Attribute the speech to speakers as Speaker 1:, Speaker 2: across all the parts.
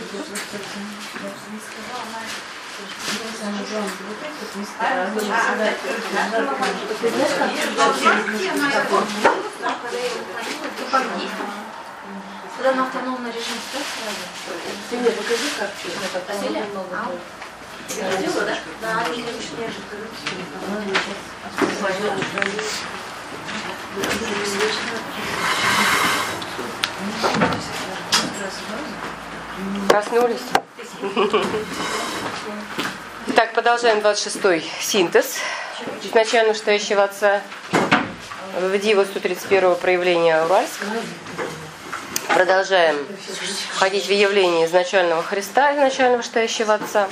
Speaker 1: Когда на автономный режим стоит сразу?
Speaker 2: Ты мне покажи, как
Speaker 1: Василия? Видела, да? Да, они лишние же.
Speaker 3: Проснулись? Итак, продолжаем 26-й синтез изначально вышестоящего отца в Дива 131 проявления Уральского. Продолжаем входить в явление изначального Христа, изначально вышестоящего отца,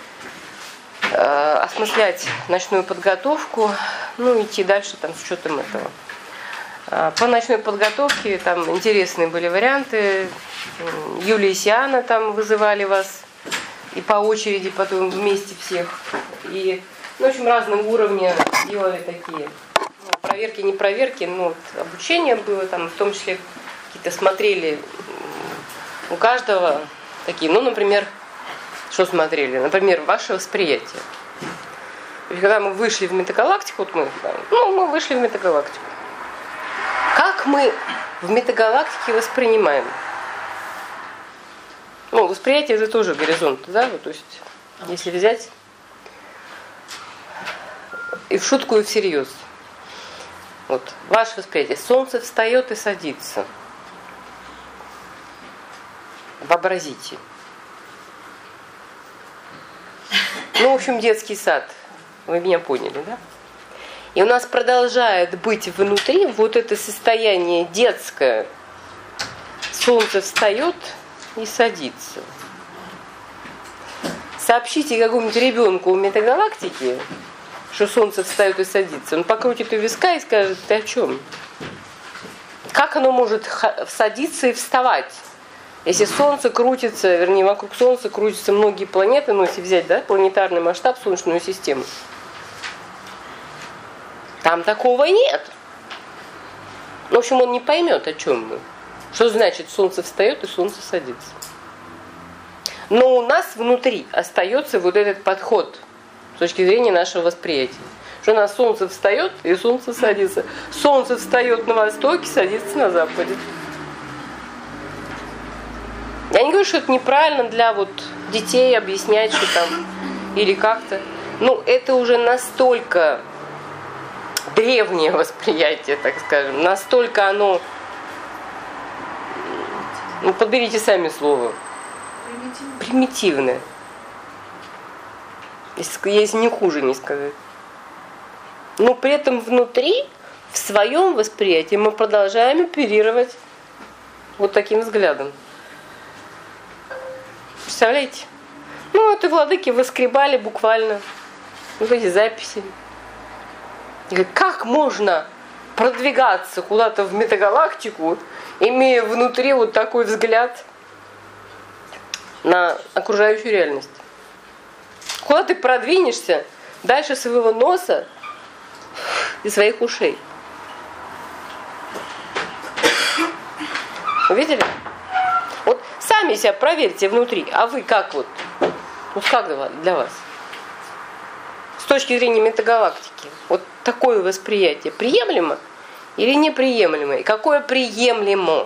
Speaker 3: осмыслять ночную подготовку, ну, идти дальше там, с учетом этого. По ночной подготовке там интересные были варианты. Юлия и Сиана там вызывали вас, и по очереди потом вместе всех. И, ну, в общем, разного уровня делали такие проверки, не проверки, но вот обучение было там, в том числе какие-то смотрели у каждого такие, ну, например, что смотрели? Например, ваше восприятие. Когда мы вышли в метагалактику, вот мы вышли в метагалактику. Как мы в метагалактике воспринимаем? Ну, восприятие это тоже горизонт, да, вот, то есть, если взять и в шутку, и всерьез. Вот, ваше восприятие. Солнце встает и садится. Вообразите. Ну, в общем, детский сад. Вы меня поняли, да? И у нас продолжает быть внутри вот это состояние детское. Солнце встает и садится. Сообщите какому-нибудь ребенку в метагалактике, что солнце встает и садится. Он покрутит у виска и скажет: ты о чем? Как оно может садиться и вставать? Если солнце крутится, вернее, вокруг солнца крутятся многие планеты, ну, если взять, да, планетарный масштаб, Солнечную систему, там такого нет. В общем, он не поймет, о чем мы. Что значит солнце встает и солнце садится. Но у нас внутри остается вот этот подход с точки зрения нашего восприятия. Что у нас солнце встает и солнце садится. Солнце встает на востоке, садится на западе. Я не говорю, что это неправильно для вот детей объяснять, что там или как-то. Ну, это уже настолько древнее восприятие, так скажем, настолько оно, ну, подберите сами слово, примитивное. Если не хуже не сказать. Но при этом внутри, в своем восприятии, мы продолжаем оперировать вот таким взглядом. Представляете? Ну, это владыки выскребали буквально вот эти записи. Как можно продвигаться куда-то в метагалактику, имея внутри вот такой взгляд на окружающую реальность? Куда ты продвинешься дальше своего носа и своих ушей? Увидели? Вот сами себя проверьте внутри. А вы как вот? Вот как для вас? С точки зрения метагалактики. Вот такое восприятие приемлемо или неприемлемо? И какое приемлемо?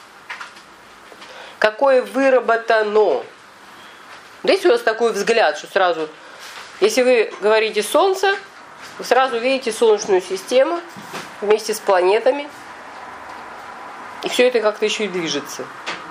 Speaker 3: Какое выработано? Здесь у вас такой взгляд, что сразу, если вы говорите Солнце, вы сразу видите Солнечную систему вместе с планетами. И все это как-то еще и движется.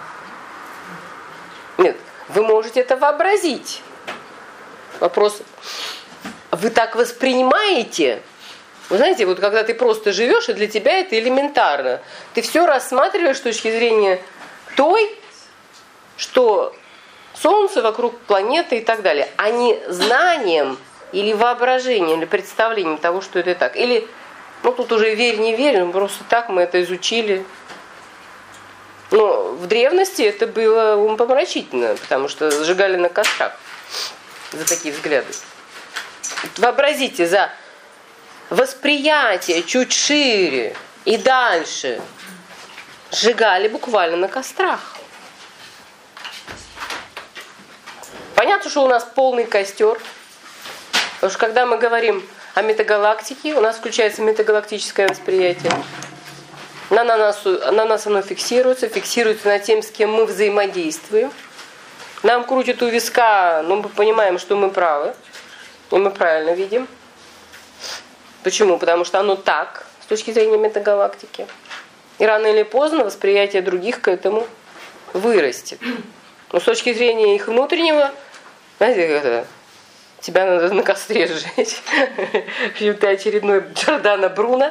Speaker 3: Нет, вы можете это вообразить. Вопрос: вы так воспринимаете? Вы знаете, вот когда ты просто живешь, и для тебя это элементарно. Ты все рассматриваешь с точки зрения той, что Солнце вокруг планеты и так далее, а не знанием или воображением, или представлением того, что это так. Или, ну тут уже верь, не верь, но просто так мы это изучили. Но в древности это было умопомрачительно, потому что сжигали на кострах за такие взгляды. Вообразите, за восприятие чуть шире и дальше сжигали буквально на кострах. Понятно, что у нас полный костер. Потому что когда мы говорим о метагалактике, у нас включается метагалактическое восприятие. На нас оно фиксируется на тем, с кем мы взаимодействуем. Нам крутят у виска, но мы понимаем, что мы правы. И мы правильно видим. Почему? Потому что оно так, с точки зрения метагалактики. И рано или поздно восприятие других к этому вырастет. Но с точки зрения их внутреннего, знаете, как это? Тебя надо на костре сжечь. Ты очередной Джордано Бруно,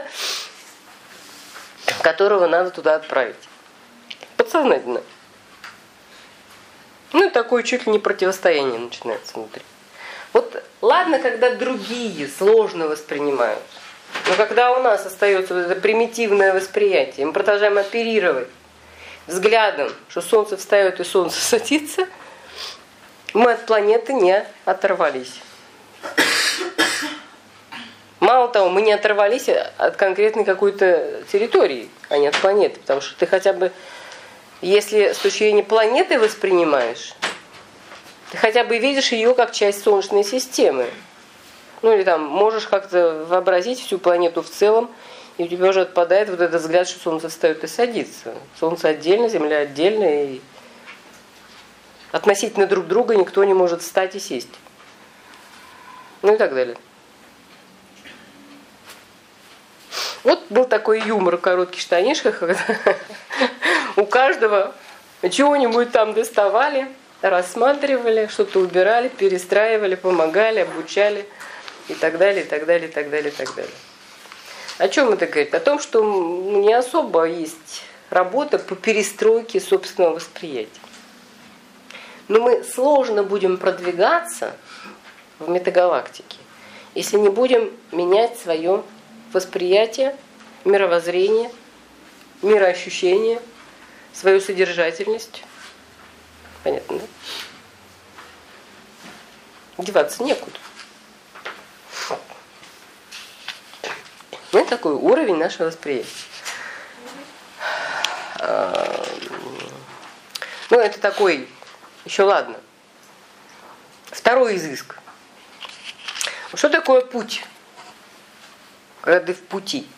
Speaker 3: которого надо туда отправить. Подсознательно. Ну и такое чуть ли не противостояние начинается внутри. Вот ладно, когда другие сложно воспринимают. Но когда у нас остается вот это примитивное восприятие, мы продолжаем оперировать взглядом, что солнце встает и солнце садится, мы от планеты не оторвались. Мало того, мы не оторвались от конкретной какой-то территории, а не от планеты. Потому что ты хотя бы, если с точки зрения планеты воспринимаешь, ты хотя бы видишь ее как часть Солнечной системы. Ну или там можешь как-то вообразить всю планету в целом, и у тебя уже отпадает вот этот взгляд, что Солнце встает и садится. Солнце отдельно, Земля отдельно, и относительно друг друга никто не может встать и сесть. Ну и так далее. Вот был такой юмор в коротких штанишках, когда у каждого чего-нибудь там доставали, рассматривали, что-то убирали, перестраивали, помогали, обучали и так далее, и так далее, и так далее, и так далее. О чем это говорит? О том, что не особо есть работа по перестройке собственного восприятия. Но мы сложно будем продвигаться в метагалактике, если не будем менять свое восприятие, мировоззрение, мироощущение, свою содержательность. Понятно, да? Деваться некуда. Ну, это такой уровень нашего восприятия. Ну, это такой, еще ладно. Второй изыск. Что такое путь? Когда ты в пути.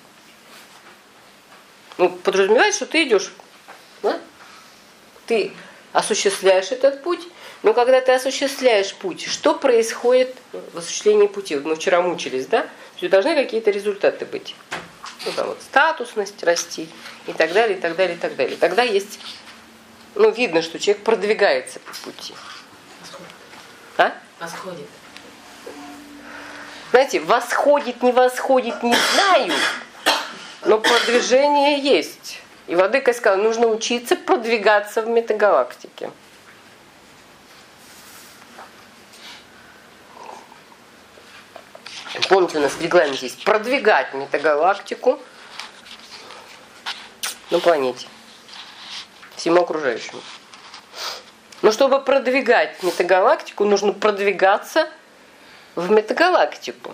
Speaker 3: Ну, подразумевает, что ты идешь. Да? Ты осуществляешь этот путь, но когда ты осуществляешь путь, что происходит в осуществлении пути? Вот мы вчера мучились, да? Что должны какие-то результаты быть. Ну, там вот статусность расти и так далее, и так далее, и так далее. Тогда есть, ну, видно, что человек продвигается по пути. А?
Speaker 2: Восходит.
Speaker 3: Знаете, восходит, не знаю, но продвижение есть. И Владыка сказал, нужно учиться продвигаться в метагалактике. Помните, у нас в регламенте есть продвигать метагалактику на планете, всему окружающему. Но чтобы продвигать метагалактику, нужно продвигаться в метагалактику.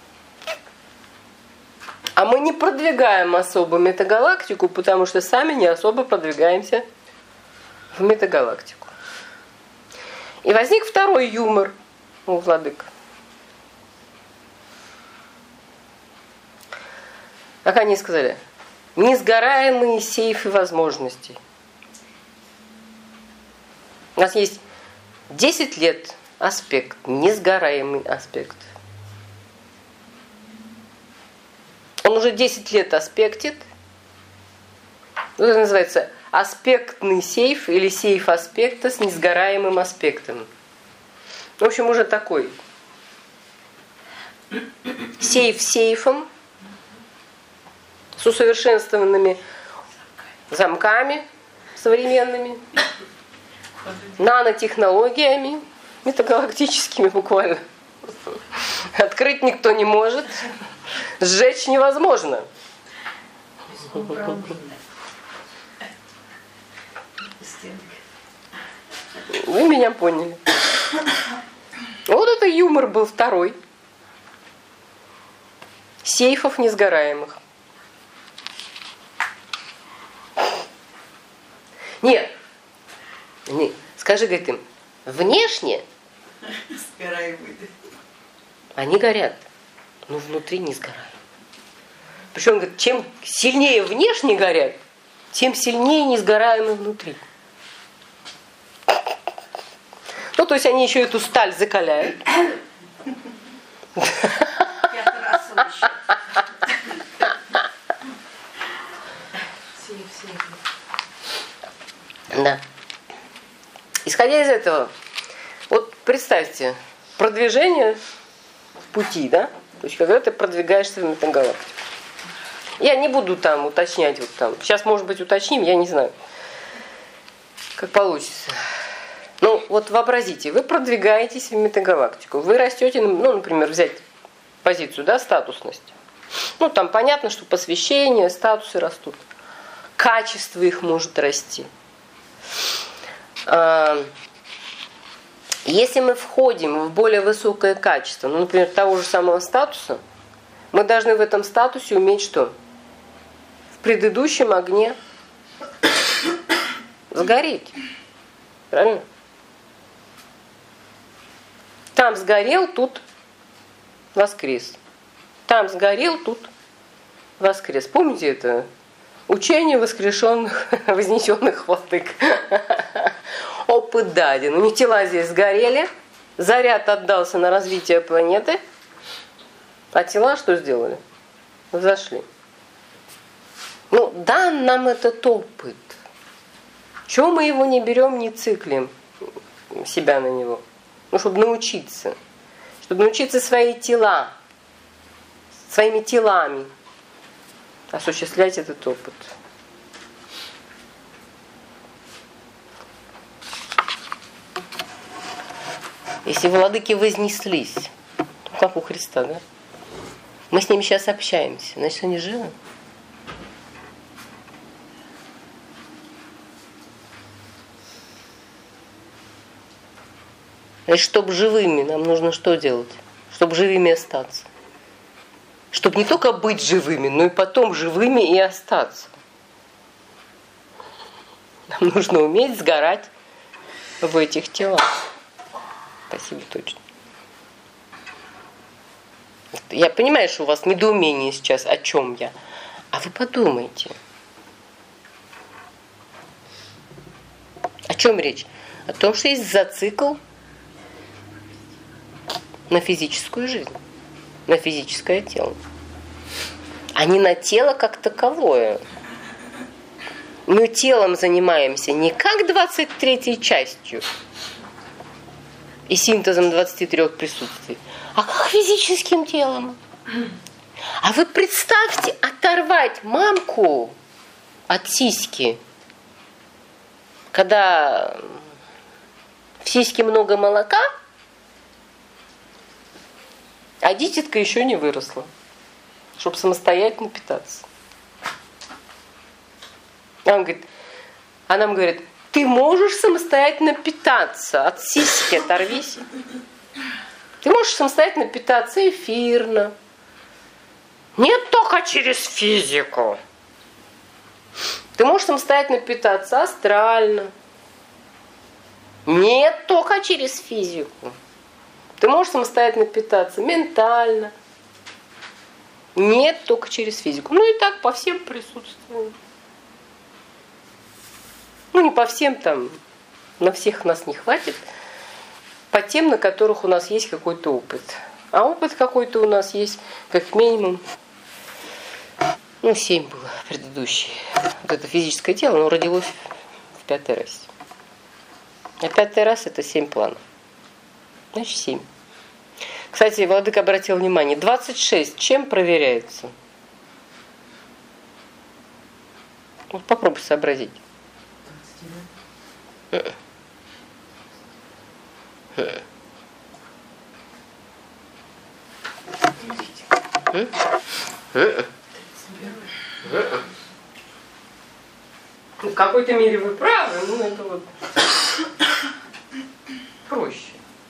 Speaker 3: А мы не продвигаем особо метагалактику, потому что сами не особо продвигаемся в метагалактику. И возник второй юмор у владык. Как они сказали, несгораемые сейфы возможностей. У нас есть 10 лет аспект, несгораемый аспект. Он уже 10 лет аспектит. Это называется аспектный сейф или сейф аспекта с несгораемым аспектом. В общем, уже такой сейф сейфом, с усовершенствованными замками современными, нанотехнологиями, метагалактическими буквально. Открыть никто не может, сжечь невозможно. Вы меня поняли. Вот это юмор был второй. Сейфов несгораемых. Нет. Скажи, говорит им, внешне
Speaker 1: Сгорай выйдет.
Speaker 3: Они горят, но внутри не сгорают. Причем, говорит, чем сильнее внешне горят, тем сильнее не сгораем и внутри. Ну, то есть они еще эту сталь закаляют.
Speaker 1: Пятый раз еще.
Speaker 3: Да. Исходя из этого, вот представьте, продвижение в пути, да? То есть когда ты продвигаешься в метагалактику. Я не буду там уточнять, вот там. Сейчас, может быть, уточним, я не знаю, как получится. Ну, вот вообразите, вы продвигаетесь в метагалактику, вы растете, ну, например, взять позицию, да, статусность. Ну, там понятно, что посвящения, статусы растут. Качество их может расти. Если мы входим в более высокое качество, ну, например, того же самого статуса, мы должны в этом статусе уметь что? В предыдущем огне сгореть. Правильно? Там сгорел, тут воскрес. Там сгорел, тут воскрес. Помните это? Учение воскрешенных, вознесенных владык. Опыт даден. У них тела здесь сгорели, заряд отдался на развитие планеты, а тела что сделали? Взошли. Ну, дан нам этот опыт. Чего мы его не берем, не циклим себя на него? Ну, чтобы научиться. Чтобы научиться своими телами осуществлять этот опыт. Если владыки вознеслись, то как у Христа, да? Мы с ними сейчас общаемся, значит, они живы. Значит, чтобы живыми, нам нужно что делать? Чтобы живыми остаться. Чтобы не только быть живыми, но и потом живыми и остаться. Нам нужно уметь сгорать в этих телах. Спасибо, точно. Я понимаю, что у вас недоумение сейчас, о чем я. А вы подумайте. О чем речь? О том, что есть зацикл на физическую жизнь, на физическое тело, а не на тело как таковое. Мы телом занимаемся не как 23-й частью и синтезом 23 присутствий, а как физическим телом. А вы представьте, оторвать мамку от сиськи, когда в сиське много молока, а дитятка еще не выросла, чтобы самостоятельно питаться. Она нам говорит, ты можешь самостоятельно питаться, от сиськи оторвись. Ты можешь самостоятельно питаться эфирно. Нет, только через физику. Ты можешь самостоятельно питаться астрально. Нет, только через физику. Ты можешь самостоятельно питаться ментально. Нет, только через физику. Ну и так по всем присутствуем. Ну не по всем там, на всех нас не хватит. По тем, на которых у нас есть какой-то опыт. А опыт какой-то у нас есть, как минимум, 7 было предыдущие. Вот это физическое тело, оно родилось в 5-й расе. А 5-й раз это 7 планов. Значит, 7. Кстати, владыка обратил внимание, 26 чем проверяется? Вот попробуй сообразить. В какой-то мере вы правы, но это вот проще.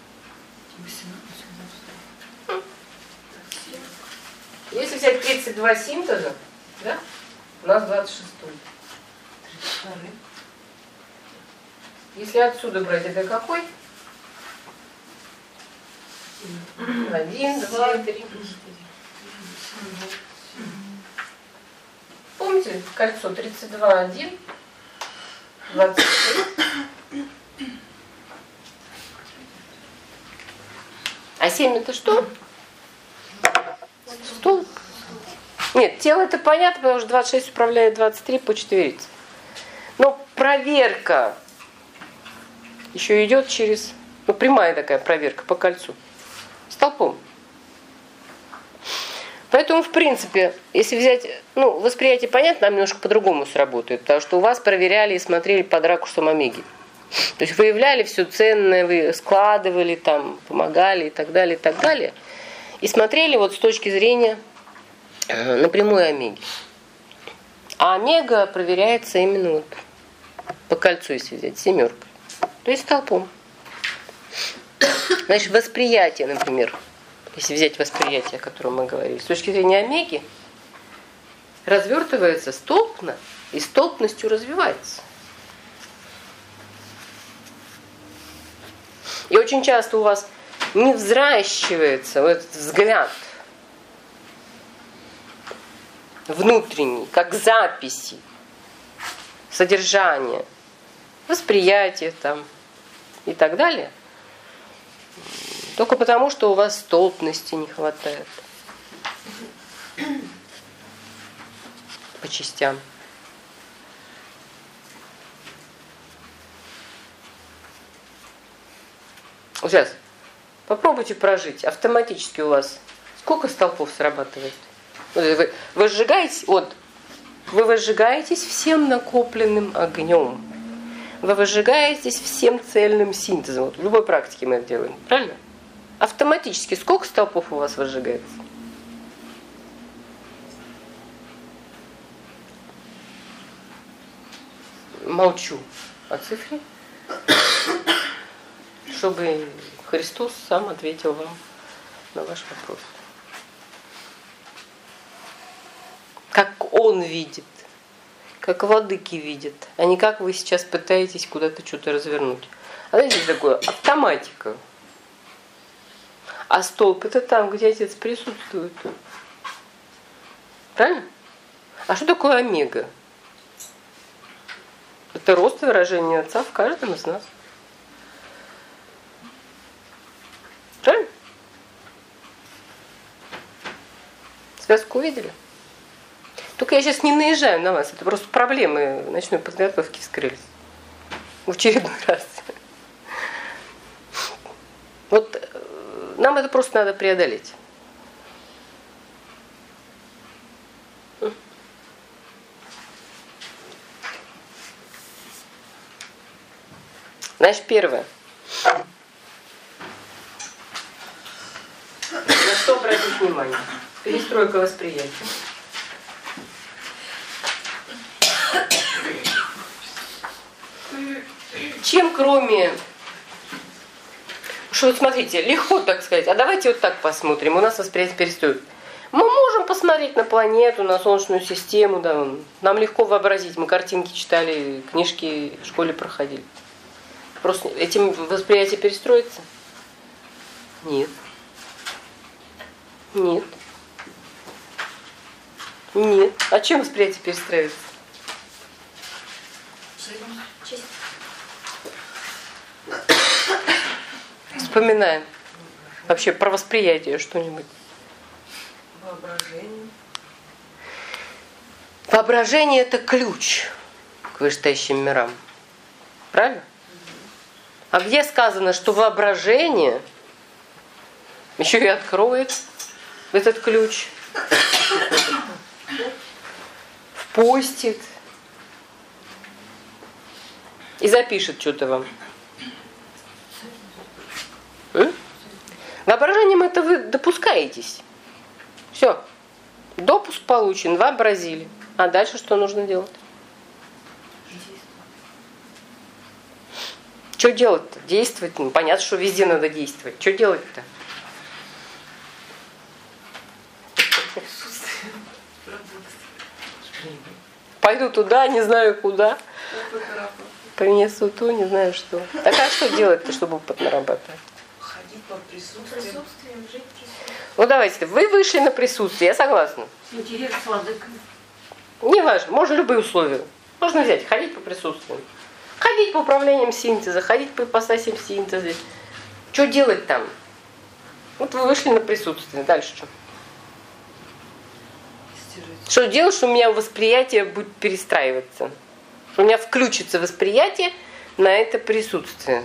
Speaker 3: Если взять 32 синтеза, да, у нас 26-й. Если отсюда брать, это какой? 1, 2, 3. Помните кольцо 32, 1, 23. А 7 это что? Столб. Нет, тело это понятно, потому что 26 управляет 23 по четверице. Но проверка еще идет через, прямая такая проверка по кольцу. Столпом. Поэтому, в принципе, если взять, восприятие, понятно, нам немножко по-другому сработает, потому что у вас проверяли и смотрели под ракурсом омеги. То есть выявляли все ценное, вы складывали, там, помогали и так далее, и так далее. И смотрели вот с точки зрения напрямую омеги. А омега проверяется именно вот по кольцу, если взять, семеркой. То есть столпом. Значит, восприятие, например, если взять восприятие, о котором мы говорили, с точки зрения омеги, развертывается столпно и столпностью развивается. И очень часто у вас не взращивается вот этот взгляд внутренний, как записи, содержание, восприятие там и так далее, только потому, что у вас столпности не хватает по частям. Вот сейчас попробуйте прожить. Автоматически у вас сколько столпов срабатывает? Вы возжигаетесь, вы возжигаетесь всем накопленным огнем. Вы возжигаетесь всем цельным синтезом. Вот в любой практике мы это делаем. Правильно? Автоматически сколько столпов у вас возжигается? Молчу о цифре, чтобы Христос сам ответил вам на ваш вопрос. Как Он видит, как владыки видят, а не как вы сейчас пытаетесь куда-то что-то развернуть. А знаете, такое автоматика. А столб это там, где Отец присутствует. Правильно? А что такое омега? Это рост выражения Отца в каждом из нас. Правильно? Связку увидели? Только я сейчас не наезжаю на вас. Это просто проблемы ночной подготовки вскрылись. В очередной раз. Вот нам это просто надо преодолеть. Значит, первое. На что обратить внимание? Перестройка восприятия. Чем кроме... Что вот смотрите, легко так сказать, а давайте вот так посмотрим, у нас восприятие перестроит. Мы можем посмотреть на планету, на Солнечную систему, да, нам легко вообразить, мы картинки читали, книжки в школе проходили. Просто этим восприятие перестроится? Нет. Нет. Нет. А чем восприятие перестраивается? Вспоминаем. Вообще про восприятие что-нибудь.
Speaker 2: Воображение.
Speaker 3: Воображение – это ключ к вышестоящим мирам. Правильно? А где сказано, что воображение еще и откроет этот ключ, впустит и запишет что-то вам? Воображением это вы допускаетесь. Все. Допуск получен, вообразили. А дальше что нужно делать? Что делать-то? Действовать? Понятно, что везде надо действовать. Что делать-то? Пойду туда, не знаю куда. Принесу то, не знаю что. Так а что делать-то, чтобы опыт нарабатывать?
Speaker 2: Ходить. ходить под присутствием.
Speaker 1: Присутствием, жить присутствием.
Speaker 3: Ну давайте, вы вышли на присутствие, я согласна.
Speaker 2: Интерес с владыкой.
Speaker 3: Не важно, можно любые условия. Можно взять, ходить по присутствию. Ходить по управлениям синтеза, ходить по ипостасям синтеза. Что делать там? Вот вы вышли на присутствие, дальше что? Что делать, что у меня восприятие будет перестраиваться? Что у меня включится восприятие на это присутствие.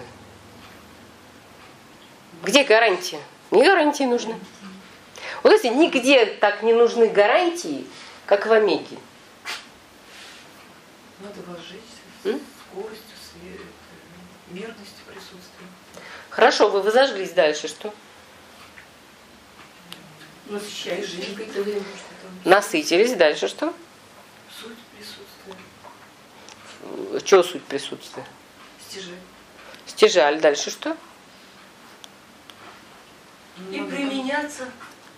Speaker 3: Где гарантия? Не гарантии нужны. Вот если нигде так не нужны гарантии, как в Омеге.
Speaker 2: Надо вложить скоростью, мерностью присутствия.
Speaker 3: Хорошо, вы зажглись дальше, что?
Speaker 2: Насыщаешь жизнь какое-то время, что там.
Speaker 3: Насытились, дальше что?
Speaker 2: Суть присутствия.
Speaker 3: Чего суть присутствия?
Speaker 2: Стяжать.
Speaker 3: Стяжали, дальше что?
Speaker 1: И применяться.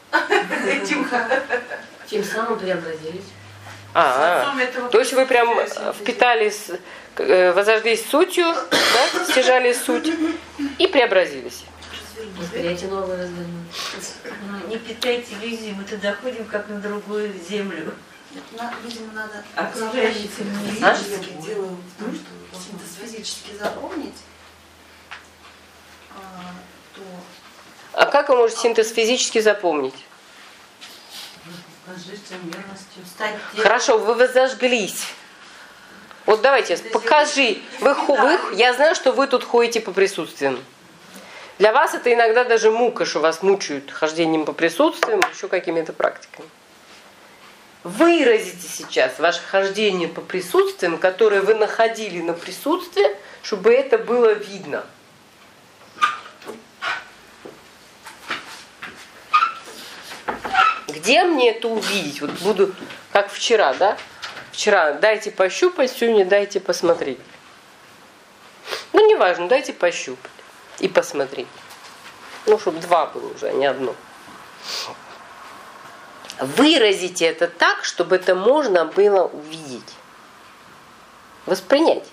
Speaker 2: Тем самым преобразились.
Speaker 3: То есть вы прям впитались, возожглись сутью, да? Стяжали суть и преобразились.
Speaker 2: Восприятие новое развернулось.
Speaker 1: Не питайте иллюзии, мы туда ходим как на другую землю.
Speaker 4: Видимо, надо
Speaker 1: Окружающий
Speaker 4: физически дело в том, что синтез физически запомнить, то...
Speaker 3: А как вы можете синтез физически запомнить? Хорошо, вы возожглись. Вот давайте, покажи. Я знаю, что вы тут ходите по присутствиям. Для вас это иногда даже мука, что вас мучают хождением по присутствиям, еще какими-то практиками. Выразите сейчас ваше хождение по присутствиям, которое вы находили на присутствие, чтобы это было видно. Где мне это увидеть? Вот буду, как вчера, да? Вчера дайте пощупать, сегодня дайте посмотреть. Ну, неважно, дайте пощупать и посмотреть. Ну, чтобы два было уже, а не одно. Выразите это так, чтобы это можно было увидеть. Воспринять.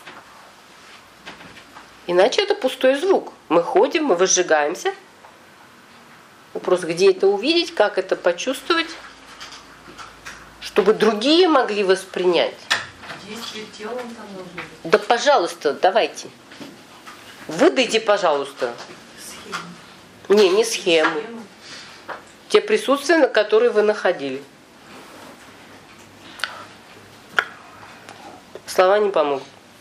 Speaker 3: Иначе это пустой звук. Мы ходим, мы возжигаемся. Вопрос, где это увидеть, как это почувствовать, чтобы другие могли воспринять.
Speaker 2: Действие телом там должно быть.
Speaker 3: Да, пожалуйста, давайте. Выдайте, пожалуйста.
Speaker 2: Схему.
Speaker 3: Не схему. Те присутствия, на которые вы находили. Слова не помогут.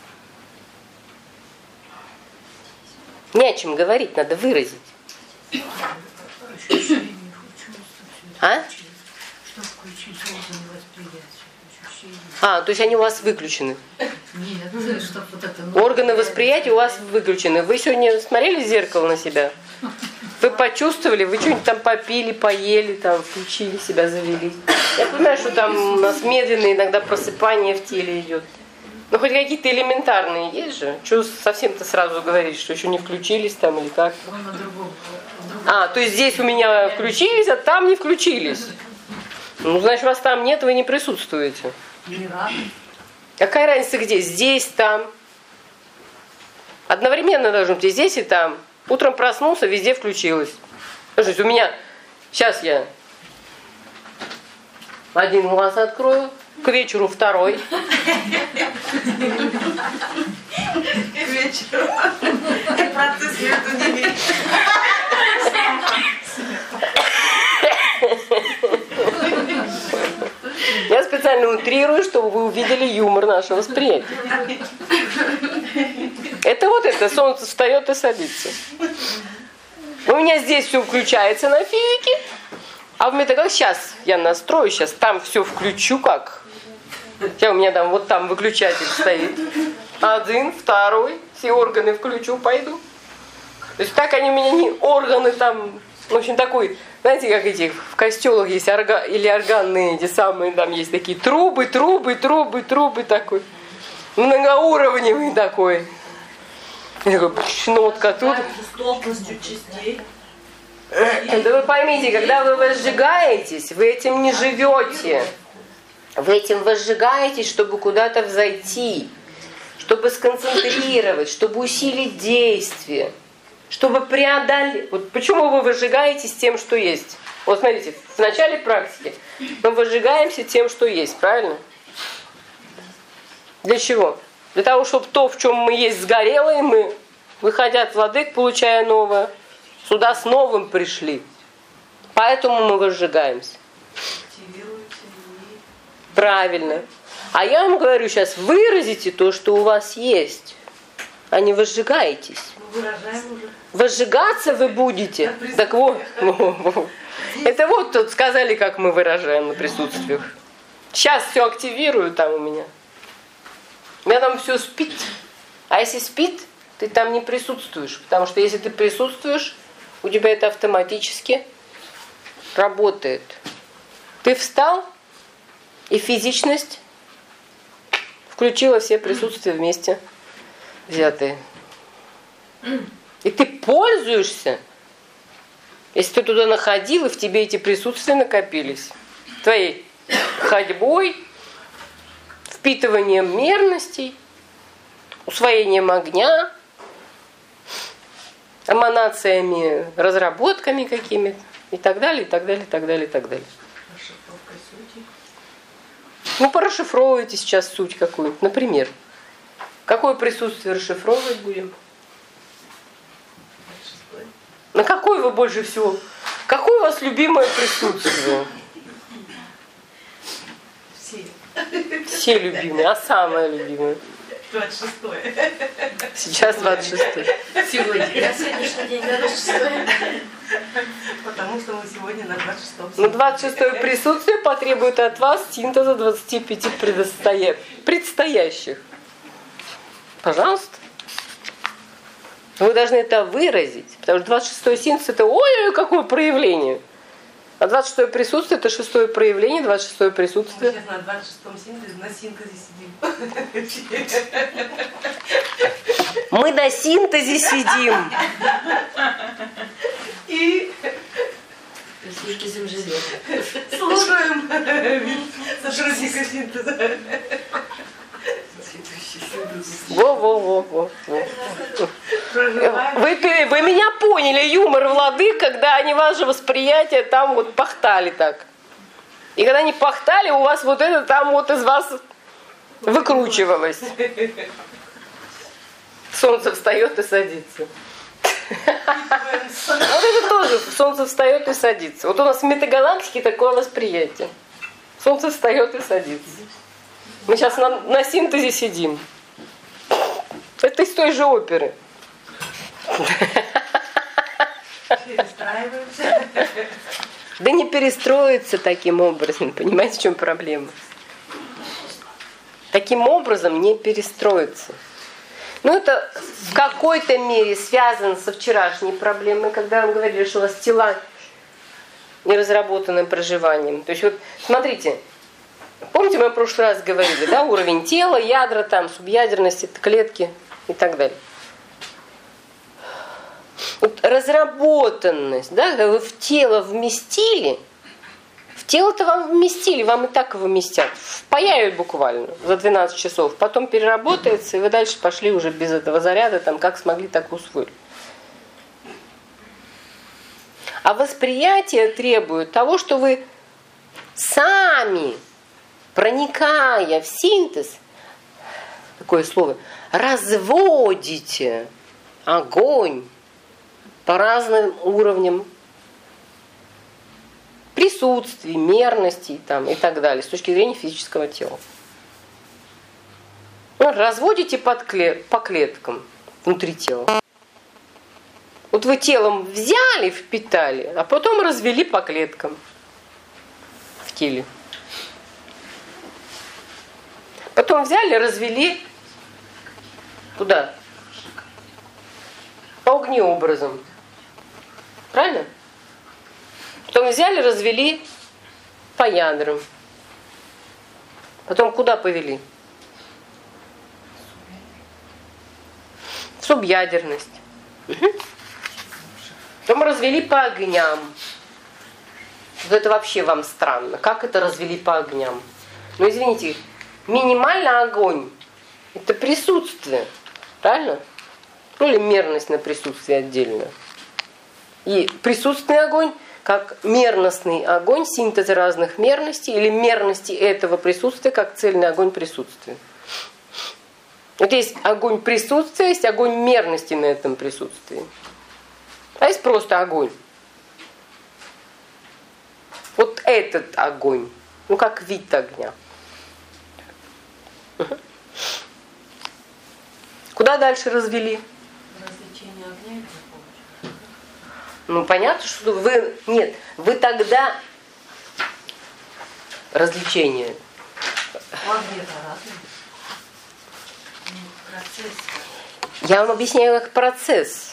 Speaker 3: Не о чем говорить, надо выразить. А?
Speaker 2: Что включить органы восприятия?
Speaker 3: То есть они у вас выключены.
Speaker 2: Нет, чтобы вот это...
Speaker 3: Органы восприятия у вас выключены. Вы сегодня смотрели в зеркало на себя? Вы почувствовали, вы что-нибудь там попили, поели, там, включили себя, завели. Я понимаю, что там у нас медленно иногда просыпание в теле идет. Но хоть какие-то элементарные есть же. Что совсем-то сразу говорить, что еще не включились там или как? То есть здесь у меня включились, а там не включились. Ну, значит, вас там нет, вы не присутствуете.
Speaker 2: Не рад.
Speaker 3: Какая разница где? Здесь, там. Одновременно должно быть и здесь, и там. Утром проснулся, везде включилось. Слушайте, у меня... Сейчас я один глаз открою, к вечеру второй.
Speaker 4: К вечеру. Процесс между ними.
Speaker 3: Я специально утрирую, чтобы вы увидели юмор нашего восприятия. Это вот это, солнце встает и садится. У меня здесь все включается на физике, а в методах сейчас я настрою, сейчас там все включу как. Сейчас у меня там вот там выключатель стоит. Один, второй, все органы включу, пойду. То есть так они у меня не органы там, в общем такой, знаете, как эти в костелах есть или органные эти самые, там есть такие трубы такой. Многоуровневый такой. Я такой, нотка тут.
Speaker 1: С плотностью частей.
Speaker 3: Да вы поймите, когда вы возжигаетесь, вы этим не живете. Вы этим возжигаетесь, чтобы куда-то взойти, чтобы сконцентрировать, чтобы усилить действие, чтобы преодолеть. Вот почему вы выжигаетесь тем, что есть? Вот смотрите, в начале практики мы выжигаемся тем, что есть, правильно? Для чего? Для того, чтобы то, в чем мы есть, сгорело, и мы, выходя от владык, получая новое, сюда с новым пришли. Поэтому мы выжигаемся. Правильно. А я вам говорю сейчас, выразите то, что у вас есть, а не выжигаетесь. Выжигаться вы будете. Так вот. Это вот тут сказали, как мы выражаем на присутствиях. Сейчас все активирую там у меня. У меня там все спит. А если спит, ты там не присутствуешь. Потому что если ты присутствуешь, у тебя это автоматически работает. Ты встал, и физичность включила все присутствия вместе взятые. И ты пользуешься, если ты туда находил, и в тебе эти присутствия накопились. Твоей ходьбой, впитыванием мерностей, усвоением огня, эманациями, разработками какими-то и так далее, и так далее, и так далее, и так далее.
Speaker 2: Расшифровкой сути.
Speaker 3: Ну, порасшифровывайте сейчас суть какую-нибудь. Например, какое присутствие расшифровывать будем? На какое вы больше всего? Какое у вас любимое присутствие? Все любимые, а самое любимое?
Speaker 4: 26-е.
Speaker 3: Сейчас 26-е.
Speaker 2: Сегодня.
Speaker 1: На сегодняшний день 26-е.
Speaker 4: Потому что мы сегодня на 26-м.
Speaker 3: Но 26-е присутствие потребует от вас синтеза 25 предстоящих. Пожалуйста. Вы должны это выразить. Потому что 26-й синтез это ой, какое проявление. А 26-е присутствие это 6-е проявление, 26-е
Speaker 4: Мы
Speaker 3: присутствие.
Speaker 4: сейчас на 26-м синтезе, на синтезе сидим.
Speaker 3: Мы на синтезе сидим.
Speaker 4: И
Speaker 2: Синтезом железа.
Speaker 4: слушаем сотрудника синтеза.
Speaker 3: Во. Вы меня поняли, юмор владык, когда они ваше восприятие там вот пахтали так. И когда они пахтали, у вас вот это там вот из вас выкручивалось. Солнце встает и садится. Вот это тоже. Солнце встает и садится. Вот у нас в метагалактике такое восприятие. Солнце встает и садится. Мы сейчас на синтезе сидим. Это из той же оперы.
Speaker 4: Перестраиваемся.
Speaker 3: Да не перестроиться таким образом. Понимаете, в чем проблема? Таким образом не перестроиться. Ну, это в какой-то мере связано со вчерашней проблемой, когда вам говорили, что у вас тела не разработаны проживанием. То есть вот, смотрите, помните, мы в прошлый раз говорили, да, уровень тела, ядра, там, субъядерности, клетки и так далее. Вот разработанность, да, когда вы в тело вместили, в тело-то вам вместили, вам и так его вместят. Впаяют буквально за 12 часов. Потом переработается, и вы дальше пошли уже без этого заряда, там, как смогли, так усвоили. А восприятие требует того, что вы сами, проникая в синтез, такое слово, разводите огонь по разным уровням присутствий, мерностей там, и так далее, с точки зрения физического тела. Ну, разводите по клеткам внутри тела. Вот вы телом взяли, впитали, а потом развели по клеткам в теле. Потом взяли, развели куда? По огнеобразам. Правильно? Потом взяли, развели по ядрам. Потом куда повели? В субъядерность. Угу. Потом развели по огням. Вот это вообще вам странно. Как это развели по огням? Ну, извините, минимальный огонь – это присутствие. Правильно? Ну или мерность на присутствие отдельно. И присутственный огонь, как мерностный огонь, синтез разных мерностей, или мерности этого присутствия, как цельный огонь присутствия. Вот есть огонь присутствия, есть огонь мерности на этом присутствии. А есть просто огонь. Вот этот огонь, ну как вид огня. Куда дальше развели?
Speaker 2: Развлечение огня это помощь.
Speaker 3: Ну понятно, что вы... Нет, вы тогда... Развлечение.
Speaker 2: У огня-то разные. Процесс.
Speaker 3: Я вам объясняю как процесс.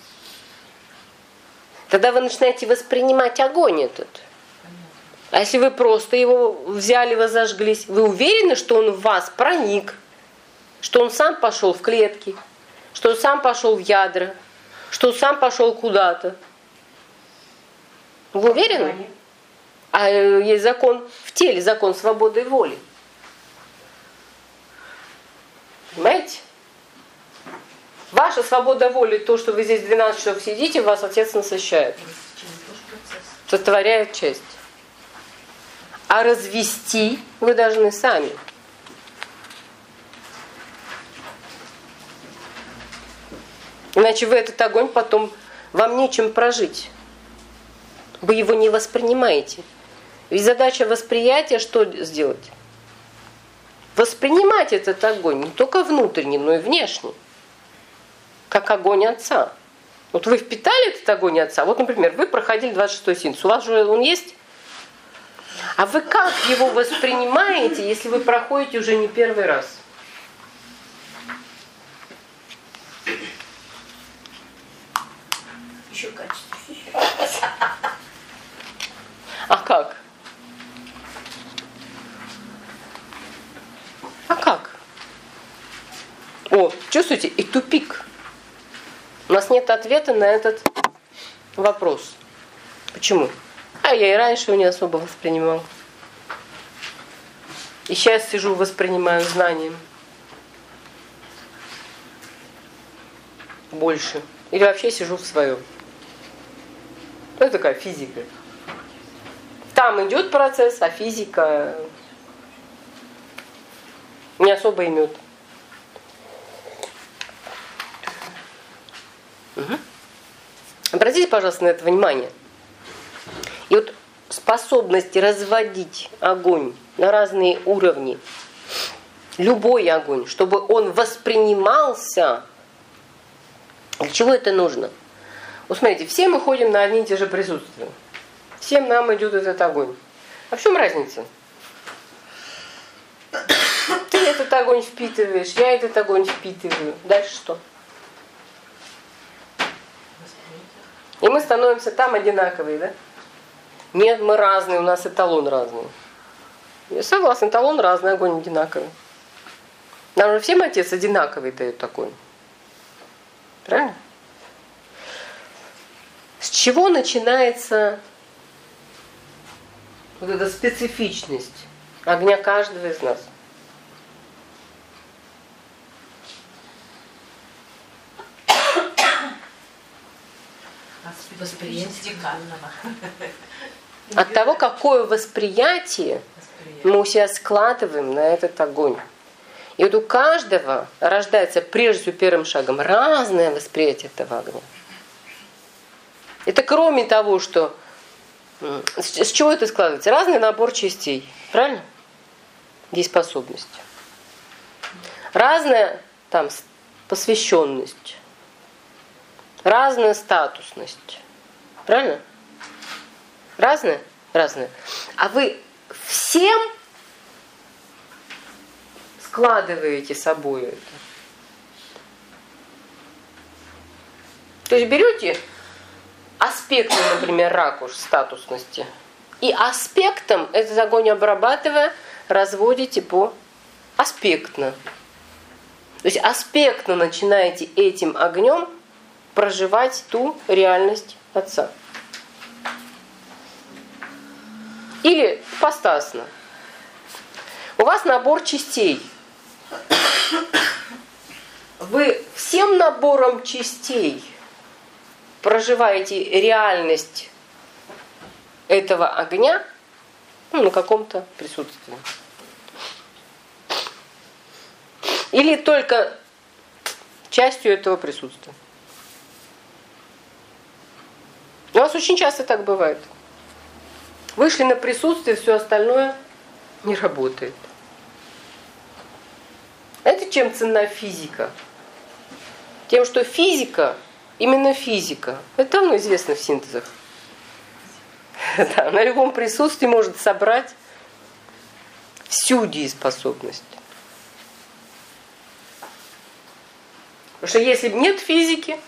Speaker 3: Тогда вы начинаете воспринимать огонь этот. А если вы просто его взяли, вы зажглись, вы уверены, что он в вас проник, что он сам пошел в клетки, что он сам пошел в ядра, что он сам пошел куда-то? Вы уверены? А есть закон в теле, закон свободы и воли. Понимаете? Ваша свобода воли, то, что вы здесь 12 часов сидите, вас Отец насыщает. Сотворяет часть. А развести вы должны сами. Иначе вы этот огонь потом, вам нечем прожить. Вы его не воспринимаете. Ведь задача восприятия что сделать? Воспринимать этот огонь не только внутренний, но и внешний. Как огонь Отца. Вот вы впитали этот огонь Отца. Вот, например, вы проходили 26-й синтез. У вас же он есть? А вы как его воспринимаете, если вы проходите уже не первый раз?
Speaker 2: Еще качественнее.
Speaker 3: А как? А как? О, чувствуете? И тупик. У нас нет ответа на этот вопрос. Почему? А я и раньше его не особо воспринимал. И сейчас сижу, воспринимаю знанием. Больше. Или вообще сижу в своем. Это такая физика. Там идет процесс, а физика не особо имеет. Угу. Обратите, пожалуйста, на это внимание. И вот способность разводить огонь на разные уровни, любой огонь, чтобы он воспринимался, для чего это нужно? Вот смотрите, все мы ходим на одни и те же присутствия. Всем нам идет этот огонь. А в чем разница? Ты этот огонь впитываешь, я этот огонь впитываю. Дальше что? И мы становимся там одинаковые, да? Нет, мы разные, у нас эталон разный. Я согласна, эталон разный, огонь одинаковый. Нам же всем Отец одинаковый дает огонь. Правильно? С чего начинается вот эта специфичность огня каждого из нас?
Speaker 2: Восприятие
Speaker 3: От того, какое восприятие мы у себя складываем на этот огонь. И вот у каждого рождается прежде всего первым шагом разное восприятие этого огня. Это кроме того, что... С чего это складывается? Разный набор частей. Правильно? Есть способность. Разная там посвященность. Разная статусность. Правильно? Разное? Разное. А вы всем складываете собой это. То есть берете аспектом, например, ракурс статусности, и аспектом этот огонь обрабатывая, разводите по аспектно. То есть аспектно начинаете этим огнем проживать ту реальность Отца. Или ипостасно. У вас набор частей. вы всем набором частей проживаете реальность этого огня, ну, на каком-то присутствии. Или только частью этого присутствия. У вас очень часто так бывает. Вышли на присутствие, все остальное не работает. Знаете, чем ценна физика? Тем, что физика, именно физика, это давно известно в синтезах. Да, на любом присутствии может собрать всю дееспособность. Потому что если нет физики,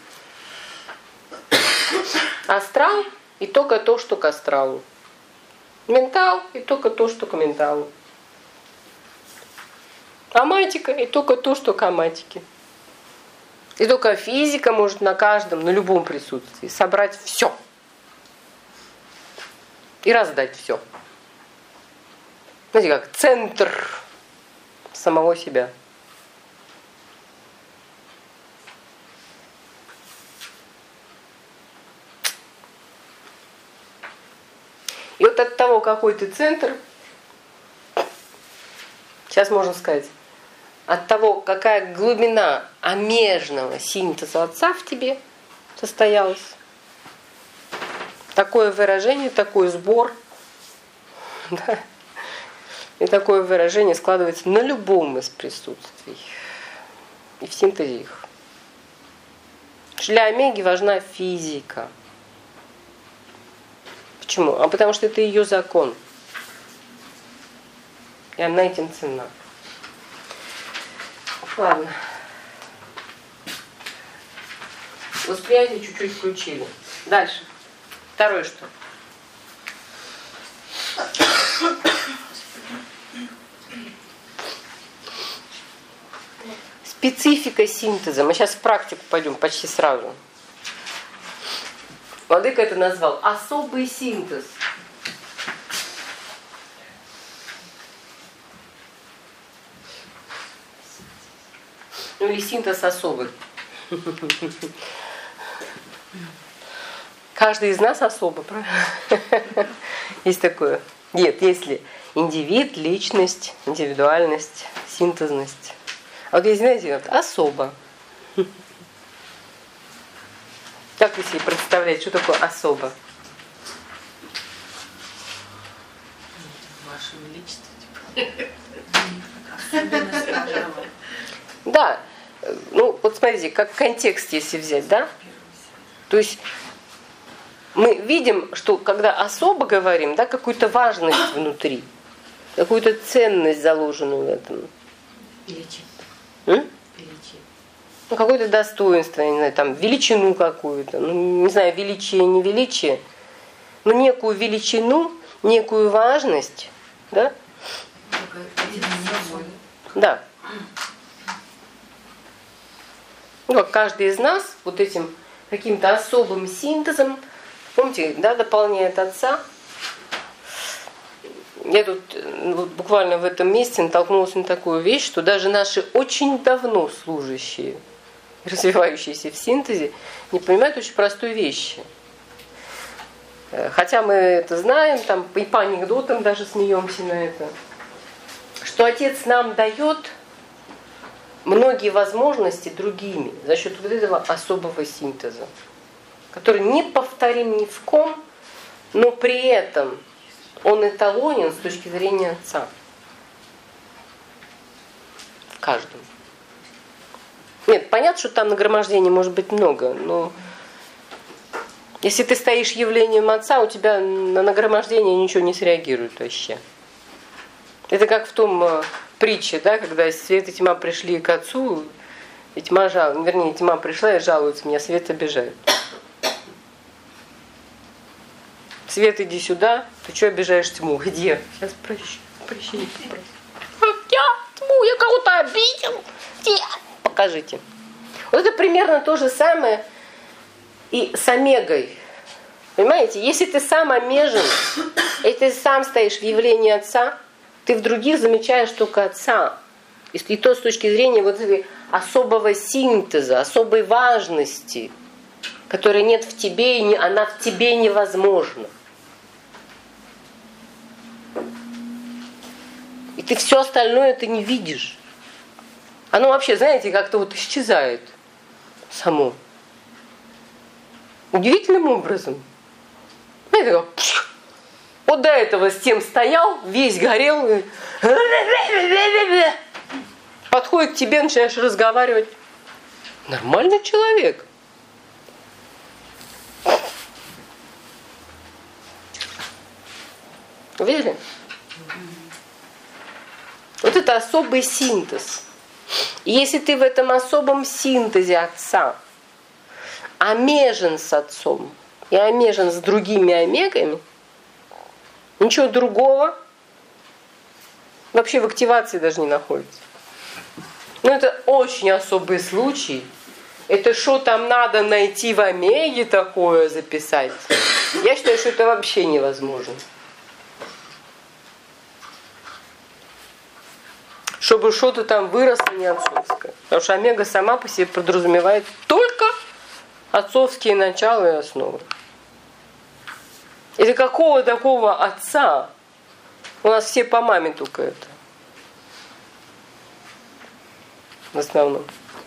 Speaker 3: астрал и только то, что к астралу. Ментал и только то, что к менталу. Аматика и только то, что к аматике. И только физика может на каждом, на любом присутствии собрать все. И раздать все. Знаете, как центр самого себя. И вот от того, какой ты центр, сейчас можно сказать, от того, какая глубина омежного синтеза Отца в тебе состоялась, такое выражение, такой сбор, да, и такое выражение складывается на любом из присутствий и в синтезе их. Для омеги важна физика. Почему? А потому что это ее закон. И она этим ценна. Ладно. Восприятие чуть-чуть включили. Дальше. Второе что? Специфика синтеза. Мы сейчас в практику пойдем почти сразу. Владыка это назвал особый синтез. Ну или синтез особый. Каждый из нас особо, правильно? Есть такое. Нет, если индивид, личность, индивидуальность, синтезность. А вот есть, знаете, вот особо. Как вы себе представляете, что такое особо?
Speaker 2: Ваше Величество, типа.
Speaker 3: Да. Ну, вот смотрите, как контекст, если взять, да? То есть мы видим, что когда особо говорим, да, какую-то важность внутри, какую-то ценность заложенную в этом.
Speaker 2: Величие.
Speaker 3: Величие. Ну, какое-то достоинство, я не знаю, там, величину какую-то. Ну, не знаю, величие, не величие. Но некую величину, некую важность, да? Да. Ну, как каждый из нас вот этим каким-то особым синтезом, помните, да, дополняет Отца. Я тут вот буквально в этом месте натолкнулась на такую вещь, что даже наши очень давно служащие, развивающиеся в синтезе, не понимают очень простой вещи. Хотя мы это знаем, там и по анекдотам даже смеемся на это, что Отец нам дает многие возможности другими за счет вот этого особого синтеза, который не повторим ни в ком, но при этом он эталонен с точки зрения Отца. В каждом. Нет, понятно, что там нагромождений может быть много, но если ты стоишь явлением Отца, у тебя на нагромождение ничего не среагирует вообще. Это как в том притче, да, когда свет и тьма пришли к Отцу, и тьма вернее, тьма пришла и жалуется, меня свет обижает. Свет, иди сюда, ты что обижаешь тьму? Где? Сейчас прощения попрошу. Я тьму, я кого-то обидел. Где? Покажите. Вот это примерно то же самое и с омегой. Понимаете, если ты сам омежен, если ты сам стоишь в явлении Отца, ты в других замечаешь только Отца. И то с точки зрения вот этой особого синтеза, особой важности, которой нет в тебе, и она в тебе невозможна. И ты все остальное ты не видишь. Оно вообще, знаете, как-то вот исчезает само. Удивительным образом. Знаете, вот до этого с тем стоял, весь горел. И... Подходит к тебе, начинаешь разговаривать. Нормальный человек. Видели? Вот это особый синтез. И если ты в этом особом синтезе Отца омежен с Отцом и омежен с другими омегами, ничего другого вообще в активации даже не находится. Но это очень особый случай. Это что там надо найти в омеге такое записать? Я считаю, что это вообще невозможно. Чтобы что-то там выросло не отцовское. Потому что омега сама по себе подразумевает только отцовские начала и основы. И для какого такого отца? У нас все по маме только это. В основном.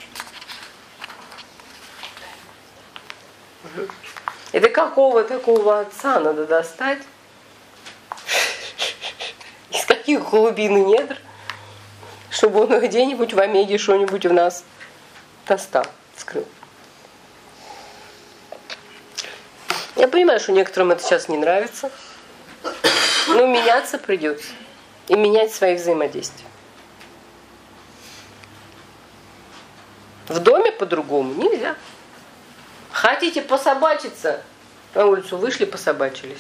Speaker 3: И до какого такого отца надо достать? Из каких глубин и недр? Чтобы он где-нибудь в омеге что-нибудь в нас достал, скрыл. Я понимаю, что некоторым это сейчас не нравится, но меняться придется. И менять свои взаимодействия. В доме по-другому нельзя. Хотите пособачиться? На улицу вышли, пособачились.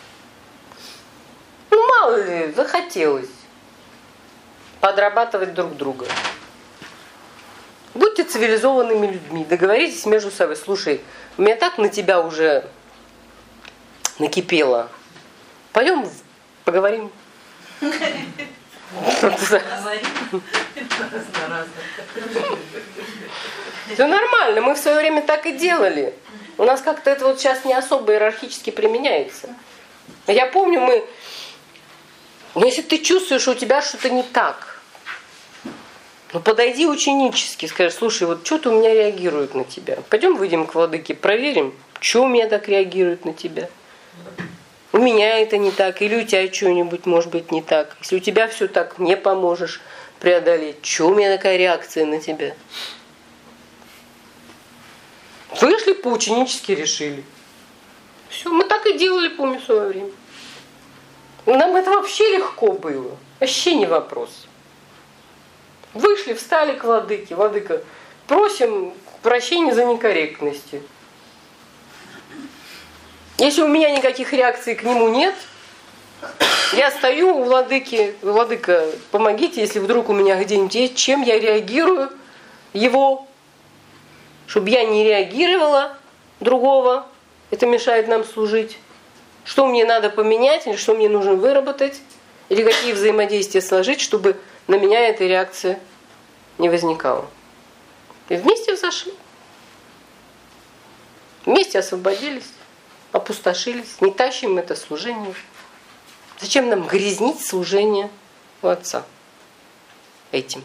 Speaker 3: Ну, мало ли, захотелось. Подрабатывать друг друга. Будьте цивилизованными людьми, договоритесь между собой. Слушай, у меня так на тебя уже накипело. Пойдем поговорим. Все нормально, мы в свое время так и делали. У нас как-то это вот сейчас не особо иерархически применяется. Я помню, но если ты чувствуешь, что у тебя что-то не так, ну подойди ученически, скажи: слушай, вот что-то у меня реагирует на тебя. Пойдем выйдем к владыке, проверим, что у меня так реагирует на тебя. У меня это не так, или у тебя что-нибудь может быть не так. Если у тебя все так, не поможешь преодолеть. Что у меня такая реакция на тебя? Вышли поученически, решили. Все, мы так и делали, помню, в свое время. Нам это вообще легко было. Вообще не вопрос. Вышли, встали к владыке. Владыка, просим прощения за некорректности. Если у меня никаких реакций к нему нет, я стою у владыки. Владыка, помогите, если вдруг у меня где-нибудь есть, чем я реагирую его, чтобы я не реагировала другого. Это мешает нам служить. Что мне надо поменять, или что мне нужно выработать, или какие взаимодействия сложить, чтобы на меня эта реакция не возникала. И вместе взошли. Вместе освободились, опустошились. Не тащим это служение. Зачем нам грязнить служение у Отца этим?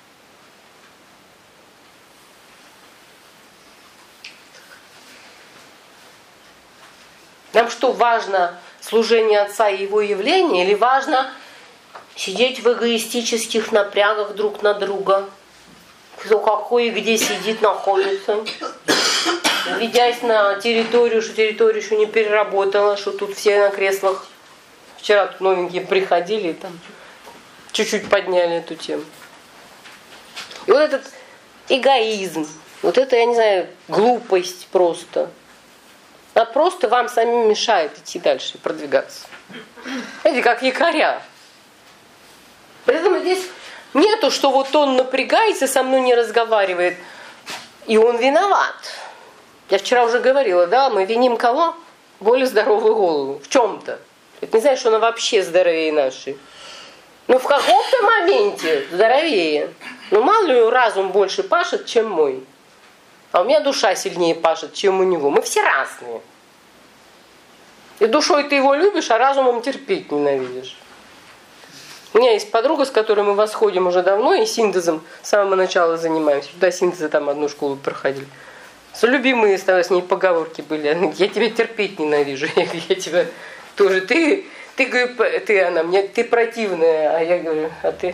Speaker 3: Нам что, важно служение Отца и Его явление, или важно сидеть в эгоистических напрягах друг на друга? Кто какой и где сидит, находится. Ведясь на территорию, что территория еще не переработала, что тут все на креслах. Вчера тут новенькие приходили и там чуть-чуть подняли эту тему. И вот этот эгоизм, вот это, я не знаю, глупость просто. Она просто вам самим мешает идти дальше и продвигаться. Знаете, как якоря. Поэтому здесь нету, что вот он напрягается, со мной не разговаривает, и он виноват. Я вчера уже говорила, да, мы виним кого? Более здоровую голову. В чем-то. Это не значит, что она вообще здоровее нашей. Ну, в каком-то моменте здоровее. Ну, мало ли разум больше пашет, чем мой. А у меня душа сильнее пашет, чем у него. Мы все разные. И душой ты его любишь, а разумом терпеть ненавидишь. У меня есть подруга, с которой мы восходим уже давно, и синтезом с самого начала занимаемся. До синтеза там одну школу проходили. Любимые с ней поговорки были. Она говорит: я тебя терпеть ненавижу. Я тебя тоже. Ты она мне, ты противная. А я говорю: а ты?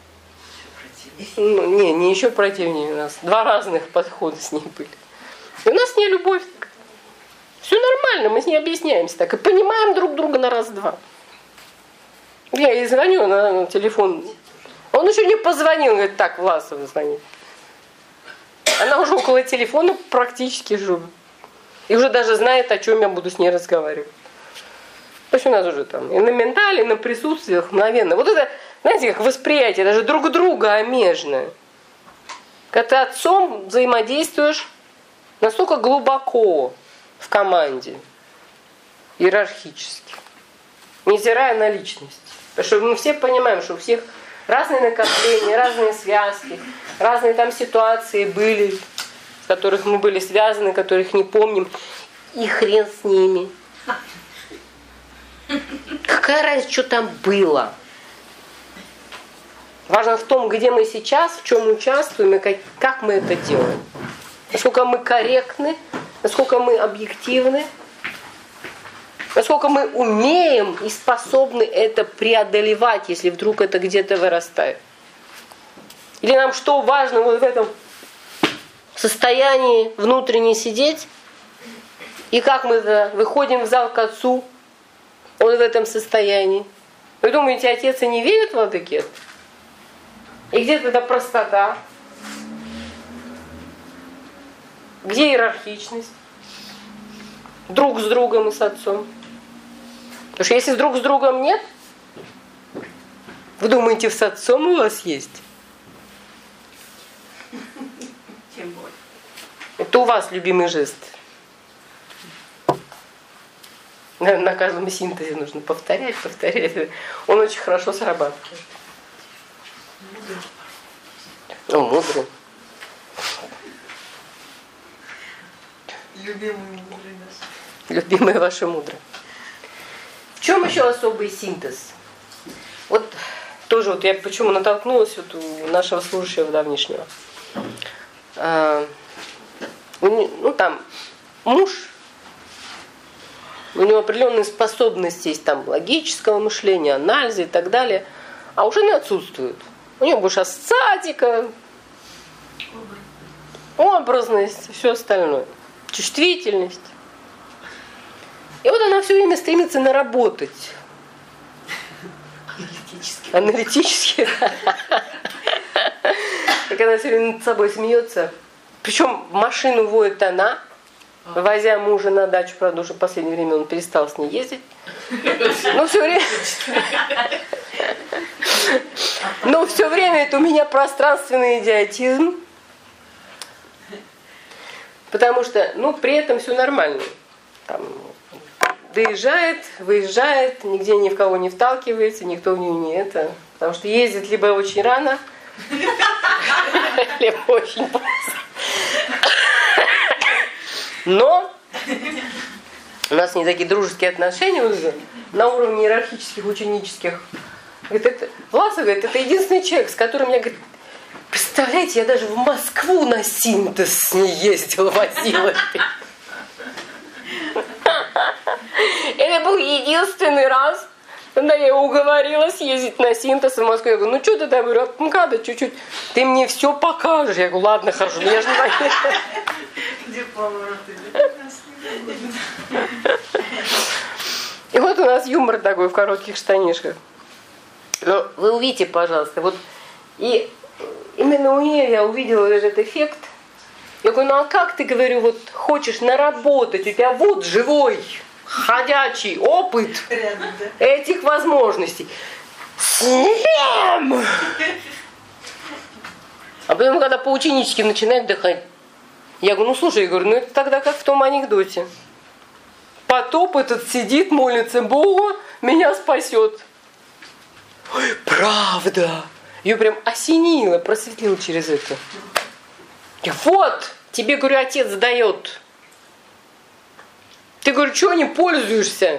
Speaker 3: Ну, не еще противнее у нас. Два разных подхода с ней были. И у нас не любовь. Все нормально, мы с ней объясняемся так. И понимаем друг друга на раз-два. Я ей звоню на телефон. Он еще не позвонил. Говорит: так, Власова звонит. Она уже около телефона практически живет. И уже даже знает, о чем я буду с ней разговаривать. То есть у нас уже там и на ментале, и на присутствиях мгновенно. Вот это, знаете, как восприятие даже друг друга омежное. Когда ты отцом взаимодействуешь настолько глубоко в команде, иерархически, невзирая на личность. Потому что мы все понимаем, что у всех разные накопления, разные связки, разные там ситуации были, с которых мы были связаны, которых не помним. И хрен с ними. Какая разница, что там было? Важно в том, где мы сейчас, в чем участвуем и как мы это делаем. Насколько мы корректны, насколько мы объективны, насколько мы умеем и способны это преодолевать, если вдруг это где-то вырастает. Или нам что важно вот в этом состоянии внутренне сидеть, и как мы выходим в зал к отцу, он в этом состоянии. Вы думаете, отец и не верит в Владыке? И где тогда простота? Где иерархичность? Друг с другом и с отцом. Потому что если друг с другом нет, вы думаете, с отцом у вас есть?
Speaker 1: Тем более.
Speaker 3: Это у вас любимый жест. На каждом синтезе нужно повторять. Он очень хорошо срабатывает. Ну, мудрый.
Speaker 4: Любимый мудрый наш.
Speaker 3: Любимые ваши мудрые. В чем еще особый синтез? Вот тоже вот я почему натолкнулась вот у нашего служащего давнишнего. Ну там муж, у него определенные способности есть там логического мышления, анализа и так далее, а у жены отсутствуют. У нее больше ассоциатика, образность, все остальное, чувствительность. И вот она все время стремится наработать. Аналитически. И когда все время над собой смеется. Причем машину водит она, возя мужа на дачу, правда, уже в последнее время он перестал с ней ездить. Но все время это у меня пространственный идиотизм. Потому что, при этом все нормально. Там, доезжает, выезжает, нигде ни в кого не вталкивается, никто в нее не это. Потому что ездит либо очень рано, либо очень поздно. Но у нас не такие дружеские отношения уже на уровне иерархических, ученических. Говорит, Власов говорит, это единственный человек, с которым я, говорит, представляете, я даже в Москву на синтез с ней ездила, возила. Это был единственный раз, когда я уговорила съездить на синтез в Москву. Я говорю, ну что ты там, я говорю, надо чуть-чуть, ты мне все покажешь. Я говорю, ладно, хорошо, я же не знаю.
Speaker 4: Где повороты?
Speaker 3: И вот у нас юмор такой в коротких штанишках. Но вы увидите, пожалуйста, вот и именно у нее я увидела этот эффект. Я говорю, ну а как ты, говорю, вот хочешь наработать, у тебя вот живой, ходячий опыт этих возможностей. Слем! А потом, когда по-ученически начинает дыхать, я говорю, ну слушай, я говорю, ну это тогда как в том анекдоте. Потоп этот сидит, молится Богу, меня спасет. Ой, правда. Ее прям осенило, просветлило через это. И вот, тебе, говорю, отец дает. Ты, говорю, чего не пользуешься?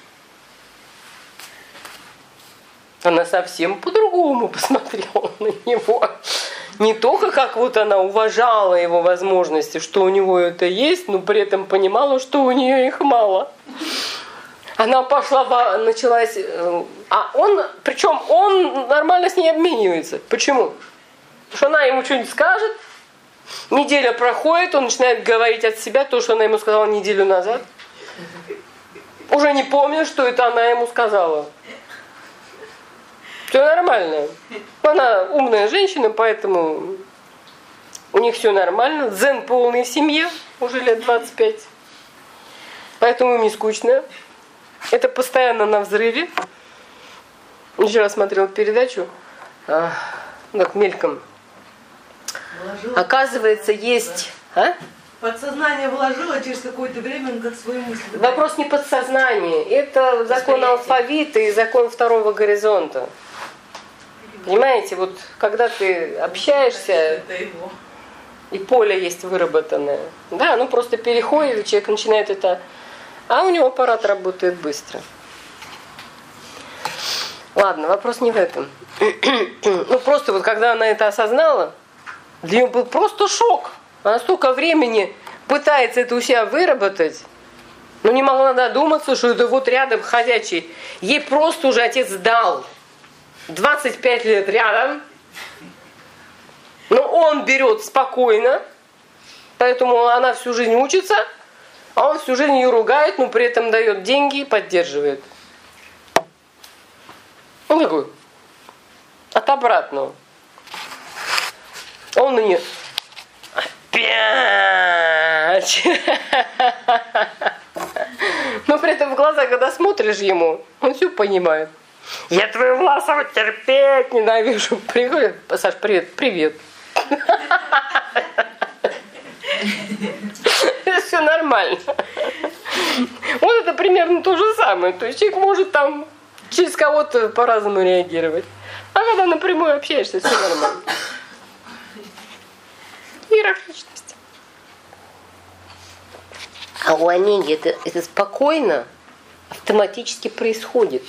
Speaker 3: Она совсем по-другому посмотрела на него. Не только как вот она уважала его возможности, что у него это есть, но при этом понимала, что у нее их мало. Она пошла, началась... А он, причем он нормально с ней обменивается. Почему? Потому что она ему что-нибудь скажет, неделя проходит, он начинает говорить от себя то, что она ему сказала неделю назад. Уже не помню, что это она ему сказала. Все нормально. Она умная женщина, поэтому у них все нормально. Дзен полный в семье, уже лет 25. Поэтому им не скучно. Это постоянно на взрыве. Вчера смотрела передачу, так мельком.
Speaker 4: Вложила.
Speaker 3: Оказывается, есть...
Speaker 4: Подсознание вложило, через какое-то время он как свои мысли.
Speaker 3: Вопрос не подсознания. Это закон алфавита и закон второго горизонта. Понимаете, вот когда ты общаешься,
Speaker 4: Это его.
Speaker 3: и поле есть выработанное, да, ну просто переходит, человек начинает это... А у него аппарат работает быстро. Ладно, вопрос не в этом. Ну просто вот когда она это осознала, для нее был просто шок. Она столько времени пытается это у себя выработать, но не могла додуматься, что это вот рядом ходячий. Ей просто уже отец дал. 25 лет рядом. Но он берет спокойно, поэтому она всю жизнь учится, а он всю жизнь ее ругает, но при этом дает деньги и поддерживает. Он такой, от обратного. Он на нее опять. Но при этом в глаза, когда смотришь ему, он все понимает. Я твою Власову терпеть ненавижу. Приходит, Саш, привет, привет. Все нормально. Вот это примерно то же самое. То есть человек может там через кого-то по-разному реагировать. А когда напрямую общаешься, все нормально. Иерархичность. А у Онеги это спокойно, автоматически происходит.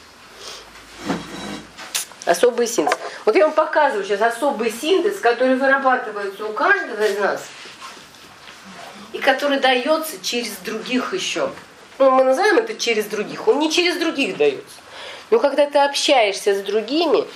Speaker 3: Особый синтез. Вот я вам показываю сейчас особый синтез, который вырабатывается у каждого из нас и который дается через других еще. Ну, мы называем это через других. Он не через других дается. Но когда ты общаешься с другими,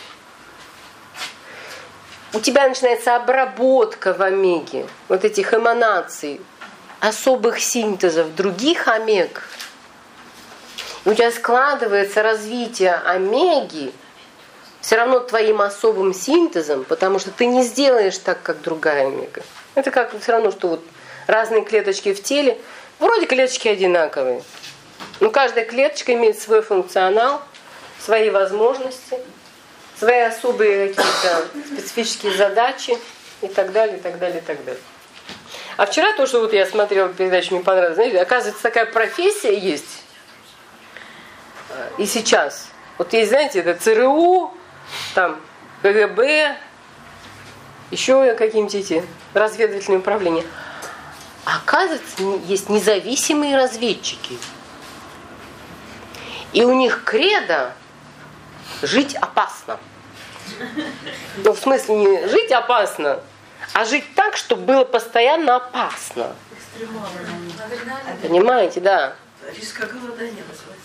Speaker 3: у тебя начинается обработка в омеге вот этих эманаций, особых синтезов других омег. И у тебя складывается развитие омеги все равно твоим особым синтезом, потому что ты не сделаешь так, как другая омега. Это как все равно, что вот разные клеточки в теле, вроде клеточки одинаковые, но каждая клеточка имеет свой функционал, свои возможности, свои особые какие-то специфические задачи и так далее, и так далее, и так далее. А вчера то, что вот я смотрела передачу, мне понравилось, знаете, оказывается, такая профессия есть и сейчас. Вот есть, знаете, это ЦРУ, там КГБ, еще какие-нибудь эти разведывательные управления. А оказывается, есть независимые разведчики. И у них кредо жить опасно. Ну, в смысле, не жить опасно, а жить так, чтобы было постоянно опасно. Понимаете, да.
Speaker 4: Риск голодания называется.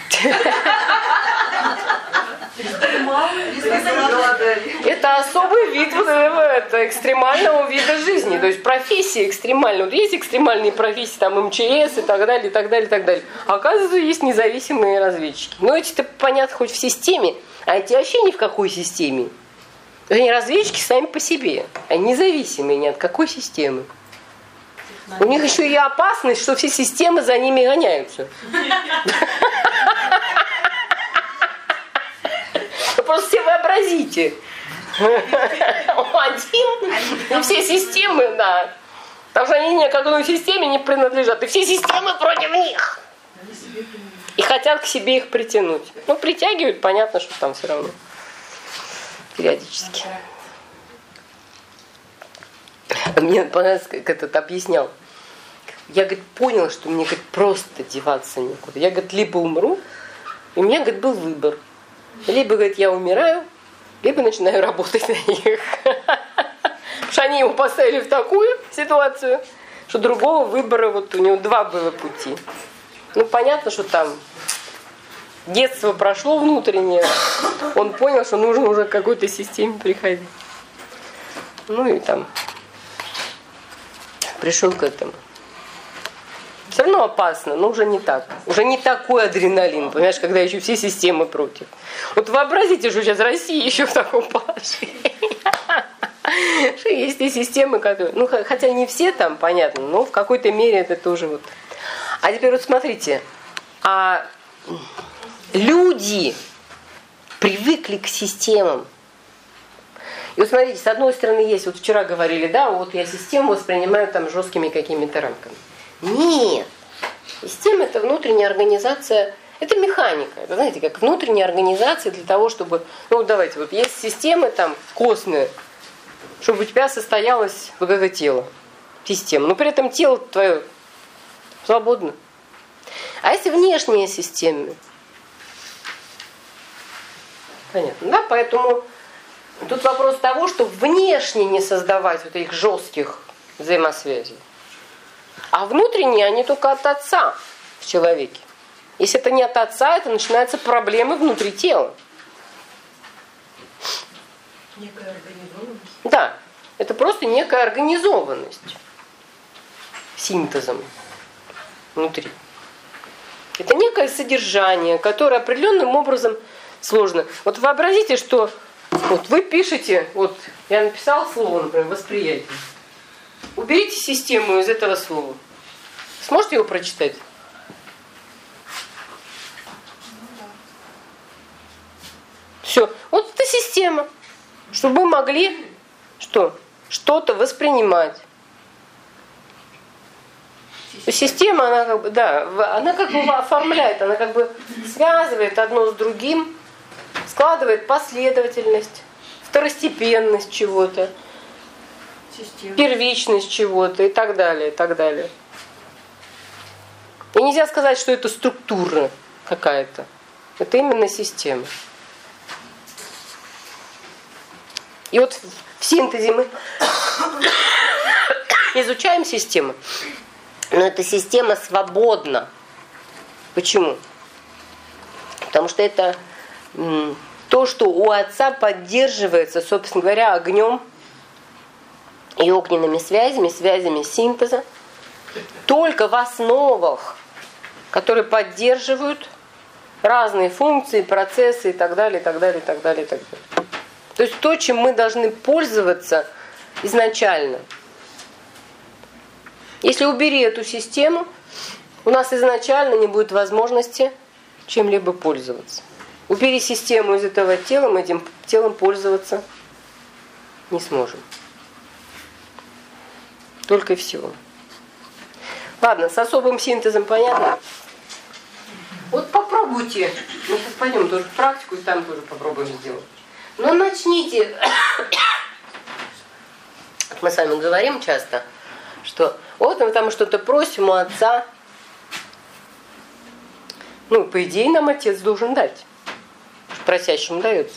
Speaker 3: Это особый вид вот этого экстремального вида жизни. То есть профессии экстремальные. Вот есть экстремальные профессии, там МЧС и так далее, и так далее, и так далее. А оказывается, есть независимые разведчики. Но эти-то, понятно, хоть в системе, а эти вообще ни в какой системе. Они разведчики сами по себе. Они независимые ни от какой системы. У них еще и опасность, что все системы за ними гоняются. Просто себе вообразите. Один, и все системы, да. Потому что они ни к одной системе не принадлежат. И все системы против них. И хотят к себе их притянуть. Ну, притягивают, понятно, что там все равно периодически. Мне понравилось, как этот объяснял. Я, говорит, понял, что мне, говорит, просто деваться некуда. Я, говорит, либо умру, и у меня, говорит, был выбор. Либо, говорит, я умираю, либо начинаю работать на них. Потому что они его поставили в такую ситуацию, что другого выбора, вот у него два было пути. Ну, понятно, что там детство прошло внутреннее, он понял, что нужно уже к какой-то системе приходить. Ну и там пришел к этому. Все равно опасно, но уже не так. Уже не такой адреналин, понимаешь, когда еще все системы против. Вот вообразите, что сейчас Россия еще в таком положении. Что есть и системы, которые... Ну, хотя не все там, понятно, но в какой-то мере это тоже вот. А теперь вот смотрите. А люди привыкли к системам. И вот смотрите, с одной стороны есть, вот вчера говорили, да, вот я систему воспринимаю там жесткими какими-то рамками. Нет. Система – это внутренняя организация, это механика. Это, знаете, как внутренняя организация для того, чтобы... Ну, давайте, вот есть системы там костные, чтобы у тебя состоялось вот это тело, система. Но при этом тело твое свободно. А если внешние системы? Понятно, да? Поэтому тут вопрос того, что внешне не создавать вот этих жестких взаимосвязей. А внутренние, они только от отца в человеке. Если это не от отца, это начинаются проблемы внутри тела.
Speaker 4: Некая организованность.
Speaker 3: Да, это просто некая организованность синтезом внутри. Это некое содержание, которое определенным образом сложно. Вот вообразите, что вот вы пишете, вот я написал слово, например, восприятие. Уберите систему из этого слова. Сможете его прочитать? Все. Вот это система. Чтобы мы могли что? Что-то воспринимать. Система, она как бы, да, она как бы оформляет, она как бы связывает одно с другим, складывает последовательность, второстепенность чего-то, первичность чего-то и так далее, и так далее. И нельзя сказать, что это структура какая-то. Это именно система. И вот в синтезе мы изучаем систему, но эта система свободна. Почему? Потому что это то, что у отца поддерживается, собственно говоря, огнем и огненными связями, связями синтеза, только в основах, которые поддерживают разные функции, процессы и так далее, и так далее, и так далее, и так далее. То есть то, чем мы должны пользоваться изначально. Если убери эту систему, у нас изначально не будет возможности чем-либо пользоваться. Убери систему из этого тела, мы этим телом пользоваться не сможем. Только и всего. Ладно, с особым синтезом понятно? Вот попробуйте. Мы сейчас пойдем тоже в практику и там тоже попробуем сделать. Но начните. Мы с вами говорим часто, что вот мы там что-то просим у отца. Ну, по идее, нам отец должен дать. Просящему дается.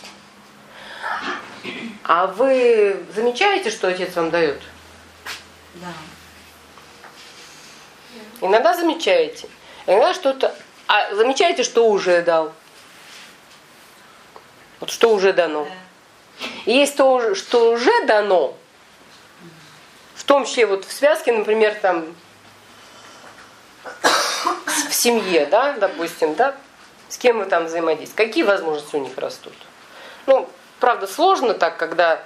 Speaker 3: А вы замечаете, что отец вам дает?
Speaker 2: Да.
Speaker 3: Иногда замечаете. Иногда что-то... А замечаете, что уже дал? Вот что уже дано. И есть то, что уже дано, в том числе вот в связке, например, там в семье, да, допустим, да, с кем вы там взаимодействуете, какие возможности у них растут. Ну, правда, сложно так, когда,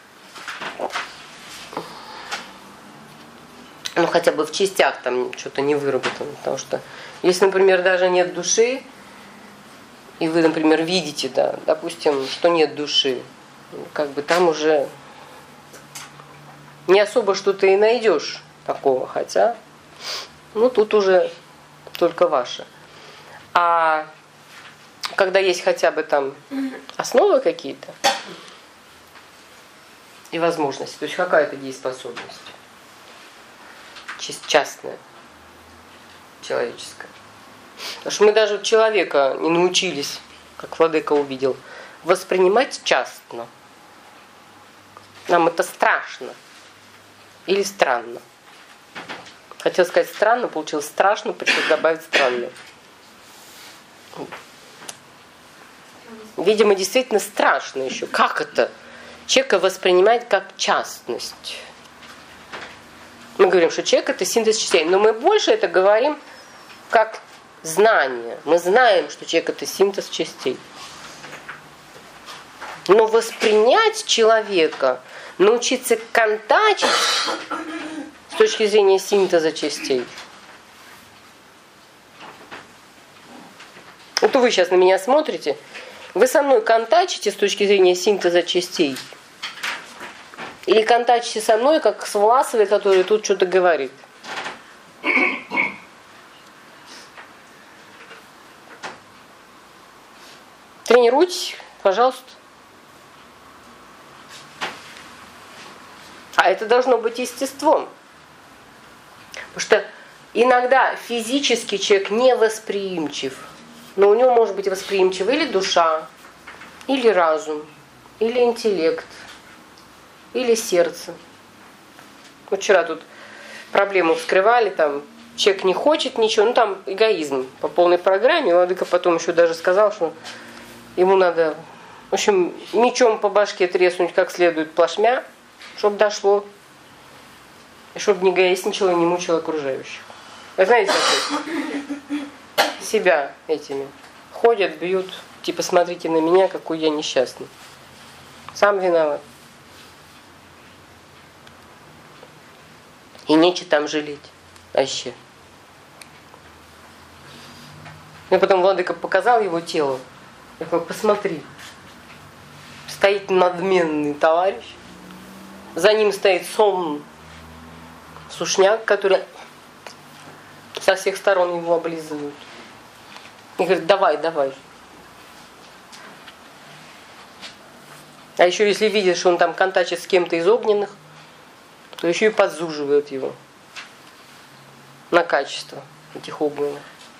Speaker 3: ну, хотя бы в частях там что-то не выработано, потому что если, например, даже нет души, и вы, например, видите, да, допустим, что нет души, как бы там уже не особо что-то и найдешь такого, хотя, ну, тут уже только ваше. А когда есть хотя бы там основы какие-то, и возможности. То есть какая-то дееспособность. Частная, человеческая. Потому что мы даже человека не научились, как владыка увидел, воспринимать частно. Нам это страшно или странно. Хотел сказать странно, получилось страшно, пришлось добавить странно. Видимо, действительно страшно еще. Как это? Человека воспринимать как частность. Мы говорим, что человек это синтез частей, но мы больше это говорим как знание. Мы знаем, что человек это синтез частей. Но воспринять человека, научиться контачить с точки зрения синтеза частей. Вот вы сейчас на меня смотрите, вы со мной контачите с точки зрения синтеза частей? Или контачите со мной, как с Власовой, который тут что-то говорит? Тренируйтесь, пожалуйста. А это должно быть естеством. Потому что иногда физически человек невосприимчив, но у него может быть восприимчива или душа, или разум, или интеллект, или сердце. Вот вчера тут проблему вскрывали, там человек не хочет ничего, ну там эгоизм по полной программе. Владыка потом еще даже сказал, что ему надо, в общем, мечом по башке треснуть как следует плашмя, чтобы дошло, и чтобы не гаисничало и не мучило окружающих. Вы знаете, себя этими ходят, бьют, типа смотрите на меня, какой я несчастный. Сам виноват. И нечего там жалеть. Вообще. И потом владыка показал его тело. Я говорю, посмотри. Стоит надменный товарищ. За ним стоит сушняк, который со всех сторон его облизывают. И говорит, давай, давай. А еще если видит, что он там контачит с кем-то из огненных, то еще и подзуживают его на качество этих огненных.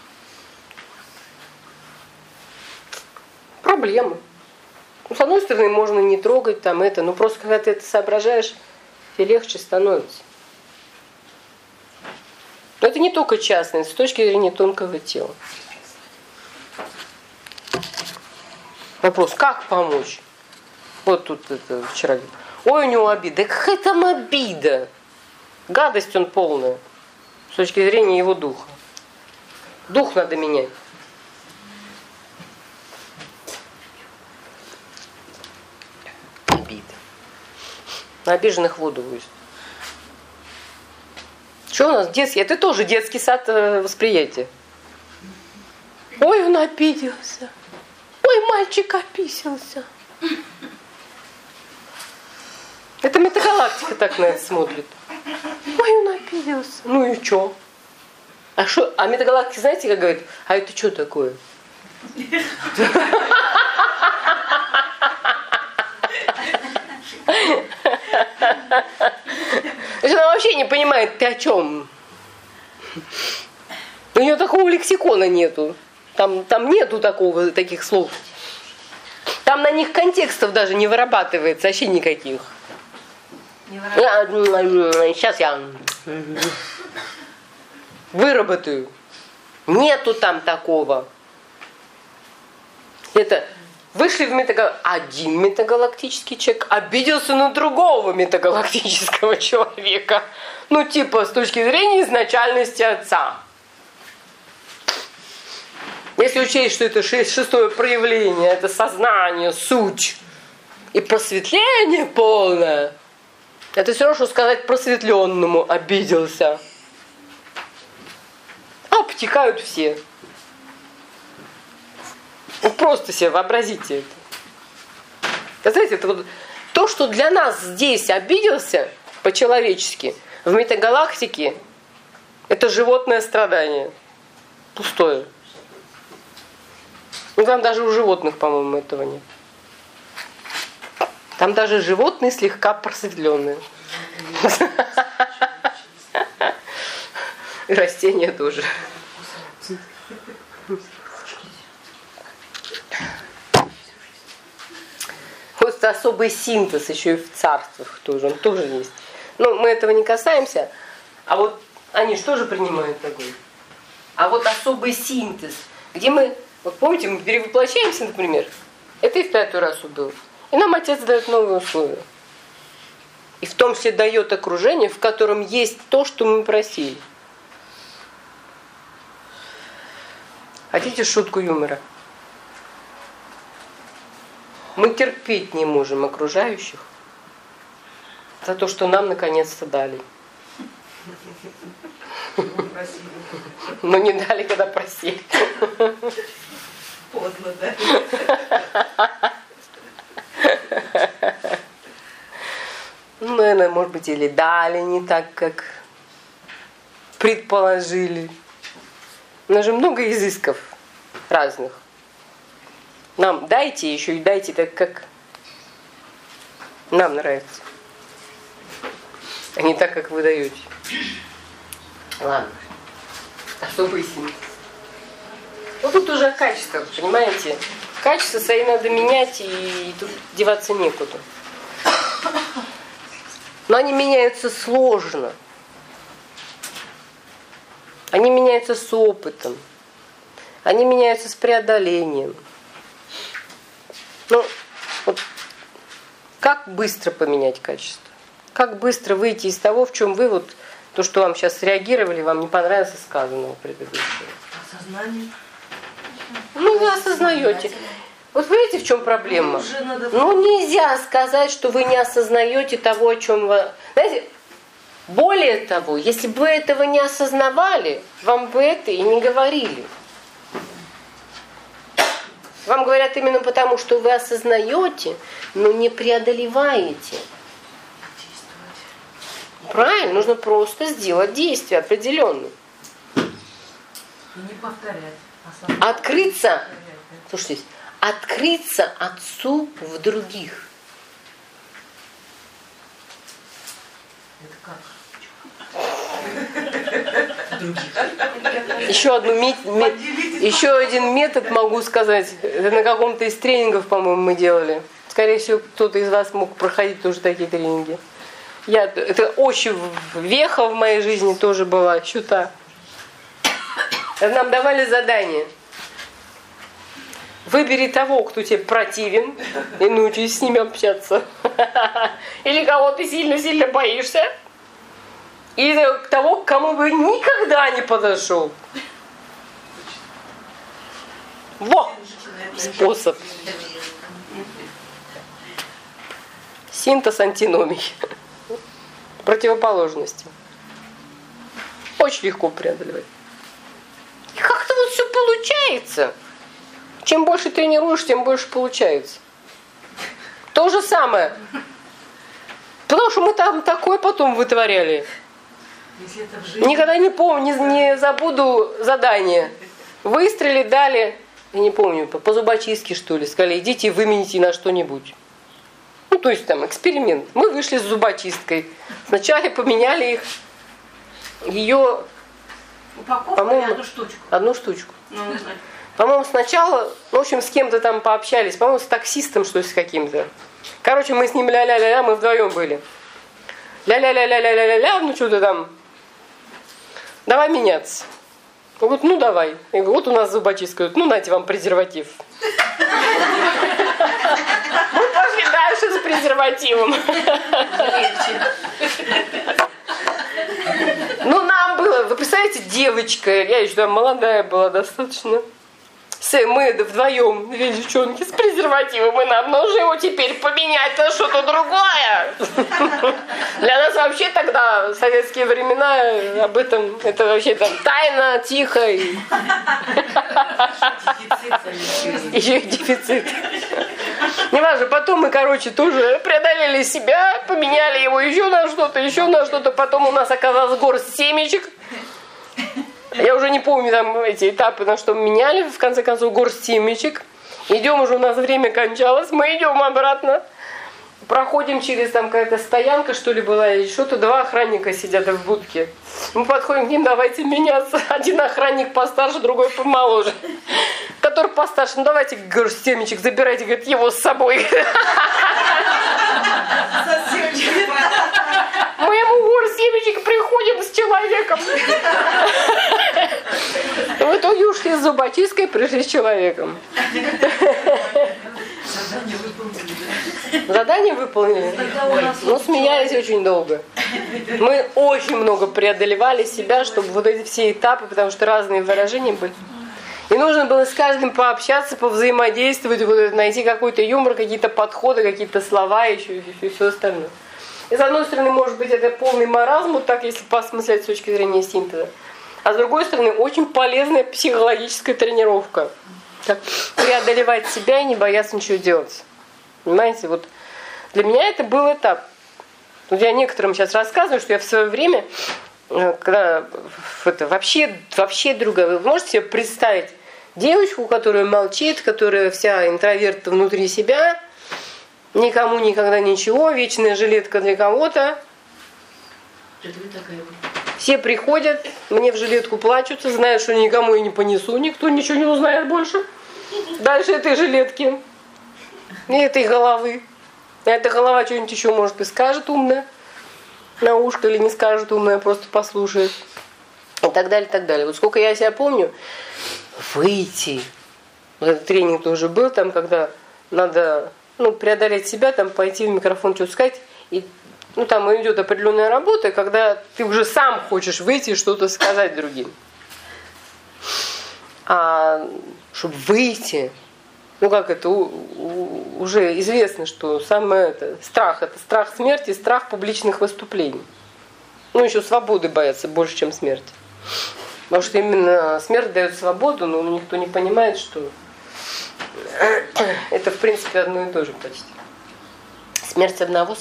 Speaker 3: Проблемы. Ну, с одной стороны, можно не трогать там это, но просто когда ты это соображаешь, тебе легче становится. Но это не только частное, с точки зрения тонкого тела. Вопрос, как помочь? Вот тут это вчера. Ой, у него обида. Да какая там обида? Гадость он полная. С точки зрения его духа. Дух надо менять. Обида. На обиженных воду выжать. Что у нас детский? Это тоже детский сад восприятия. Ой, он обиделся. Ой, мальчик описался. Это метагалактика так на это смотрит. Ой, он обиделся. Ну и что? А метагалактика, знаете, как говорит? А это что такое? Она вообще не понимает, ты о чем. У нее такого лексикона нету. Там нету таких слов. Там на них контекстов даже не вырабатывается, вообще никаких. Сейчас я выработаю. Нету там такого. Это вышли в один метагалактический человек обиделся на другого метагалактического человека. Ну, типа, с точки зрения изначальности отца. Если учесть, что это шестое проявление, это сознание, суть и просветление полное, это все равно, что сказать просветленному обиделся. Обтекают все. Просто себе вообразите это. Знаете, это вот то, что для нас здесь обиделся по-человечески, в метагалактике это животное страдание. Пустое. Ну там даже у животных, по-моему, этого нет. Там даже животные слегка просветленные. И растения тоже. Вот особый синтез еще и в царствах тоже, он тоже есть. Но мы этого не касаемся. А вот они что же принимают огонь? А вот особый синтез, где мы, вот помните, мы перевоплощаемся, например, это и в 5-й раз было. И нам Отец дает новые условия. И в том числе дает окружение, в котором есть то, что мы просили. Хотите шутку юмора? Мы терпеть не можем окружающих за то, что нам наконец-то дали. Но не дали, когда просили.
Speaker 4: Поздно, да?
Speaker 3: Ну, наверное, может быть, или дали не так, как предположили. У нас же много изысков разных. Нам дайте, еще и дайте так, как нам нравится. А не так, как вы даете. Ладно. Особый синтез. Ну тут уже качество, понимаете? Качество свои надо менять, и тут деваться некуда. Но они меняются сложно. Они меняются с опытом. Они меняются с преодолением. Ну, вот как быстро поменять качество? Как быстро выйти из того, в чем вы вот то, что вам сейчас среагировали, вам не понравилось сказанного предыдущего?
Speaker 4: Осознание.
Speaker 3: Ну, вы осознаете. Вот видите, в чем проблема? Ну, нельзя сказать, что вы не осознаете того, о чем вы... Знаете, более того, если бы вы этого не осознавали, вам бы это и не говорили. Вам говорят именно потому, что вы осознаете, но не преодолеваете. Правильно, нужно просто сделать действие определенное.
Speaker 2: И не повторять.
Speaker 3: Открыться, слушайте, открыться Отцу в других.
Speaker 2: Это как?
Speaker 3: Еще один метод могу сказать. Это на каком-то из тренингов, по-моему, мы делали. Скорее всего, кто-то из вас мог проходить тоже такие тренинги. Это очень веха в моей жизни тоже была, щута. Нам давали задание. Выбери того, кто тебе противен, и научись с ними общаться. Или кого ты сильно-сильно боишься. И того, к кому бы никогда не подошел. Во! Способ. Синтез антиномий. Противоположности. Очень легко преодолевать. И как-то вот все получается. Чем больше тренируешь, тем больше получается. То же самое. Потому что мы там такое потом вытворяли. Никогда не помню, не забуду задание. Выстрелили, дали, я не помню, по зубочистке, что ли, сказали, идите и вымените на что-нибудь. Ну, то есть там эксперимент. Мы вышли с зубочисткой. Сначала поменяли их. Ее, по-моему, одну штучку. По-моему, сначала, в общем, с кем-то там пообщались. По-моему, с таксистом, что ли, с каким-то. Короче, мы с ним ля-ля-ля-ля, мы вдвоем были. Ля-ля-ля-ля-ля-ля-ля, ну что-то там. Давай меняться. Он говорит, ну давай. Я говорю, вот у нас зубочистка. Ну, нате вам презерватив. Мы пошли дальше с презервативом. Ну, нам было, вы представляете, девочка, я еще там молодая была достаточно. Мы вдвоем, две девчонки с презервативом, и нам нужно его теперь поменять на что-то другое. Для нас вообще тогда, в советские времена, об этом, это вообще там тайна, тихо. Еще и дефицит. Неважно, потом мы, короче, тоже преодолели себя, поменяли его еще на что-то, потом у нас оказалась горсть семечек. Я уже не помню там эти этапы, на что меняли, в конце концов, горсть семечек. Идем уже, у нас время кончалось, мы идем обратно. проходим через там какая-то стоянка, что ли, была, или что-то, 2 охранника сидят в будке. Мы подходим к ним, давайте меняться. Один охранник постарше, другой помоложе. Который постарше, ну давайте, говорит, семечек забирайте, говорит, его с собой. Мы ему горсть семечек приходим с человеком. В итоге ушли с зубочисткой, пришли с человеком.
Speaker 2: Задание выполнили.
Speaker 3: Задание выполнили? Но смеялись очень долго. Мы очень много преодолевали себя, чтобы вот эти все этапы, потому что разные выражения были. И нужно было с каждым пообщаться, повзаимодействовать, вот это, найти какой-то юмор, какие-то подходы, какие-то слова еще и все остальное. И с одной стороны, может быть, это полный маразм, вот так, если посмотреть с точки зрения синтеза. А с другой стороны, очень полезная психологическая тренировка. Как преодолевать себя и не бояться ничего делать. Понимаете, вот для меня это был этап. Вот я некоторым сейчас рассказываю, что я в свое время, когда это вообще другая, вы можете себе представить девочку, которая молчит, которая вся интроверт внутри себя, никому никогда ничего, вечная жилетка для кого-то.
Speaker 1: Это вы такая вот.
Speaker 3: Все приходят, мне в жилетку плачутся, знают, что никому я не понесу, никто ничего не узнает больше. Дальше этой жилетки и этой головы. Эта голова что-нибудь еще, может, и скажет умное на ушко, или не скажет умное, просто послушает. И так далее, и так далее. Вот сколько я себя помню, выйти. Вот этот тренинг тоже был, там, когда надо преодолеть себя, там, пойти в микрофон что-то сказать. И там идет определенная работа, когда ты уже сам хочешь выйти и что-то сказать другим. А чтобы выйти, как это уже известно, что самое это страх смерти, страх публичных выступлений. Еще свободы боятся больше, чем смерти. Потому что именно смерть дает свободу, но никто не понимает, что это в принципе одно и то же почти. Смерть одного,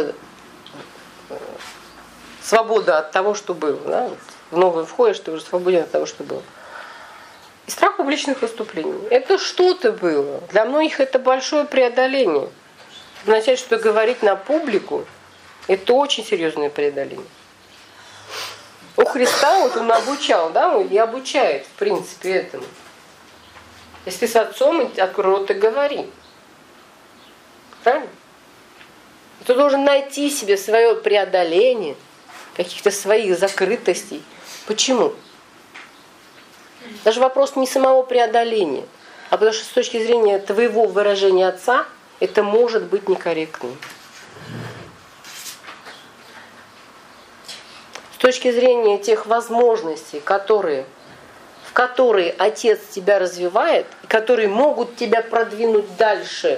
Speaker 3: свобода от того, что было. Да? В новое входишь, ты уже свободен от того, что было. И страх публичных выступлений. Это что-то было. Для многих это большое преодоление. Начать что-то говорить на публику, это очень серьезное преодоление. У Христа он обучал, и обучает, в принципе, этому. Если ты с отцом, открой рот и говори. Правильно? Ты должен найти себе свое преодоление, каких-то своих закрытостей. Почему? Даже вопрос не самого преодоления, а потому что с точки зрения твоего выражения отца, это может быть некорректным. С точки зрения тех возможностей, в которые отец тебя развивает, и которые могут тебя продвинуть дальше,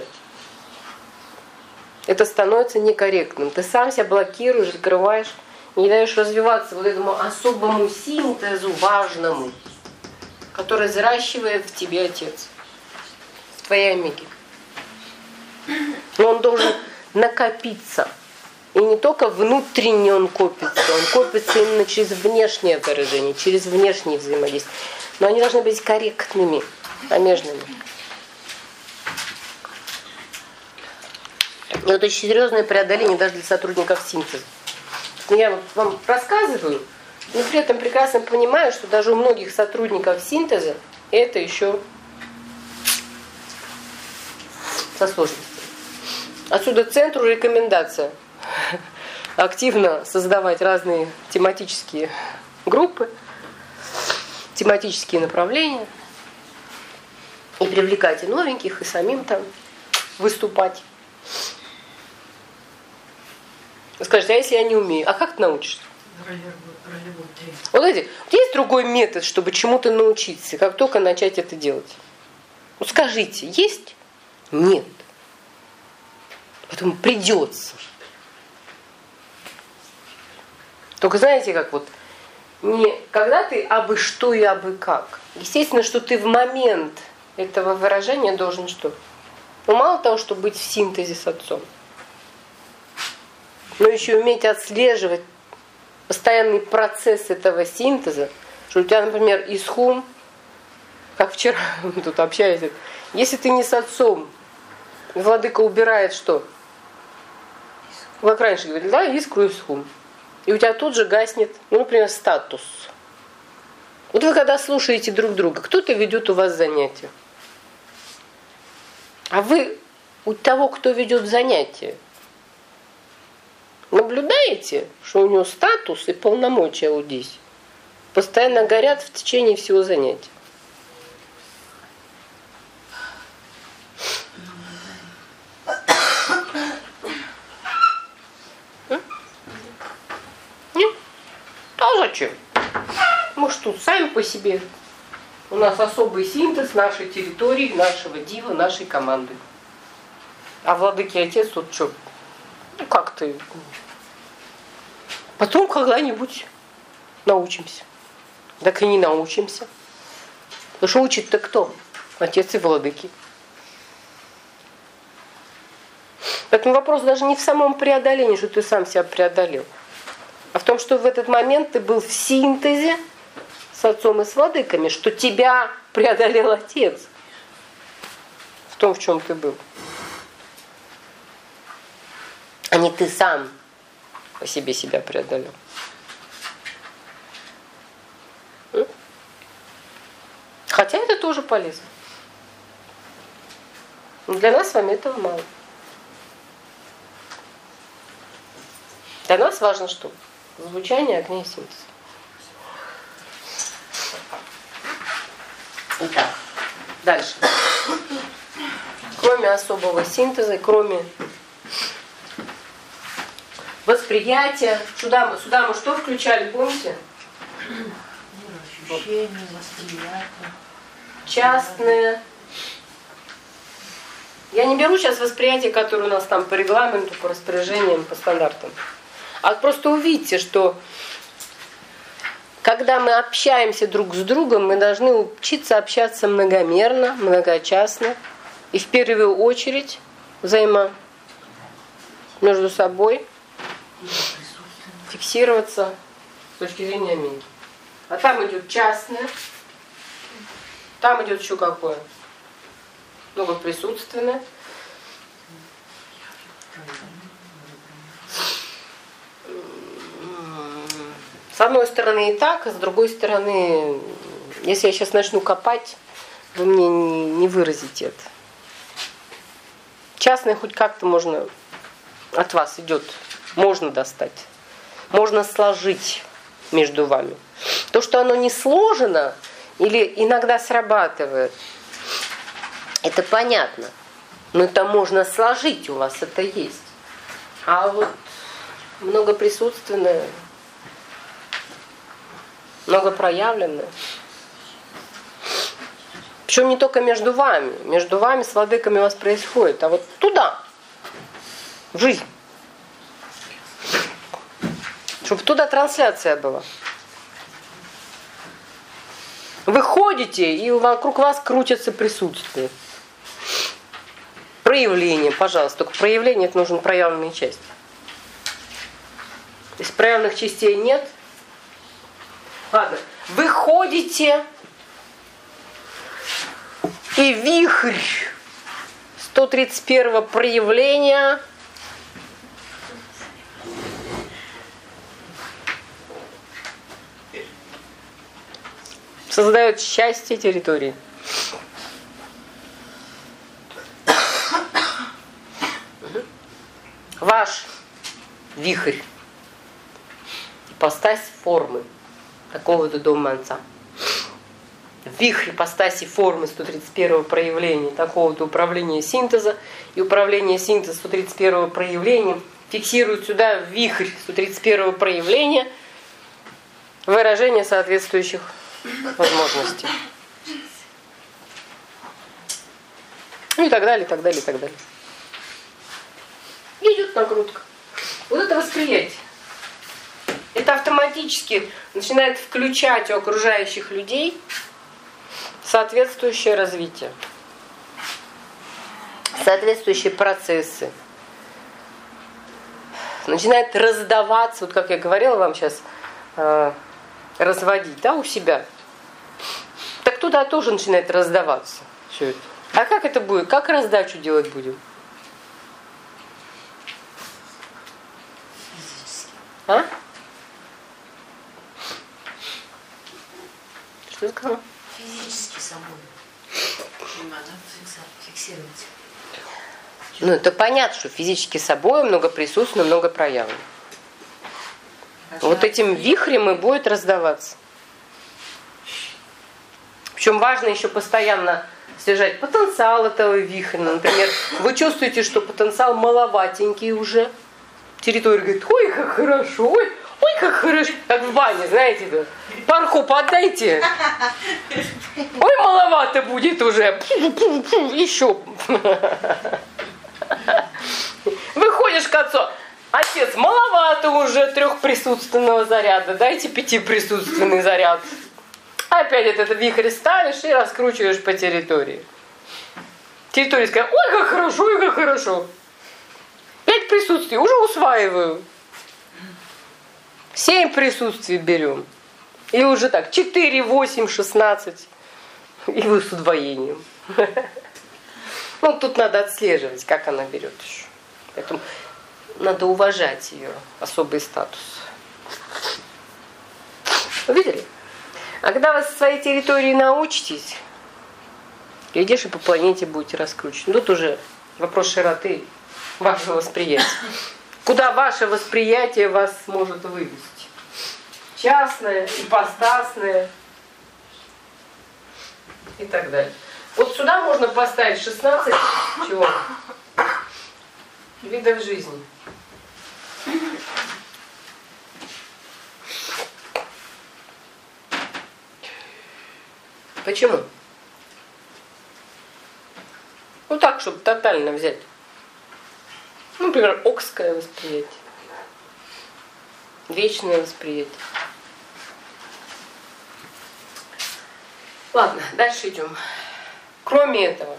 Speaker 3: это становится некорректным. Ты сам себя блокируешь, закрываешь, не даешь развиваться вот этому особому синтезу важному, который взращивает в тебе отец, в твоей омеге. Но он должен накопиться. И не только внутренне он копится именно через внешнее выражение, через внешние взаимодействия. Но они должны быть корректными, омежными. И это очень серьезное преодоление даже для сотрудников синтеза. Я вам рассказываю, но при этом прекрасно понимаю, что даже у многих сотрудников синтеза это еще со сложностями. Отсюда центру рекомендация активно создавать разные тематические группы, тематические направления и привлекать и новеньких, и самим там выступать. Вы скажете, а если я не умею? А как ты научишься? Вот эти, есть другой метод, чтобы чему-то научиться, как только начать это делать? Скажите, есть? Нет. Поэтому придется. Только знаете, как не когда ты абы что и абы как. Естественно, что ты в момент этого выражения должен что? Мало того, чтобы быть в синтезе с отцом, но еще уметь отслеживать постоянный процесс этого синтеза, что у тебя, например, исхум, как вчера мы тут общались, если ты не с отцом, владыка убирает что? как раньше говорили, да, искру и схум. И у тебя тут же гаснет, ну, например, статус. Вот вы когда слушаете друг друга, кто-то ведет у вас занятия. А вы у того, кто ведет занятия, наблюдаете, что у него статус и полномочия вот здесь постоянно горят в течение всего занятия. Нет? А зачем? Мы что, сами по себе. У нас особый синтез нашей территории, нашего дива, нашей команды. А владыки отец тут что? Ну как ты? Потом когда-нибудь научимся. Так и не научимся. Потому что учит-то кто? Отец и владыки. Поэтому вопрос даже не в самом преодолении, что ты сам себя преодолел, а в том, что в этот момент ты был в синтезе с отцом и с владыками, что тебя преодолел отец в том, в чем ты был. А не ты сам по себе себя преодолел. Хотя это тоже полезно. Но для нас с вами этого мало. Для нас важно что? Звучание, огня и синтез. Итак, дальше. Кроме особого синтеза, кроме восприятия, сюда мы что включали, помните?
Speaker 2: Ощущение, восприятие.
Speaker 3: Частное. Я не беру сейчас восприятие, которое у нас там по регламенту, по распоряжениям, по стандартам. А просто увидьте, что когда мы общаемся друг с другом, мы должны учиться общаться многомерно, многочастно. И в первую очередь между собой фиксироваться с точки зрения мира. А там идет частное, там идет еще какое? Многоприсутственное. С одной стороны и так, а с другой стороны, если я сейчас начну копать, вы мне не выразите это. Частное хоть как-то можно от вас идет, можно достать, можно сложить между вами. То, что оно не сложено или иногда срабатывает, это понятно. Но это можно сложить, у вас это есть. А вот многоприсутственное, многопроявленное. Причем не только между вами с владыками у вас происходит, а вот туда, в жизнь. Чтобы туда трансляция была. Вы ходите, и вокруг вас крутятся присутствия. Проявление, пожалуйста. Только проявление, это нужны проявленные части. Если проявленных частей нет, ладно. Вы ходите, и вихрь 131-го проявления создает счастье территории. Ваш вихрь, ипостась формы такого-то дома-манца. Вихрь ипостаси формы 131-го проявления такого-то управления синтеза и управление синтеза 131-го проявления фиксирует сюда в вихрь 131-го проявления выражение соответствующих возможностей. Ну и так далее, и так далее, и так далее. И идет накрутка. Вот это восприятие. Это автоматически начинает включать у окружающих людей соответствующее развитие, соответствующие процессы. Начинает раздаваться, вот как я говорила вам сейчас, разводить, да, у себя. Так туда тоже начинает раздаваться все это. А как это будет? Как раздачу делать будем? А? Что сказала?
Speaker 1: Физически собой. Фиксировать.
Speaker 3: Ну, это понятно, что физически собой много присутствует, много проявлено. Вот этим вихрем и будет раздаваться. Причем важно еще постоянно снижать потенциал этого вихря. Например, вы чувствуете, что потенциал маловатенький уже. Территория говорит, ой, как хорошо, ой, как хорошо. Как в бане, знаете, да? Парку подайте. Ой, маловато будет уже. Еще. Выходишь к отцу. Отец, маловато уже 3-присутственного заряда. Дайте 5-присутственный заряд. Опять этот вихрь ставишь и раскручиваешь по территории. Территория скажет, ой, как хорошо, ой, как хорошо. 5 присутствий, уже усваиваю. 7 присутствий берем. И уже так, 4, 8, 16. И вы с удвоением. Ну, тут надо отслеживать, как она берет еще. Поэтому надо уважать ее особый статус. Увидели? А когда вы со своей территории научитесь, глядишь, и по планете будете раскручены. Тут уже вопрос широты вашего восприятия. Куда ваше восприятие вас может вывести? Частное, ипостасное и так далее. Вот сюда можно поставить 16 чего? Видов жизни. Почему? Ну так, чтобы тотально взять. Ну, например, окское восприятие. Вечное восприятие. Ладно, дальше идем. Кроме этого,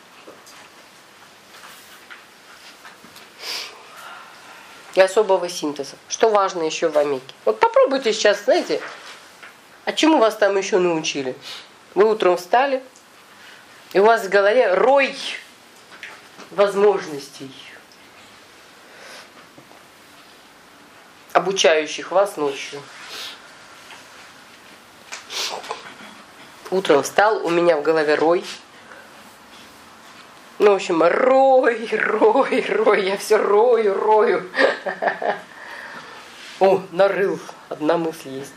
Speaker 3: и особого синтеза. Что важно еще в омеге? Вот попробуйте сейчас, знаете, а чему вас там еще научили? Вы утром встали, и у вас в голове рой возможностей, обучающих вас ночью. Утром встал, у меня в голове рой. Ну, в общем, рой, я все рою. О, нарыл, одна мысль есть.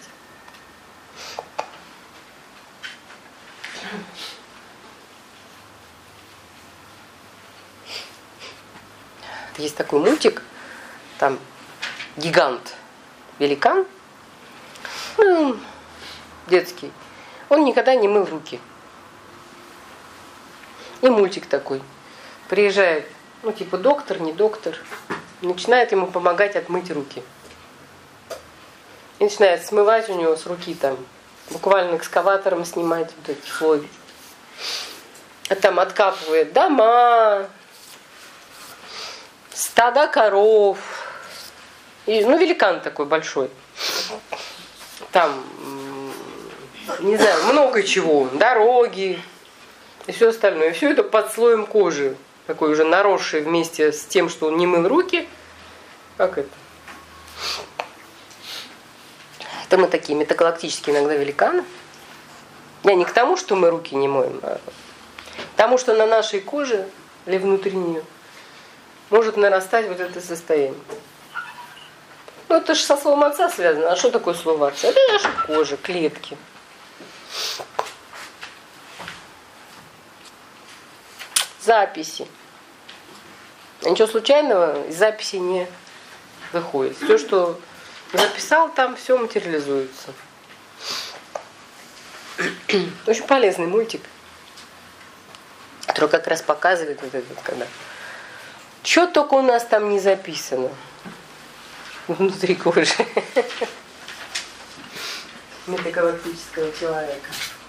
Speaker 3: Есть такой мультик, там гигант, великан, ну, детский. Он никогда не мыл руки. И мультик такой. Приезжает, ну типа доктор, не доктор, начинает ему помогать отмыть руки. И начинает смывать у него с руки там, буквально экскаватором снимать вот этот слой. А там откапывает дома, стада коров. И, ну, великан такой большой. Там, не знаю, много чего. Дороги и все остальное. И все это под слоем кожи. Такой уже наросший вместе с тем, что он не мыл руки. Как это? Это мы такие метагалактические иногда великаны. Я не к тому, что мы руки не моем, а к тому, что на нашей коже или внутри нее может нарастать вот это состояние. Ну, это же со словом отца связано. А что такое слово отца? Это наша кожа, клетки. Записи. Ничего случайного из записи не выходит. Все, что записал там, все материализуется. Очень полезный мультик, который как раз показывает вот это, когда что только у нас там не записано внутри кожи метагалактического человека.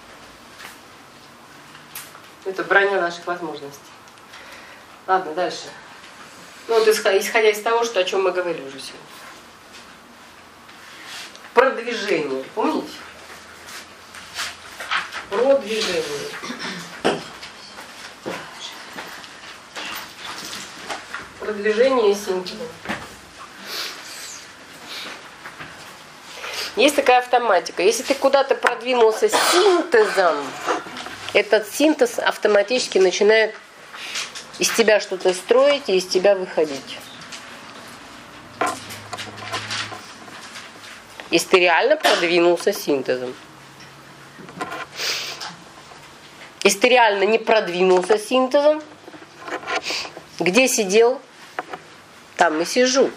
Speaker 3: Это броня наших возможностей. Ладно, дальше. Ну вот исходя из того, что, о чем мы говорили уже сегодня. Продвижение. Помните? Продвижение. Продвижение синтеза. Есть такая автоматика. Если ты куда-то продвинулся синтезом, этот синтез автоматически начинает из тебя что-то строить и из тебя выходить. Если ты реально продвинулся синтезом. Если ты реально не продвинулся синтезом, где сидел, там и сижу.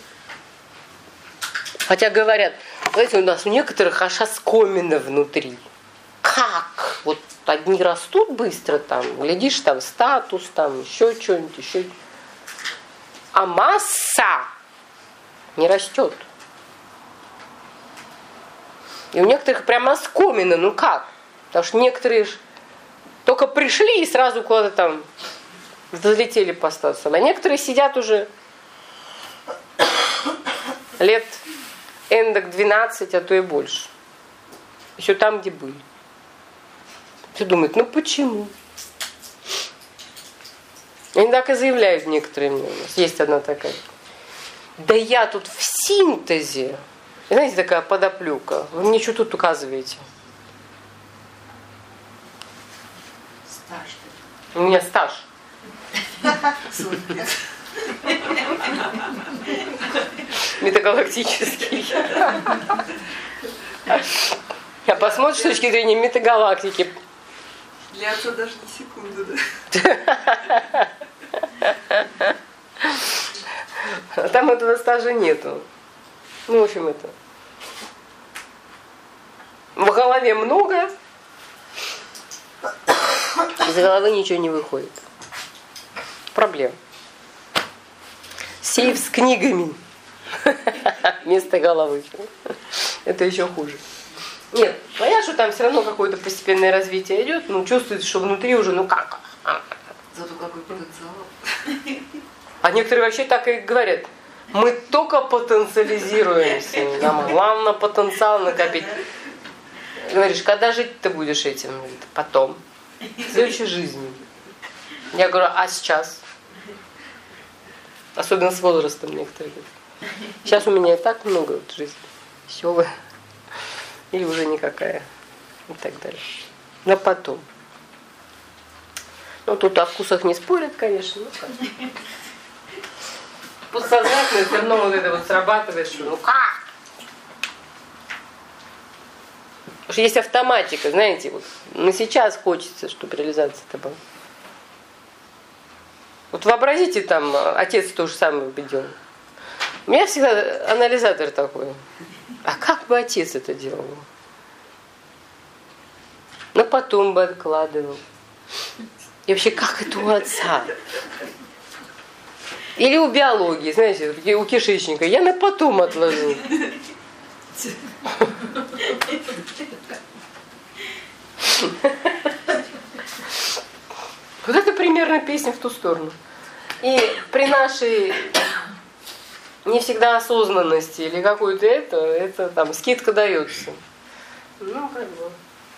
Speaker 3: Хотя говорят, знаете, у нас у некоторых аж оскомины внутри. Как? Вот одни растут быстро там, глядишь, там статус, там еще что-нибудь, еще. А масса не растет. И у некоторых прямо оскомины, ну как? Потому что некоторые только пришли и сразу куда-то там взлетели по статусам. А некоторые сидят уже лет эндок 12, а то и больше. Еще там, где были. Все думают, ну почему? Они так и заявляют некоторые мне. У нас есть одна такая. Да я тут в синтезе. И знаете, такая подоплека. Вы мне что тут указываете?
Speaker 4: Стаж.
Speaker 3: У меня стаж.
Speaker 4: 40 лет.
Speaker 3: Метагалактический. А посмотришь с точки зрения метагалактики.
Speaker 4: Для отца даже не секунду, да?
Speaker 3: А там этого стажа нету. Ну, в общем, это. В голове много, из головы ничего не выходит. Проблема. Сейф с книгами вместо головы. Это еще хуже. Нет, понятно, что там все равно какое-то постепенное развитие идет, но чувствуется, что внутри уже, ну как.
Speaker 4: Зато какой потенциал.
Speaker 3: А некоторые вообще так и говорят. Мы только потенциализируемся. Нам главное потенциал накопить. Говоришь, когда жить ты будешь этим? Говорит, потом. В следующей жизни. Я говорю, а сейчас? Особенно с возрастом некоторые говорят. Сейчас у меня и так много вот жизни. Веселая. Или уже никакая. И так далее. Но потом. Ну, тут о вкусах не спорят, конечно. Ну, как. Подсознательно все равно вот это вот срабатывает, что ну как? Потому что есть автоматика, знаете, вот на сейчас хочется, чтобы реализация-то была. Вот вообразите, там, отец то же самое бы делал. У меня всегда анализатор такой. А как бы отец это делал? Но потом бы откладывал. И вообще, как это у отца? Или у биологии, знаете, у кишечника. Я на потом отложу. Вот это примерно песня в ту сторону. И при нашей не всегда осознанности или какой-то это там скидка дается. Ну, как бы.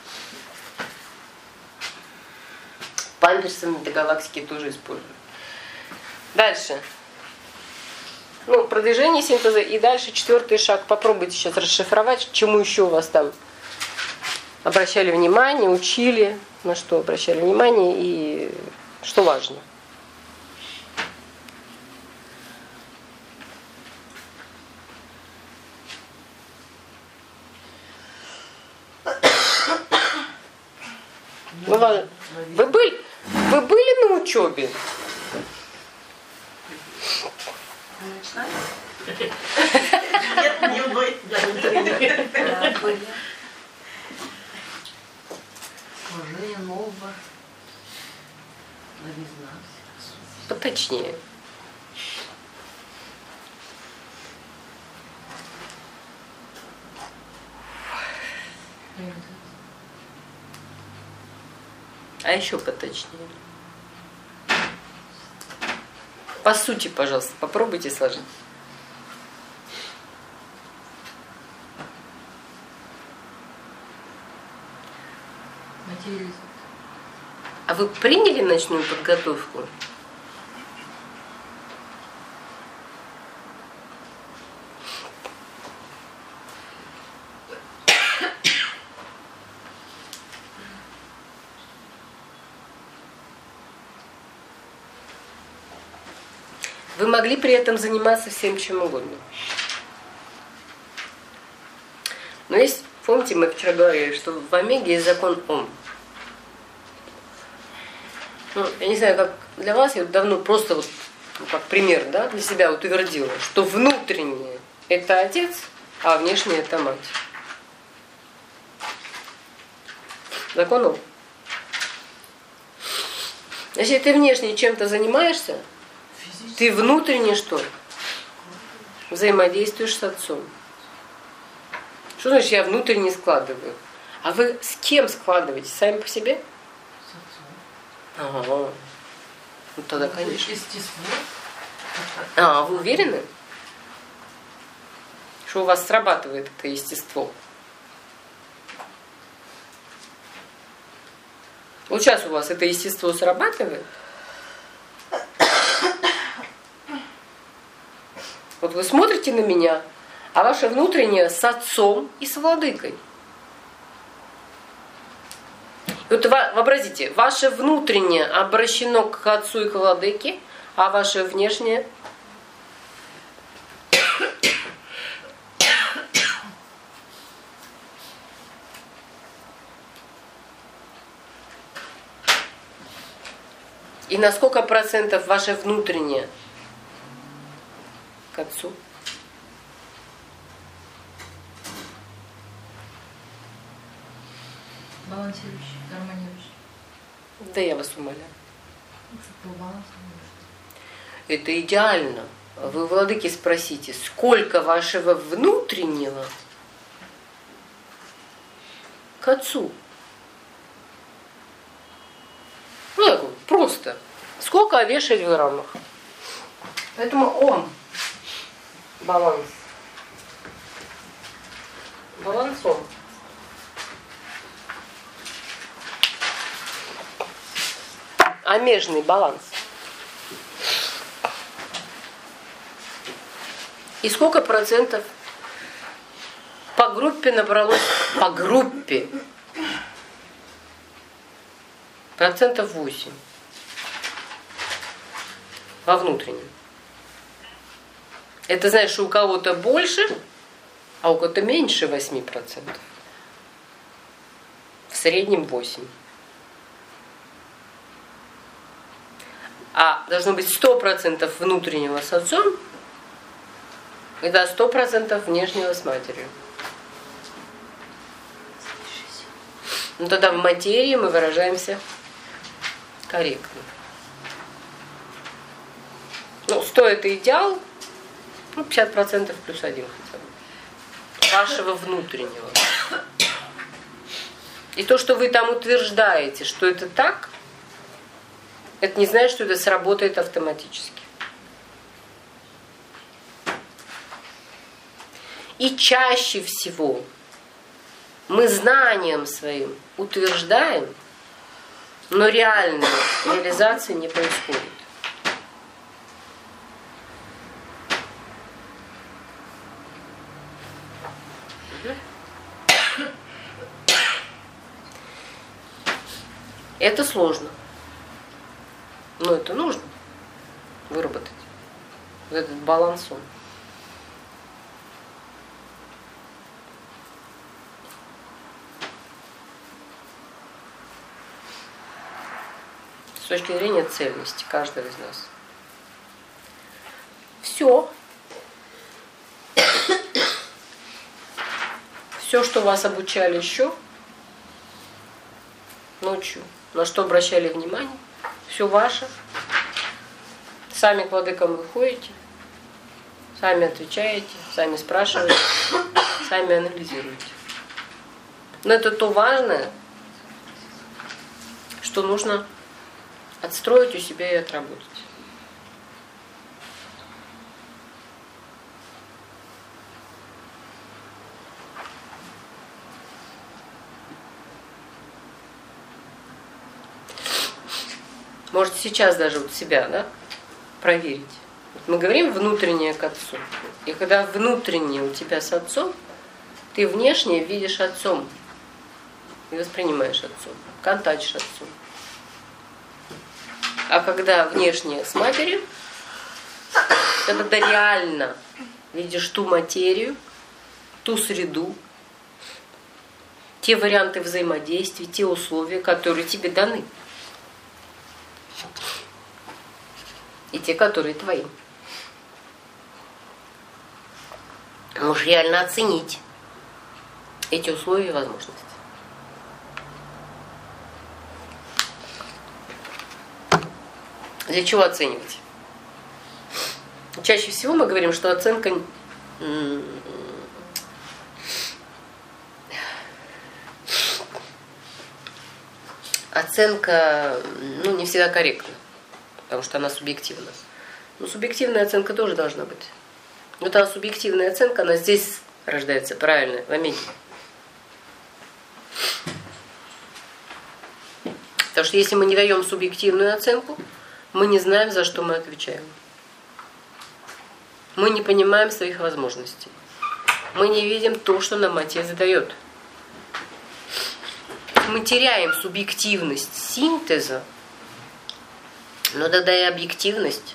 Speaker 3: Памперсы метагалактики тоже используют. Дальше. Ну, продвижение синтеза. И дальше 4-й шаг. Попробуйте сейчас расшифровать, чему еще у вас там обращали внимание, учили, на что обращали внимание и что важно. Вы были на учебе?
Speaker 1: Нет, не вы.
Speaker 2: Сложение нового. Новизна.
Speaker 3: Поточнее. А еще поточнее. По сути, пожалуйста, попробуйте сложить.
Speaker 2: Материализм.
Speaker 3: А вы приняли ночную подготовку? вы могли при этом заниматься всем чем угодно. Но есть, помните, мы вчера говорили, что в Омеге есть закон Ом. Ну, я не знаю, как для вас, я давно просто вот, как пример, да, для себя вот утвердила, что внутреннее – это отец, а внешнее – это мать. Закон Ом. Если ты внешне чем-то занимаешься, ты внутренне что? Взаимодействуешь с отцом. Что значит я внутренне складываю? А вы с кем складываете? Сами по себе?
Speaker 2: С отцом.
Speaker 3: Ага. Ну тогда, конечно.
Speaker 2: Естество.
Speaker 3: А вы уверены, что у вас срабатывает это естество? Вот сейчас у вас это естество срабатывает? Вот вы смотрите на меня, а ваше внутреннее с отцом и с владыкой. И вот вообразите, ваше внутреннее обращено к отцу и к владыке, а ваше внешнее и на сколько процентов ваше внутреннее к отцу?
Speaker 2: Балансирующий, гармонирующий.
Speaker 3: Да я вас умоляю.
Speaker 2: По балансу.
Speaker 3: Это идеально. Вы, владыки, спросите, сколько вашего внутреннего к отцу? Ну, так вот, просто. Сколько вешать в граммах? Поэтому Ом. Баланс. Балансом. Омежный баланс. И сколько процентов по группе набралось? По группе. Процентов 8. Во внутреннем. Это значит, что у кого-то больше, а у кого-то меньше 8%. В среднем 8%. А должно быть 100% внутреннего с отцом, и да, 100% внешнего с матерью. Ну тогда в материи мы выражаемся корректно. Ну, 100 это идеал, ну, 50% плюс 1 хотя бы. Вашего внутреннего. И то, что вы там утверждаете, что это так, это не значит, что это сработает автоматически. И чаще всего мы знанием своим утверждаем, но реальной реализации не происходит. Это сложно. Но это нужно выработать. Вот этот баланс. С точки зрения цельности каждого из нас. Все. Все, что вас обучали еще ночью, на что обращали внимание, все ваше. Сами к владыкам выходите, сами отвечаете, сами спрашиваете, сами анализируете. Но это то важное, что нужно отстроить у себя и отработать. Можете сейчас даже вот себя, да, проверить. Вот мы говорим внутреннее к отцу. И когда внутреннее у тебя с отцом, ты внешнее видишь отцом. И воспринимаешь отцом, контактишь отцом. А когда внешнее с матерью, Когда ты реально видишь ту материю, ту среду, те варианты взаимодействия, те условия, которые тебе даны. И те, которые твои. Можешь реально оценить эти условия и возможности. Для чего оценивать? Чаще всего мы говорим, что оценка не всегда корректна, потому что она субъективна. Но субъективная оценка тоже должна быть. Вот она субъективная оценка, она здесь рождается, правильно, в Омеге. Потому что если мы не даем субъективную оценку, мы не знаем, за что мы отвечаем. Мы не понимаем своих возможностей. Мы не видим то, что нам Отец дает. Мы теряем субъективность синтеза, но тогда и объективность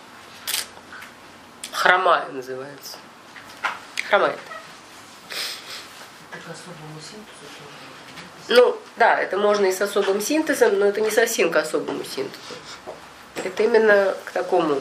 Speaker 3: хромает, называется. Хромает.
Speaker 2: Так особому синтезу тоже.
Speaker 3: Ну, да, это можно и с особым синтезом, но это не совсем к особому синтезу. Это именно к такому.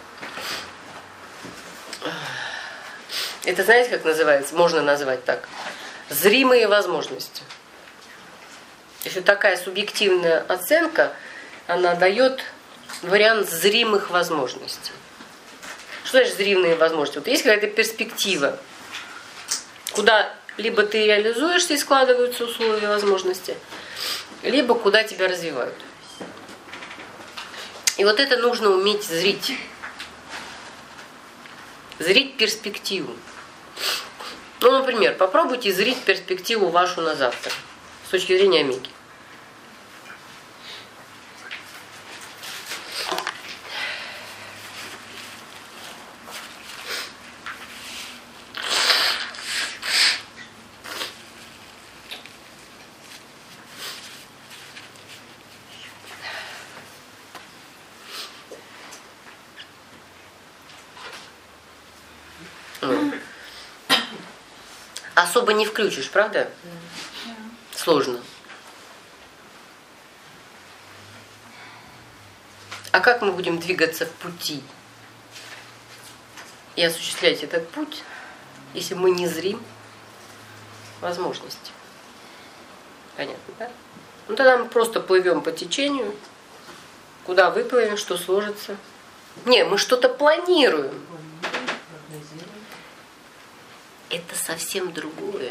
Speaker 3: Это знаете, как называется? Можно назвать так. Зримые возможности. То есть вот такая субъективная оценка, она дает вариант зримых возможностей. Что значит зримые возможности? Вот есть какая-то перспектива, куда либо ты реализуешься и складываются условия возможности, либо куда тебя развивают. И вот это нужно уметь зрить. Зрить перспективу. Ну, например, попробуйте зрить перспективу вашу на завтра с точки зрения Омеги. Особо не включишь, правда? Сложно. А как мы будем двигаться в пути и осуществлять этот путь, если мы не зрим возможности? Понятно, да? Ну тогда мы просто плывем по течению, куда выплывем, что сложится. Не, мы что-то планируем. Это совсем другое.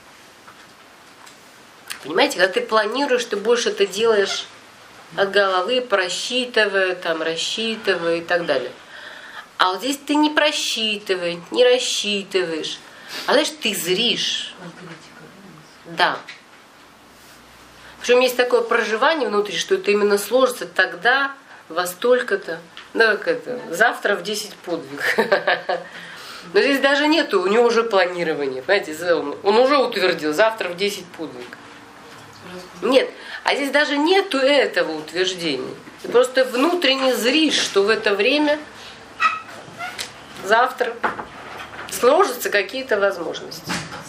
Speaker 3: Понимаете, когда ты планируешь, ты больше это делаешь от головы, просчитывая, рассчитывая и так далее. А вот здесь ты не просчитываешь, не рассчитываешь. А знаешь, ты зришь. Да. Причем есть такое проживание внутри, что это именно сложится тогда, во столько-то. Да, как это, завтра в 10 подвиг. Но здесь даже нету, у него уже планирование, понимаете, он уже утвердил, завтра в 10 подвиг. Нет, а здесь даже нету этого утверждения. Ты просто внутренне зришь, что в это время, завтра, сложатся какие-то возможности.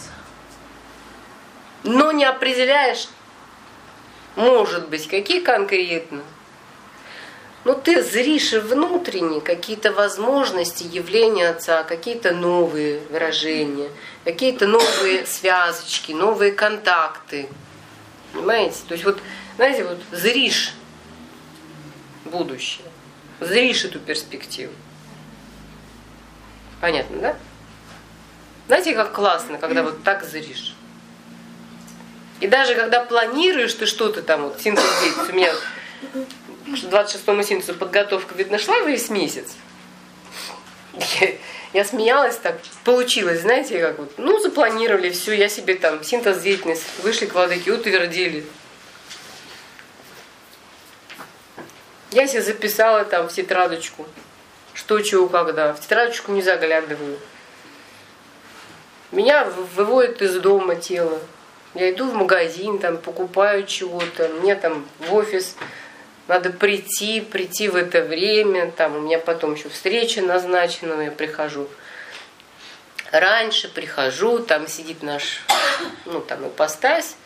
Speaker 3: Но не определяешь, может быть, какие конкретно. Но ты зришь внутренне какие-то возможности явления Отца, какие-то новые выражения, какие-то новые связочки, новые контакты. Понимаете? То есть вот, знаете, вот зришь будущее, зришь эту перспективу. Понятно, да? Знаете, как классно, когда вот так зришь. И даже когда планируешь ты что-то там, вот синтез деятельности, у меня 26-му синтезу подготовка, видно, шла весь месяц. Я смеялась так, получилось, знаете, как вот, запланировали, все, я себе там синтез деятельности, вышли к владыке, утвердили. Я себе записала там в тетрадочку, что, чего, когда. В тетрадочку не заглядываю. Меня выводят из дома тело. Я иду в магазин, там покупаю чего-то, мне там в офис надо прийти в это время, там у меня потом еще встреча назначена, но я прихожу раньше, там сидит наш, там ипостась.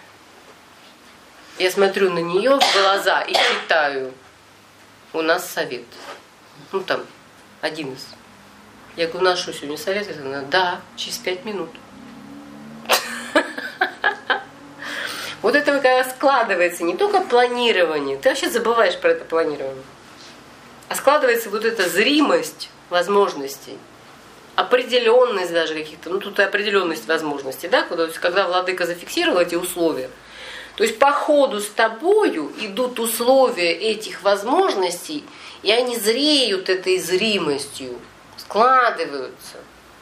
Speaker 3: Я смотрю на нее в глаза и читаю. У нас совет. Там один из. Я говорю, у нас что, сегодня совет? Она, да, через 5 минут. Вот это когда складывается не только планирование, ты вообще забываешь про это планирование, а складывается вот эта зримость возможностей, определенность даже каких-то, тут и определенность возможностей, да, когда владыка зафиксировал эти условия. То есть по ходу с тобою идут условия этих возможностей, и они зреют этой зримостью, складываются.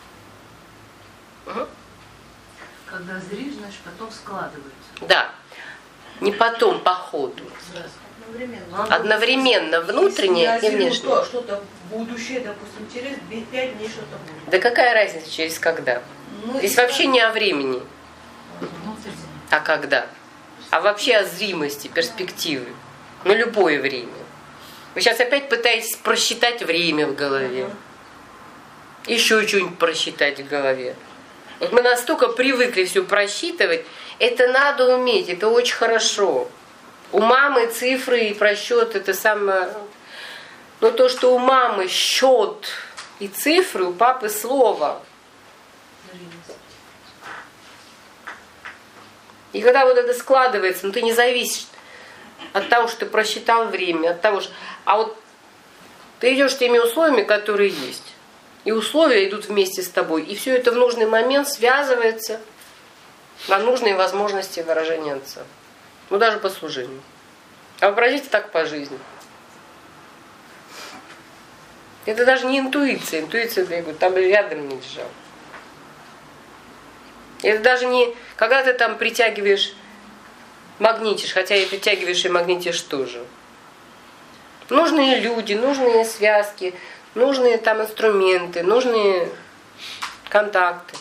Speaker 3: Угу.
Speaker 2: Когда зришь, значит, потом складывается.
Speaker 3: Да. Не потом, по ходу. Одновременно внутреннее и внешнее.
Speaker 4: Что-то будущее, допустим, через 5 дней что-то будет.
Speaker 3: Да какая разница, через когда? Здесь вообще не о времени. А когда? А вообще о зримости, перспективы. Любое время. Вы сейчас опять пытаетесь просчитать время в голове. Еще что-нибудь просчитать в голове. Вот мы настолько привыкли все просчитывать, это надо уметь, это очень хорошо. У мамы цифры и просчет это самое. Но то, что у мамы счет и цифры, у папы слово. И когда вот это складывается, ты не зависишь от того, что ты просчитал время, от того, что... А вот ты идешь теми условиями, которые есть. И условия идут вместе с тобой. И все это в нужный момент связывается на нужные возможности выражения Отца. Даже по служению. А вообразите так по жизни. Это даже не интуиция. Интуиция, я говорю, там рядом не лежал. Это даже не, когда ты там притягиваешь, магнитишь, хотя и притягиваешь, и магнитишь тоже. Нужные люди, нужные связки, нужные там инструменты, нужные контакты.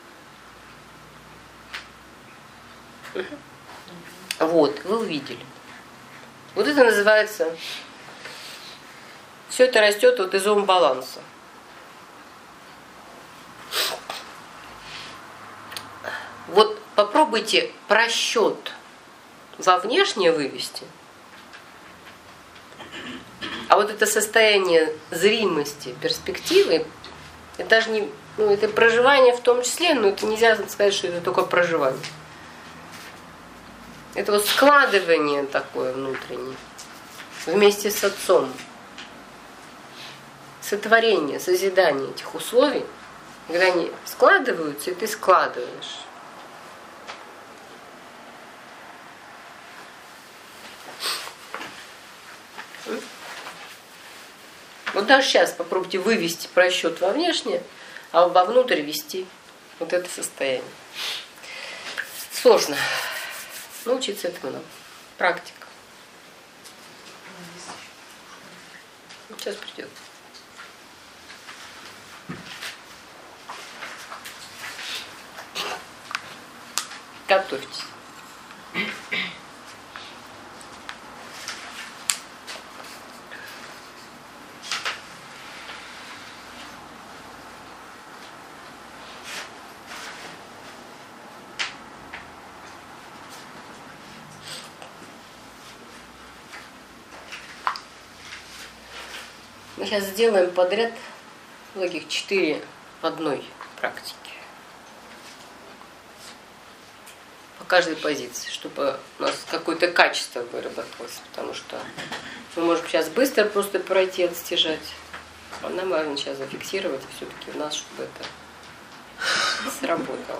Speaker 3: Вот, вы увидели. Вот это называется, все это растет вот из ум-баланса. Вот попробуйте просчет во внешнее вывести, а вот это состояние зримости, перспективы, это даже не, это проживание в том числе, но это нельзя сказать, что это только проживание. Это вот складывание такое внутреннее вместе с Отцом, сотворение, созидание этих условий, когда они складываются, и ты складываешь. Вот даже сейчас попробуйте вывести просчет во внешнее, а вовнутрь ввести вот это состояние. Сложно. Научиться этому надо. Практика. Сейчас придет. Готовьтесь. Мы сейчас сделаем подряд многих 4 в одной практике. По каждой позиции, чтобы у нас какое-то качество выработалось. Потому что мы можем сейчас быстро просто пройти, отстежать. А нам важно сейчас зафиксировать все-таки у нас, чтобы это сработало.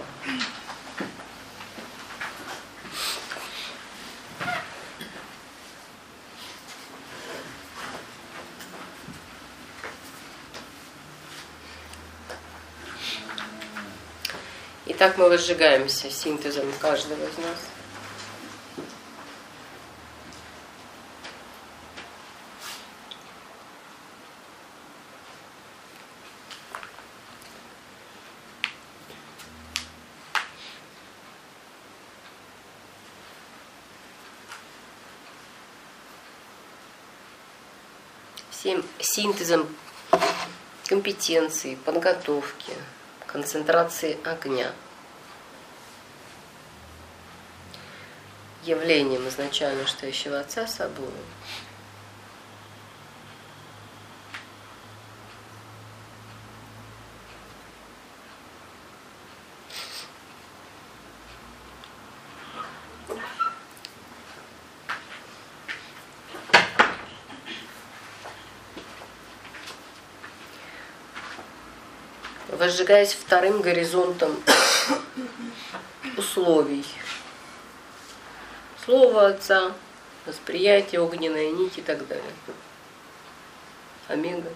Speaker 3: Итак, мы возжигаемся синтезом каждого из нас. всем синтезом компетенции, подготовки, концентрации огня, явлением изначально стоящего Отца собою. Возжигаясь вторым горизонтом условий. Слово Отца, восприятие, огненная нить и так далее. Омега.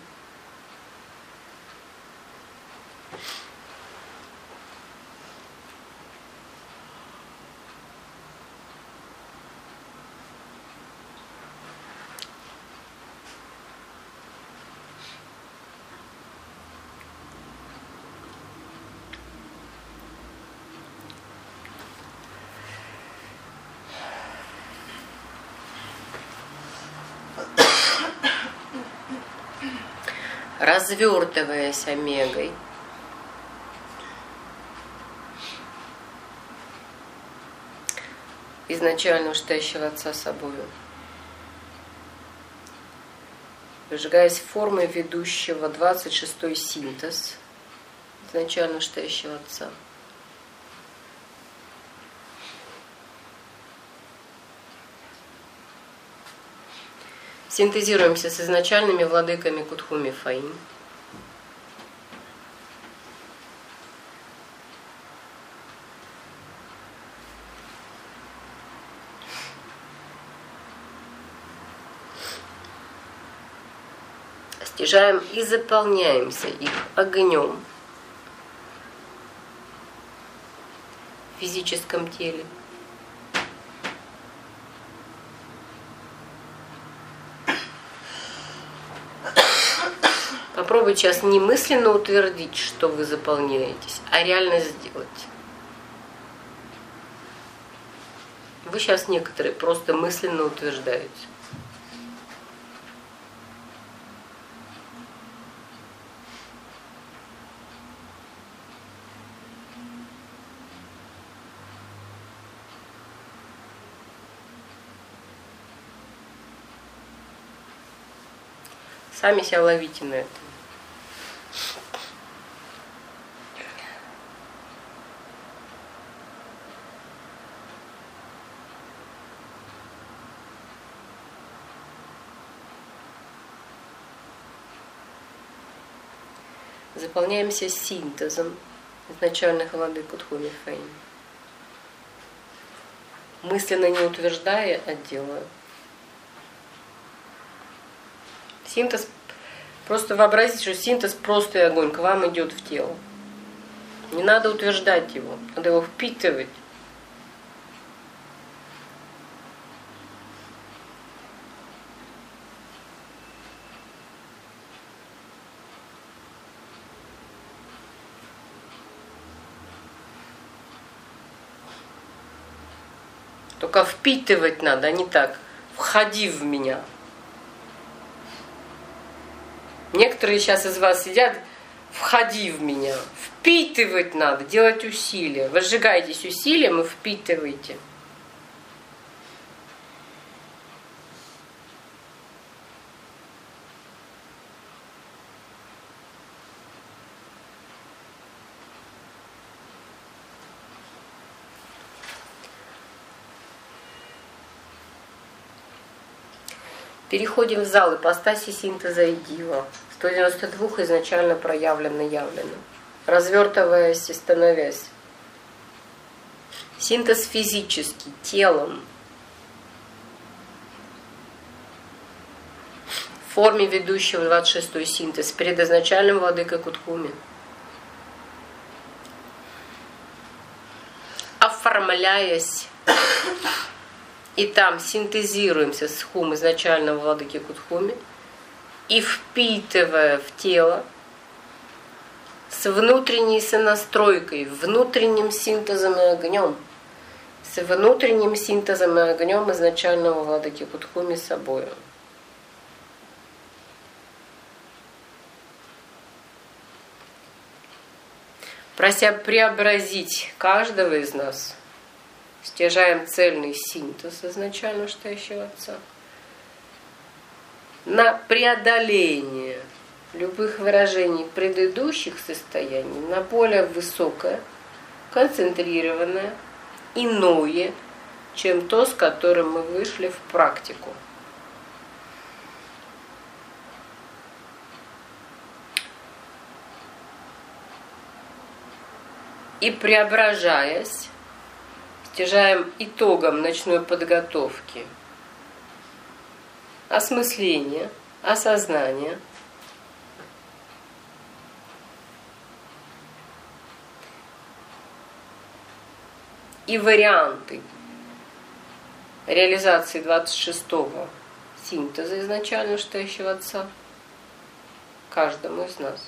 Speaker 3: Развертываясь омегой, изначально стоящего Отца собою, выжигаясь формой ведущего 26-й синтез изначально стоящего Отца. Синтезируемся с изначальными владыками Кутхуми Фаим. Стяжаем и заполняемся их огнем в физическом теле. Попробуйте сейчас не мысленно утвердить, что вы заполняетесь, а реально сделать. Вы сейчас некоторые просто мысленно утверждаете. Сами себя ловите на это. Заполняемся синтезом изначальных владык Кутхуми Фаим. Мысленно не утверждая, а делая. Синтез, просто вообразите, что синтез просто огонь к вам идет в тело. Не надо утверждать его, надо его впитывать. Только впитывать надо, а не так. Входи в меня. Некоторые сейчас из вас сидят, входи в меня. Впитывать надо, делать усилия. Возжигайтесь усилием и впитывайте. Переходим в зал ипостаси синтеза и дива. 192 изначально проявлено-явлено. Развертываясь и становясь. Синтез физический, телом. В форме ведущего 26-й синтез перед изначальным владыкой Кутхуми. Оформляясь. И там синтезируемся с хум изначального владыки Кутхуми и впитывая в тело с внутренней сонастройкой, внутренним синтезом и огнем, с внутренним синтезом и огнем изначального владыки Кутхуми собою. прося преобразить каждого из нас, стяжаем цельный синтез изначально стоящего Отца, на преодоление любых выражений предыдущих состояний на более высокое, концентрированное, иное, чем то, с которым мы вышли в практику. И преображаясь, стяжаем итогом ночной подготовки осмысление, осознание, и варианты реализации 26-го синтеза изначально стоящего Отца каждому из нас.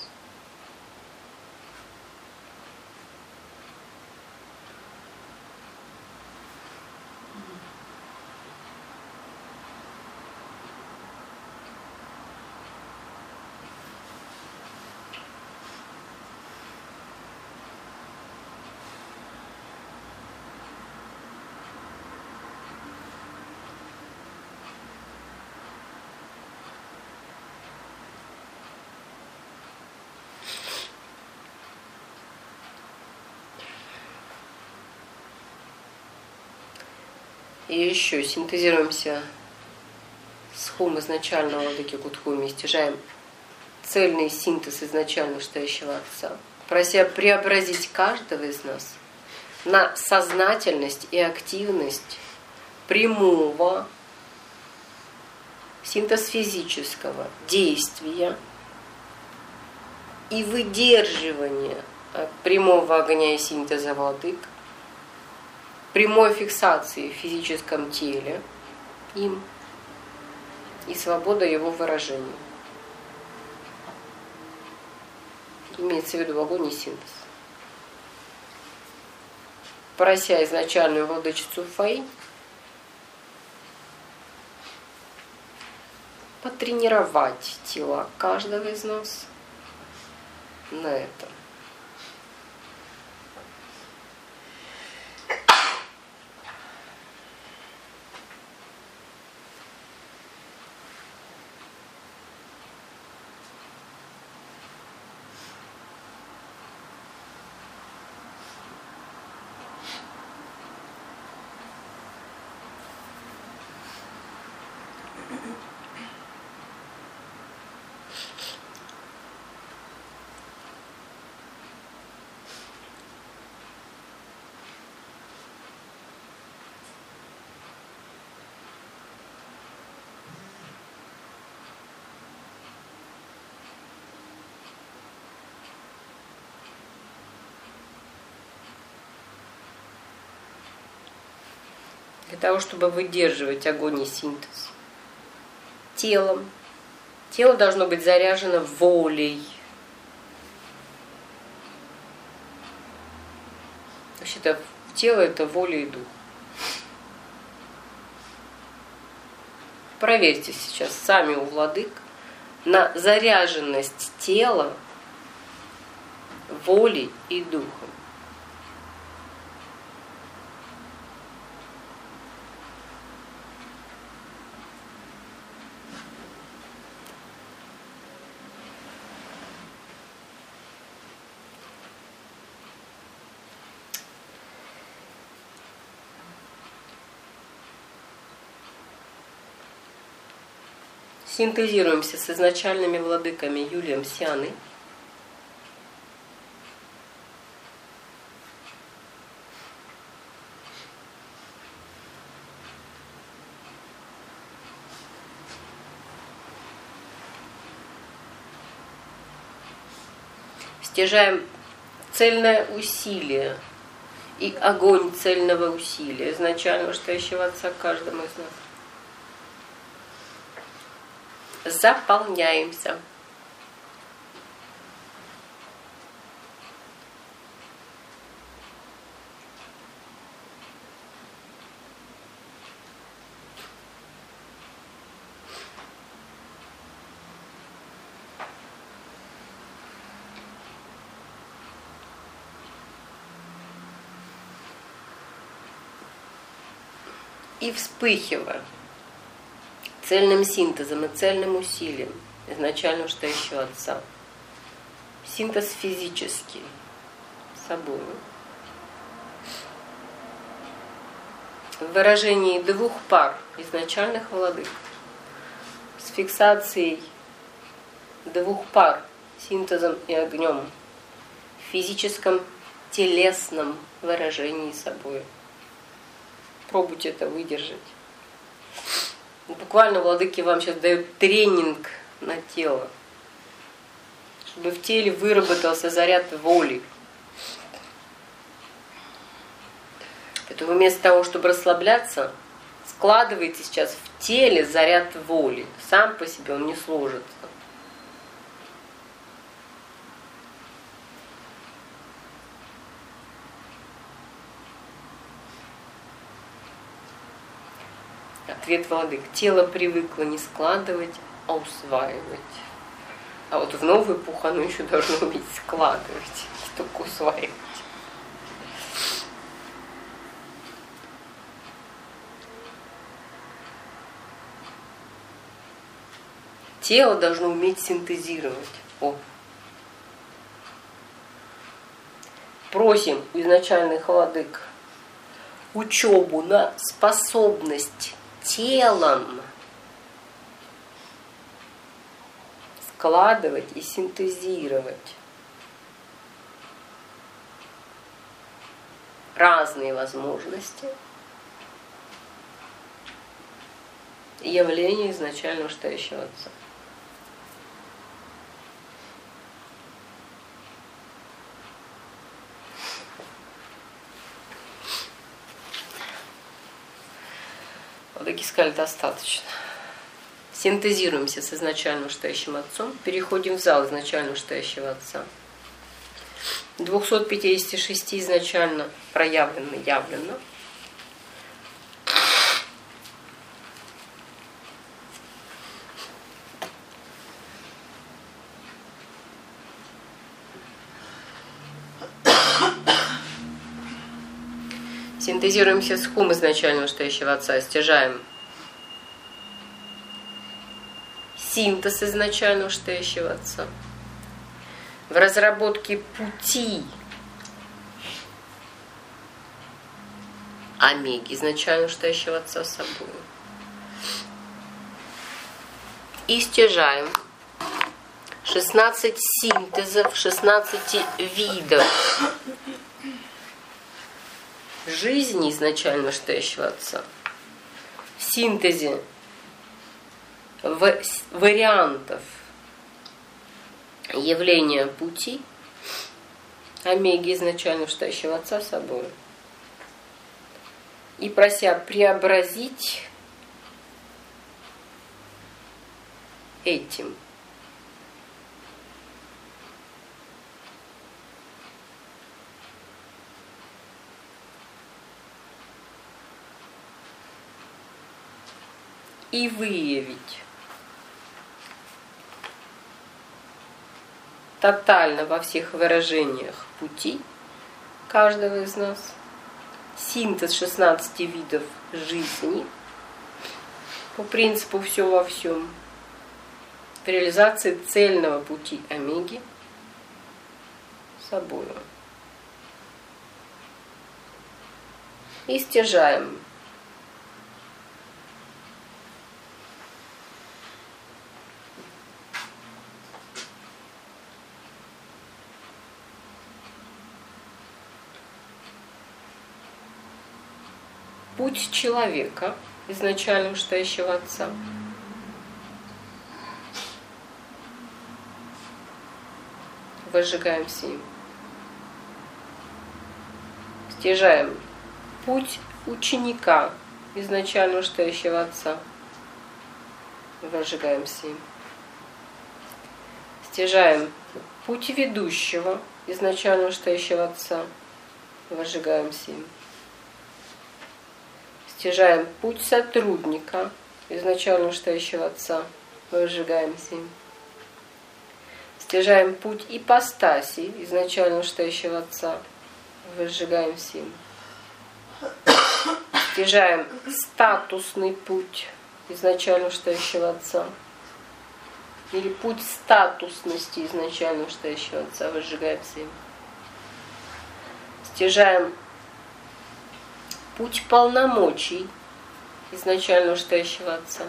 Speaker 3: И еще синтезируемся с хум изначального владыки Кутхуми, стяжаем цельный синтез изначально стоящего Отца, прося преобразить каждого из нас на сознательность и активность прямого, синтез физического действия и выдерживания прямого огня и синтеза владык, прямой фиксации в физическом теле им и свобода его выражения. Имеется в виду огонь и синтез. Прося изначальную владычицу Фэй потренировать тела каждого из нас на этом. Для того, чтобы выдерживать огонь и синтез телом, тело должно быть заряжено волей. Вообще-то тело — это воля и дух. Проверьте сейчас сами у владык на заряженность тела волей и духом. Синтезируемся с изначальными владыками Юлием Сианой. Стяжаем цельное усилие и огонь цельного усилия, изначально стоящего Отца каждому из нас. Заполняемся. и вспыхивая цельным синтезом и цельным усилием изначально устоящего Отца. Синтез физический собой. В выражении двух пар изначальных владык с фиксацией двух пар синтезом и огнем в физическом телесном выражении собой. Пробуйте это выдержать. Буквально владыки вам сейчас дают тренинг на тело, чтобы в теле выработался заряд воли. Поэтому вместо того, чтобы расслабляться, складывайте сейчас в теле заряд воли. Сам по себе он не сложится. Ответ владык. Тело привыкло не складывать, а усваивать. А вот в новый пух оно еще должно уметь складывать, не только усваивать. Тело должно уметь синтезировать. Просим у изначальных владык учебу на способность телом складывать и синтезировать разные возможности и явления изначально устоящего Отца. Владыки сказали, достаточно. Синтезируемся с изначально устоящим Отцом, переходим в зал изначально устоящего Отца. 256 изначально проявлено, явлено. Синтезируемся с хум изначально устоящего Отца, стяжаем синтез изначально устоящего Отца. В разработке пути омеги изначально устоящего Отца с собой. И стяжаем 16 синтезов, 16 видов жизни изначально устоящего Отца. В синтезе вариантов явления пути омеги изначально устоящего Отца собой. И прося преобразить этим и выявить тотально во всех выражениях пути каждого из нас, синтез 16 видов жизни по принципу все во всем, в реализации цельного пути омеги собою. И стяжаем путь человека, изначально устоящего Отца. Возжигаемся им. Стяжаем путь ученика, изначально устоящего Отца. Возжигаемся им. Стяжаем путь ведущего, изначально устоящего Отца. Возжигаемся им. Стяжаем путь сотрудника, изначально устоящего Отца, возжигаемся им. Стяжаем путь ипостаси, изначально устоящего Отца, возжигаемся им. Стяжаем статусный путь изначально вышестоящего Отца. Или путь статусности изначально вышестоящего Отца. Возжигаемся им. Стяжаем путь полномочий изначально вышестоящего Отца.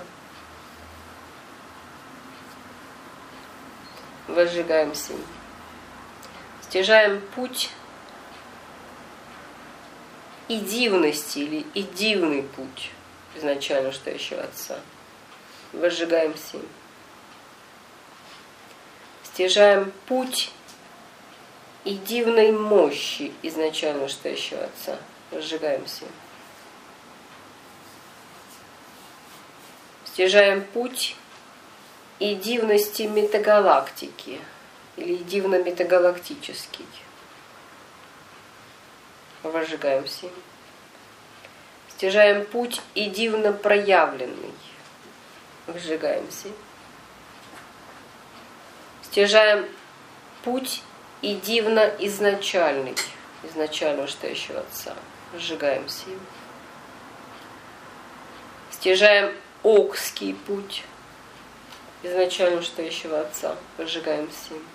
Speaker 3: Возжигаемся им. Стяжаем путь и дивности или и дивный путь изначально вышестоящего Отца. Возжигаемся им. Стяжаем путь и дивной мощи изначально вышестоящего Отца. Возжигаемся им. Стяжаем путь и дивности метагалактики или дивно-метагалактический. Возжигаемся им. Стяжаем путь и дивно проявленный. Возжигаемся. Стяжаем путь и дивно изначальный, изначально вышестоящего Отца. Возжигаемся им. Стяжаем окский путь изначально вышестоящего Отца. Возжигаемся им.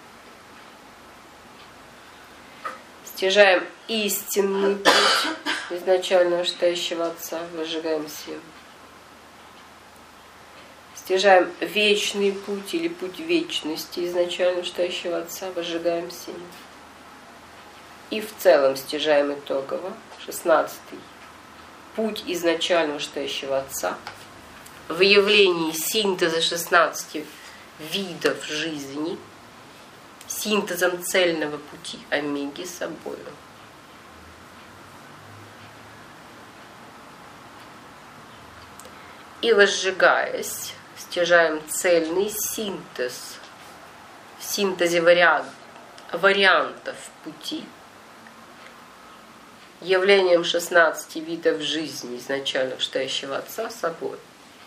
Speaker 3: Стяжаем истинный путь изначально вышестоящего Отца. Возжигаемся им. Стяжаем вечный путь или путь вечности изначально вышестоящего Отца. Возжигаемся им. И в целом стяжаем итогово 16-й путь изначально вышестоящего Отца в явлении синтеза 16 видов жизни, синтезом цельного пути омеги собою. И возжигаясь, стяжаем цельный синтез в синтезе вариантов пути, явлением 16 видов жизни изначально вышестоящего Отца собой.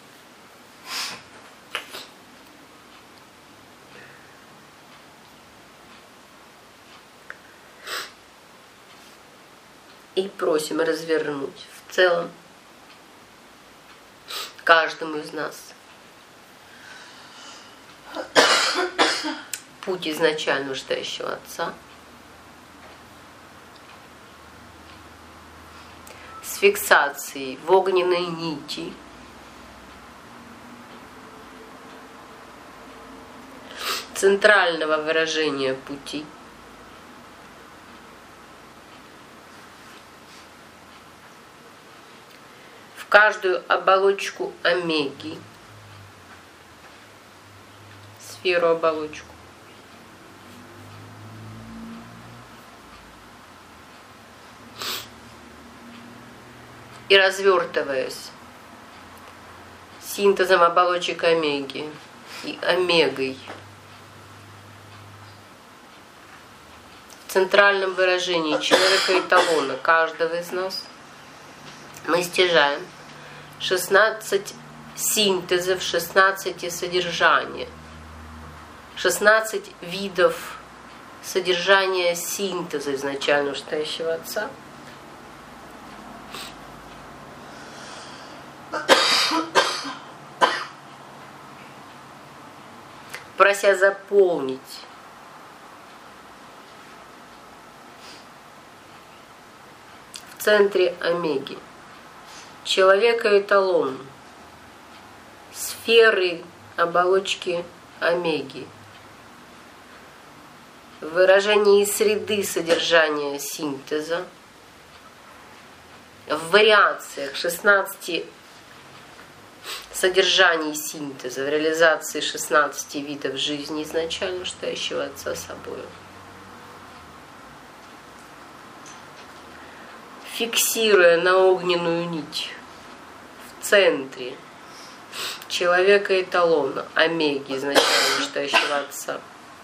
Speaker 3: И просим развернуть в целом каждому из нас путь изначально вышестоящего Отца с фиксацией в огненной нити центрального выражения пути, в каждую оболочку омеги, сферу-оболочку. И развертываясь синтезом оболочек омеги и омегой в центральном выражении человека-эталона каждого из нас, мы стяжаем 16 синтезов, 16 содержания, 16 видов содержания синтеза изначально вышестоящего Отца, прося заполнить в центре омеги человека-эталон, сферы оболочки омеги, в выражении среды содержания синтеза, в вариациях 16 содержаний синтеза, в реализации 16 видов жизни изначально вышестоящего Отца собою. Фиксируя на огненную нить в центре человека-эталона, омеги изначально вышестоящего Отца,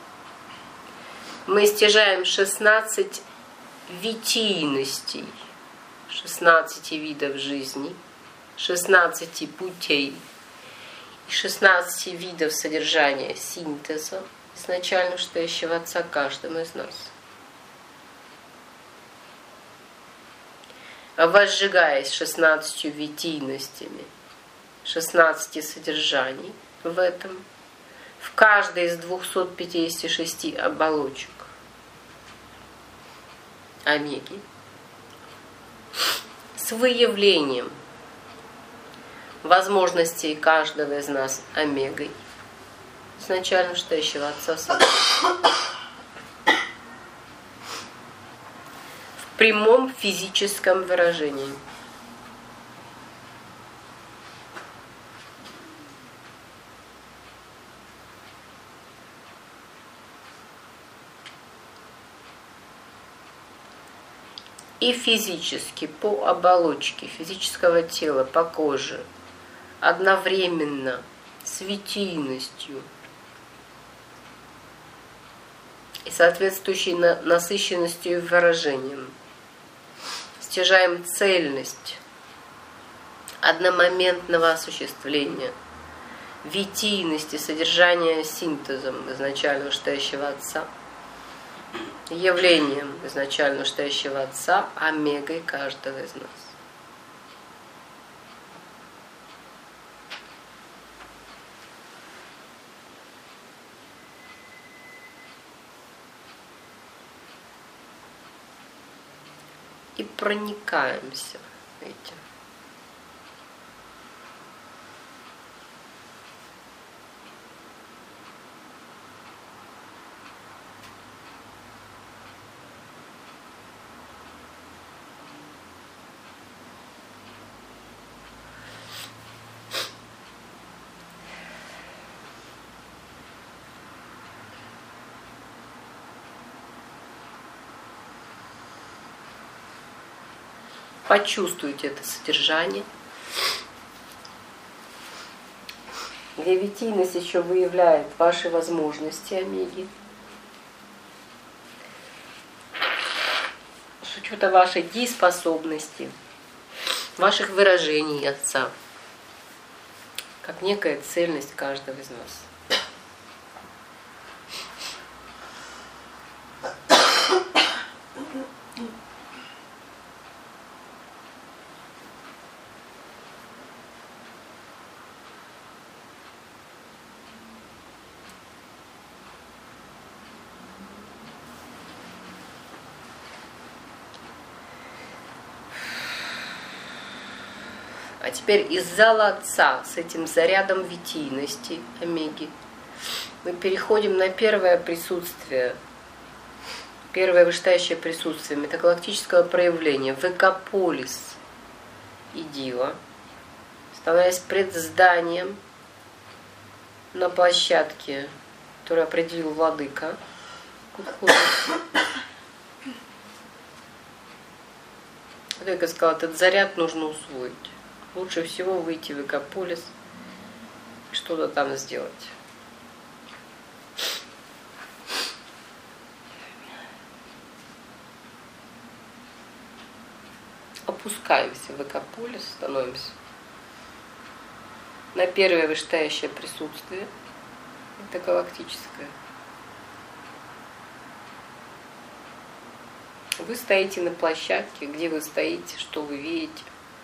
Speaker 3: мы стяжаем 16 витийностей, 16 видов жизни, 16 путей и 16 видов содержания синтеза изначально вышестоящего Отца каждому из нас. возжигаясь 16 витийностями, 16 содержаний в этом, в каждой из 256 оболочек омеги, с выявлением возможностей каждого из нас омегой, изначально считающего Отца Собой, в прямом физическом выражении. И физически по оболочке физического тела, по коже, одновременно с витийностью и соответствующей насыщенностью и выражением стяжаем цельность одномоментного осуществления, витийности, содержания синтезом изначально считающего Отца, явлением изначально считающего Отца, омегой каждого из нас. И проникаемся этим. Почувствуйте это содержание. Где витийность еще выявляет ваши возможности омеги. С учетом вашей дееспособности, ваших выражений Отца, как некая цельность каждого из нас. А теперь из зала Отца с этим зарядом витийности омеги мы переходим на первое присутствие, первое вышестоящее присутствие метагалактического проявления, Векаполис и Дива, становясь пред зданием на площадке, которую определил Владыка. Владыка сказал, этот заряд нужно усвоить. Лучше всего выйти в Векаполис и что-то там сделать. Опускаемся в Векаполис, становимся на первое вышестоящее присутствие, это галактическое. Вы стоите на площадке, где вы стоите, что вы видите,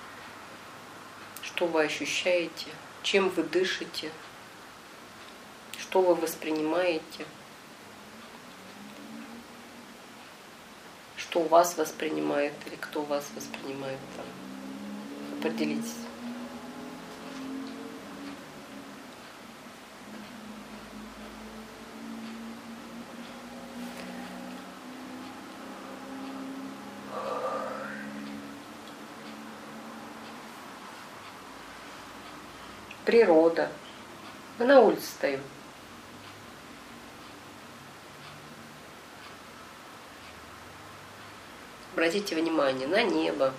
Speaker 3: что вы ощущаете, чем вы дышите, что вы воспринимаете, что вас воспринимает или кто вас воспринимает там. Определитесь. Природа. Мы на улице стоим. Обратите внимание на небо.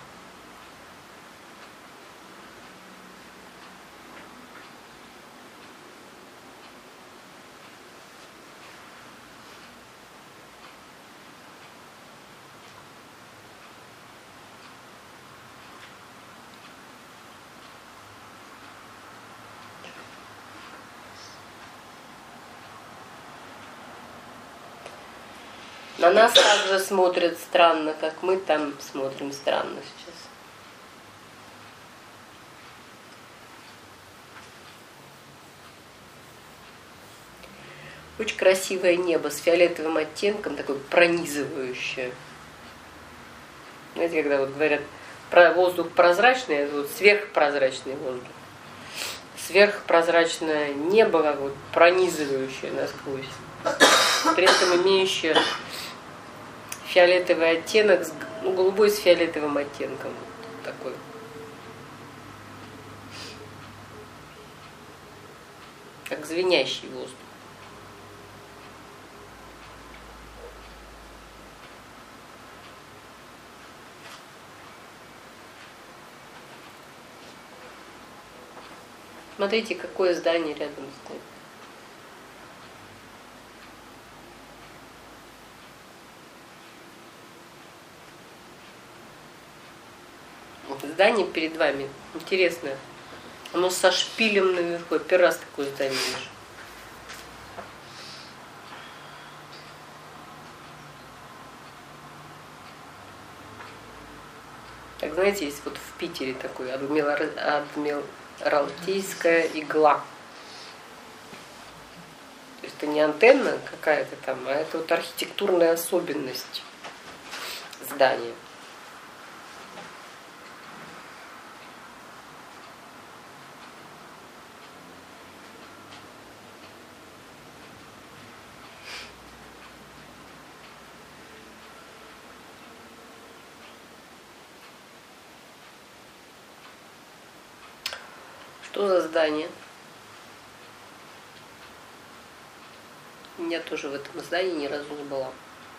Speaker 3: На нас также смотрят странно, как мы там смотрим странно сейчас. Очень красивое небо с фиолетовым оттенком, такое пронизывающее. Знаете, когда вот говорят про воздух прозрачный, это вот сверхпрозрачный воздух. Сверхпрозрачное небо, как вот пронизывающее насквозь, при этом имеющее фиолетовый оттенок, голубой с фиолетовым оттенком. Вот такой. Как звенящий воздух. Смотрите, какое здание рядом стоит. Здание перед вами интересное. Оно со шпилем наверху. Первый раз такое здание вижу. Так, знаете, есть вот в Питере такой Адмиралтейская игла. То есть это не антенна какая-то там, а это вот архитектурная особенность здания. Что за здание? Я тоже в этом здании ни разу не была.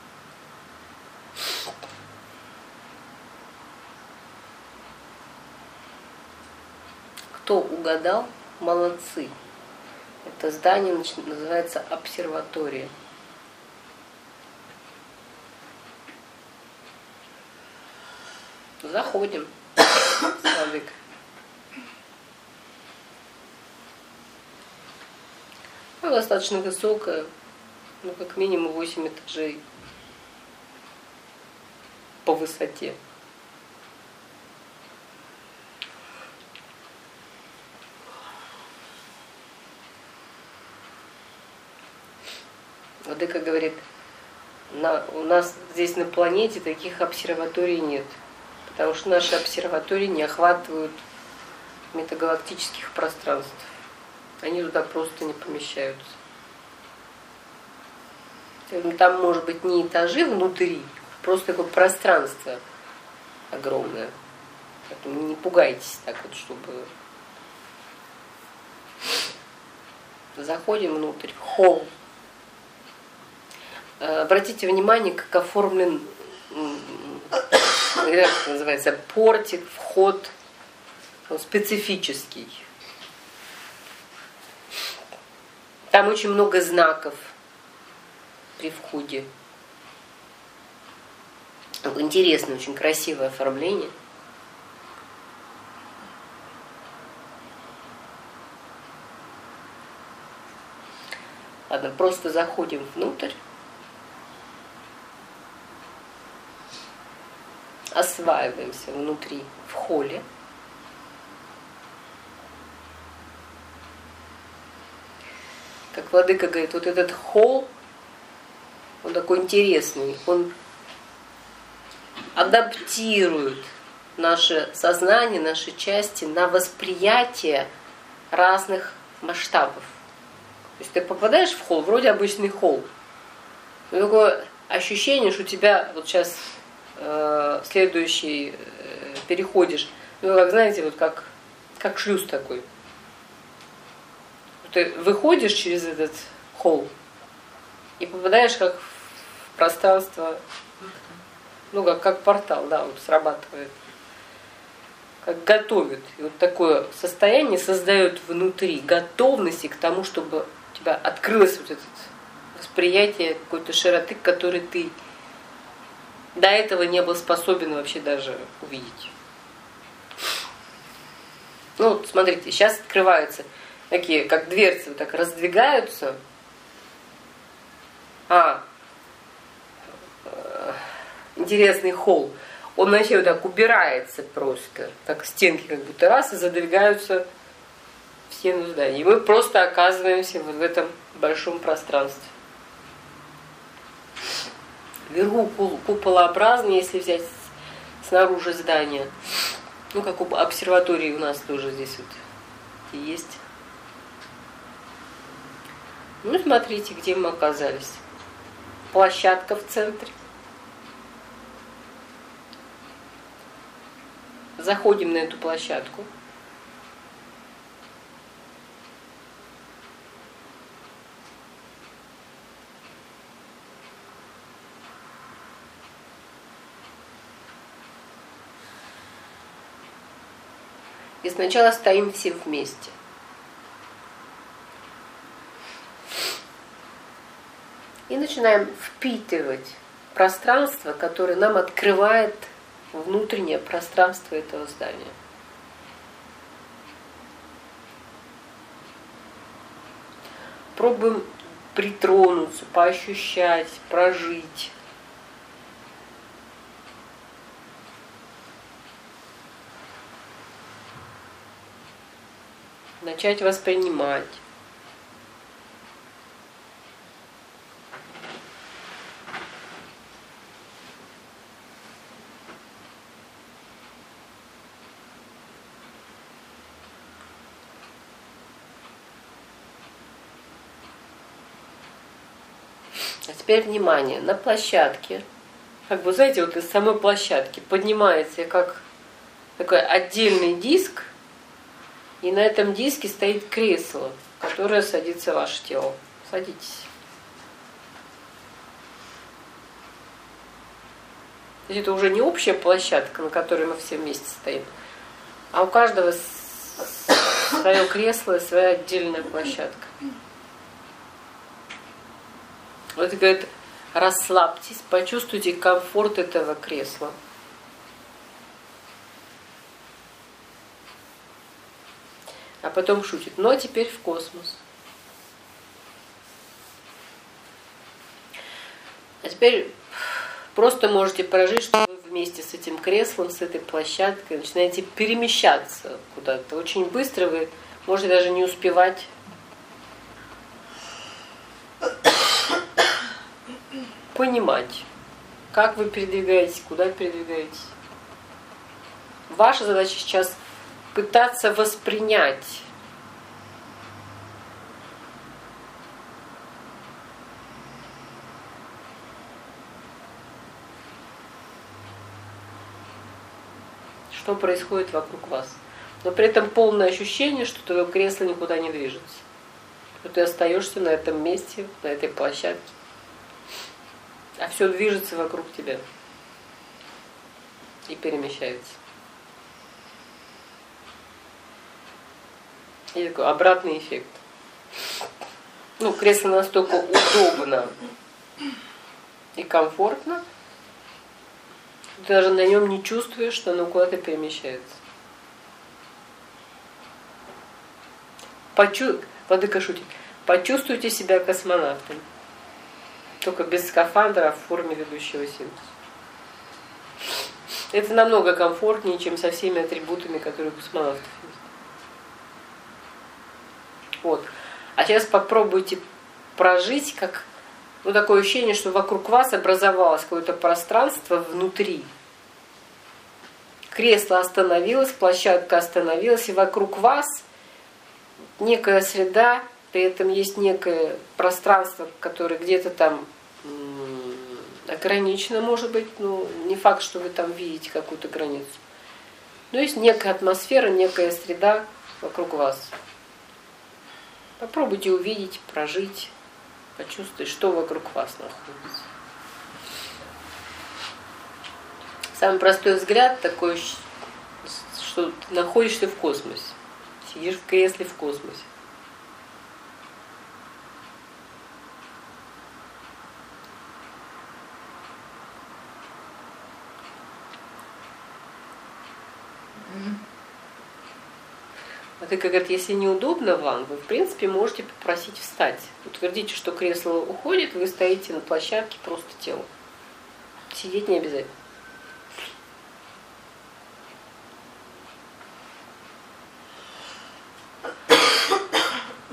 Speaker 3: Кто угадал, молодцы. Это здание называется обсерватория. Заходим. Владыка. Ну, достаточно высокая, ну, как минимум 8 этажей по высоте. Владыка говорит, у нас здесь на планете таких обсерваторий нет, потому что наши обсерватории не охватывают метагалактических пространств. Они туда просто не помещаются. Там может быть не этажи внутри, просто такое пространство огромное. Поэтому не пугайтесь так вот, чтобы... Заходим внутрь, в холл. Обратите внимание, как оформлен, как это называется, портик, вход, он специфический. Там очень много знаков при входе. Интересное, очень красивое оформление. Ладно, просто заходим внутрь. Осваиваемся внутри, в холле. Как Владыка говорит, вот этот холл, он такой интересный, он адаптирует наше сознание, наши части на восприятие разных масштабов. То есть ты попадаешь в холл, вроде обычный холл, но такое ощущение, что у тебя вот сейчас следующий переходишь, ну как знаете, вот как шлюз такой. Ты выходишь через этот холл и попадаешь как в пространство, ну как портал, да, вот срабатывает, как готовит. И вот такое состояние создает внутри готовности к тому, чтобы у тебя открылось вот это восприятие какой-то широты, которой ты до этого не был способен вообще даже увидеть. Ну вот смотрите, сейчас открываются такие, как дверцы, вот так раздвигаются. Интересный холл. Он вообще вот так убирается просто. Так стенки как будто раз и задвигаются в стену здания. И мы просто оказываемся вот в этом большом пространстве. вверху куполообразный, если взять снаружи здания. Ну, как у обсерватории у нас тоже здесь вот и есть. Ну, смотрите, где мы оказались. Площадка в центре. Заходим на эту площадку. И сначала стоим все вместе. И начинаем впитывать пространство, которое нам открывает внутреннее пространство этого здания. Пробуем притронуться, поощущать, прожить. Начать воспринимать. А теперь внимание, на площадке, как бы, знаете, вот из самой площадки поднимается как такой отдельный диск, и на этом диске стоит кресло, в которое садится ваше тело. Садитесь. То есть это уже не общая площадка, на которой мы все вместе стоим, а у каждого свое кресло и своя отдельная площадка. Вот говорит, расслабьтесь, почувствуйте комфорт этого кресла. А потом шутит, ну а теперь в космос. А теперь просто можете прожить, что вы вместе с этим креслом, с этой площадкой начинаете перемещаться куда-то. Очень быстро вы можете даже не успевать понимать, как вы передвигаетесь, куда передвигаетесь. Ваша задача сейчас пытаться воспринять. Что происходит вокруг вас. Но при этом полное ощущение, что твое кресло никуда не движется. Что ты остаешься на этом месте, на этой площадке. А все движется вокруг тебя и перемещается. И такой обратный эффект. Ну, кресло настолько удобно и комфортно, ты даже на нем не чувствуешь, что оно куда-то перемещается. Владыка шутит. Почувствуйте себя космонавтом. Только без скафандра, а в форме ведущего синтеза. Это намного комфортнее, чем со всеми атрибутами, которые у космонавтов есть. Вот. А сейчас попробуйте прожить как такое ощущение, что вокруг вас образовалось какое-то пространство внутри. Кресло остановилось, площадка остановилась, и вокруг вас некая среда, при этом есть некое пространство, которое где-то там ограничено, может быть, не факт, что вы там видите какую-то границу. Но есть некая атмосфера, некая среда вокруг вас. Попробуйте увидеть, прожить, почувствовать, что вокруг вас находится. Самый простой взгляд такой, что ты находишься в космосе. Сидишь в кресле в космосе. А ты говорит, если неудобно вам, вы в принципе можете попросить встать. Утвердите, что кресло уходит, вы стоите на площадке просто телом. Сидеть не обязательно.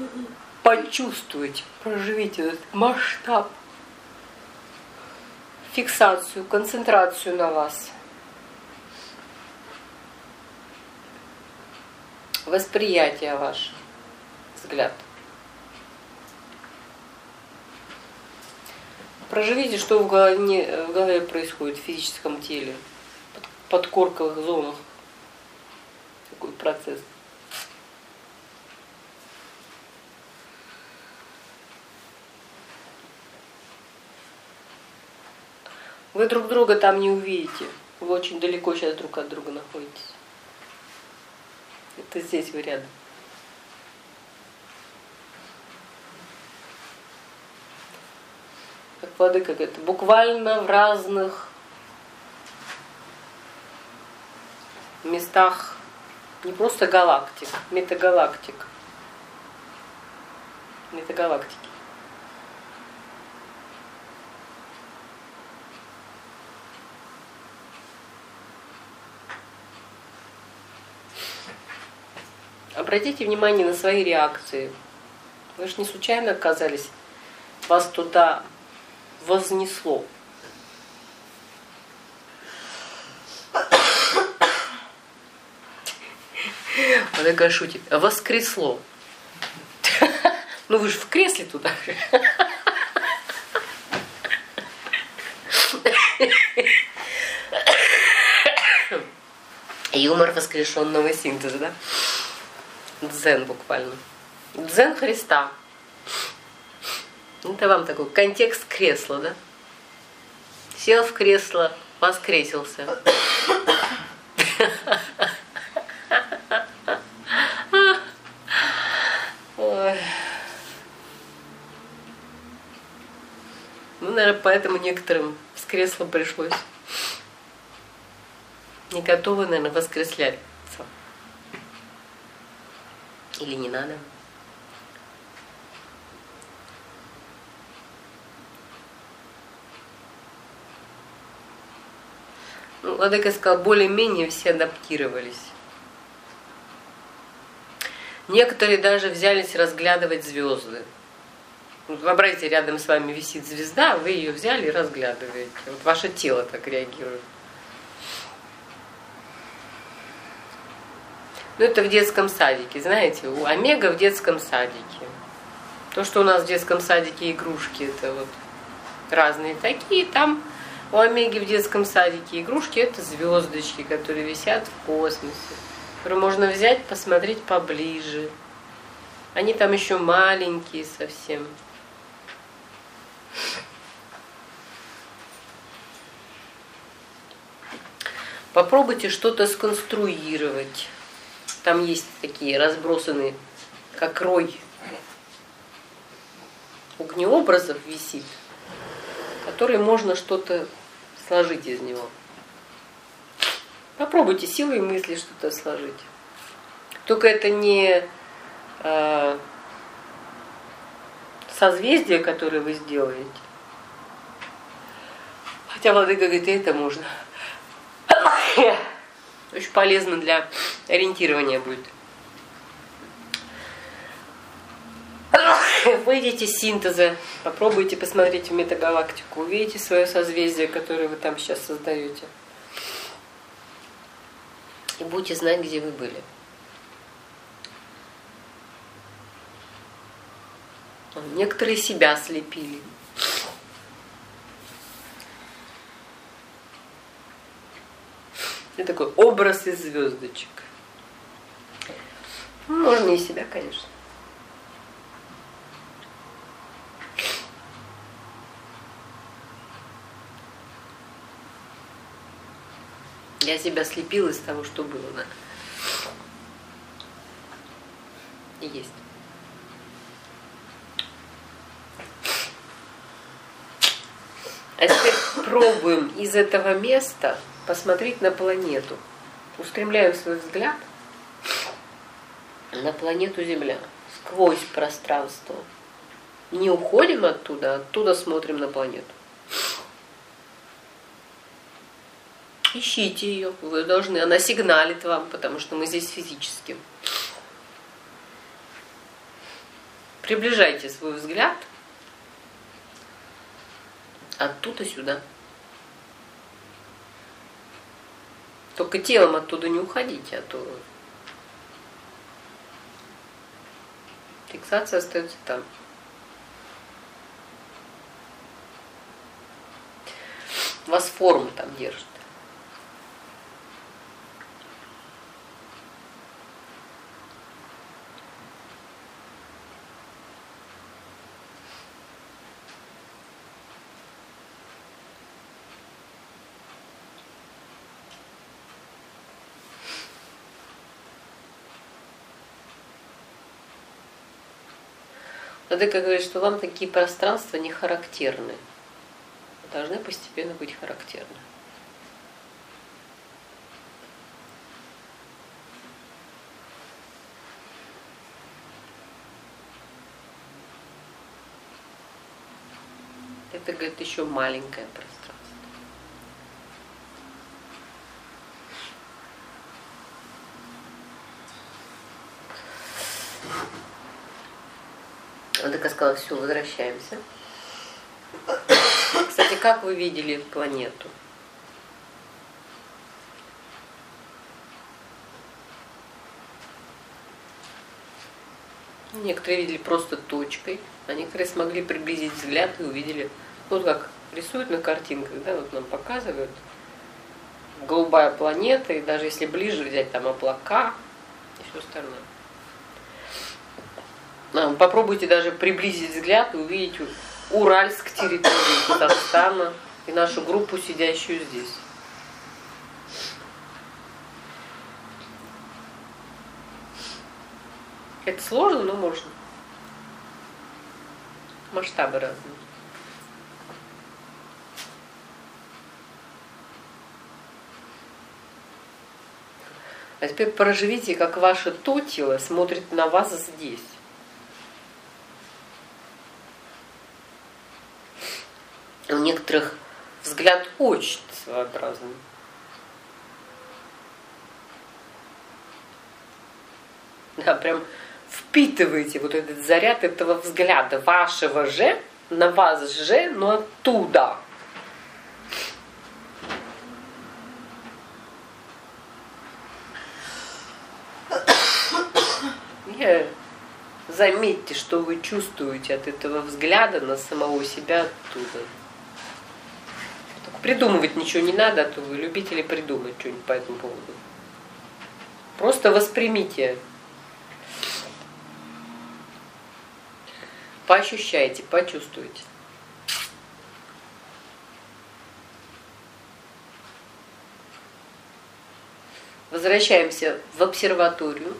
Speaker 3: Почувствуйте, проживите этот масштаб фиксацию, концентрацию на вас. Восприятие ваше, взгляд. Проживите, что в голове происходит, в физическом теле, в подкорковых зонах. Такой процесс. Вы друг друга там не увидите. Вы очень далеко сейчас друг от друга находитесь. Это здесь вы рядом. Как владыка говорит, буквально в разных местах, не просто галактик, метагалактик. Метагалактики. Обратите внимание на свои реакции. Вы же не случайно оказались, вас туда вознесло. Она шутит. Воскресло. Ну вы же в кресле туда. Юмор воскрешенного синтеза, да? Дзен буквально. Дзен Христа. Это вам такой контекст кресла, да? Сел в кресло, воскресился. Ой. Ну, наверное, поэтому некоторым с кресла пришлось. Не готовы, наверное, воскресляться. Или не надо? Ну, владыка сказал, более-менее все адаптировались. Некоторые даже взялись разглядывать звезды. Вот вообразите, рядом с вами висит звезда, вы ее взяли и разглядываете. Вот ваше тело так реагирует. Ну, это в детском садике, знаете, у омега в детском садике. То, что у нас в детском садике игрушки, это вот разные такие, там у омеги в детском садике игрушки это звездочки, которые висят в космосе, которые можно взять, посмотреть поближе. Они там еще маленькие совсем. Попробуйте что-то сконструировать. Там есть такие разбросанные, как рой огнеобразов висит, который можно что-то сложить из него. Попробуйте силой мысли что-то сложить. Только это не созвездие, которое вы сделаете. Хотя владыка говорит, и это можно. Очень полезно для ориентирования будет. Выйдите из синтеза, попробуйте посмотреть в метагалактику, увидите свое созвездие, которое вы там сейчас создаете. И будете знать, где вы были. Некоторые себя слепили. Это такой образ из звездочек. Можно и себя, конечно. Я себя слепила из того, что было, да. И есть. А теперь пробуем из этого места посмотреть на планету. Устремляем свой взгляд на планету Земля, сквозь пространство. Не уходим оттуда, оттуда смотрим на планету. Ищите ее, вы должны, она сигналит вам, потому что мы здесь физически. Приближайте свой взгляд оттуда сюда. Только телом оттуда не уходите, а то фиксация остается там. Вас форма там держит. Владыка говорит, что вам такие пространства не характерны. Должны постепенно быть характерны. Это, говорит, еще маленькое пространство. Владыка сказала, все, возвращаемся. Кстати, как вы видели планету? Некоторые видели просто точкой, а некоторые смогли приблизить взгляд и увидели, вот как рисуют на картинках, да, вот нам показывают голубая планета, и даже если ближе взять там облака и все остальное. Попробуйте даже приблизить взгляд и увидеть Уральск, территорию Казахстана и нашу группу, сидящую здесь. Это сложно, но можно. Масштабы разные. А теперь проживите, как ваше то тело смотрит на вас здесь. У некоторых взгляд очень своеобразный. Да, прям впитываете вот этот заряд этого взгляда, вашего же, на вас же, но оттуда. И заметьте, что вы чувствуете от этого взгляда на самого себя оттуда. Придумывать ничего не надо, а то вы любители придумать что-нибудь по этому поводу. Просто воспримите. Поощущайте, почувствуйте. Возвращаемся в обсерваторию.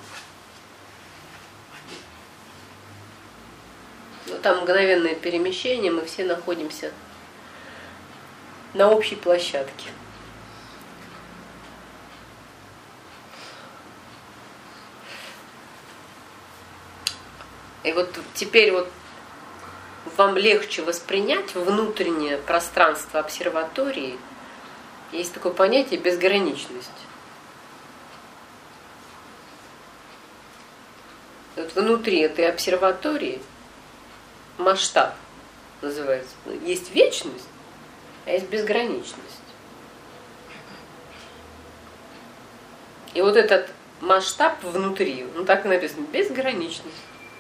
Speaker 3: Там мгновенное перемещение, мы все находимся на общей площадке. И вот теперь вот вам легче воспринять внутреннее пространство обсерватории. Есть такое понятие безграничность. Вот внутри этой обсерватории масштаб называется. Есть вечность, а есть безграничность. И вот этот масштаб внутри, ну так и написано, безграничность.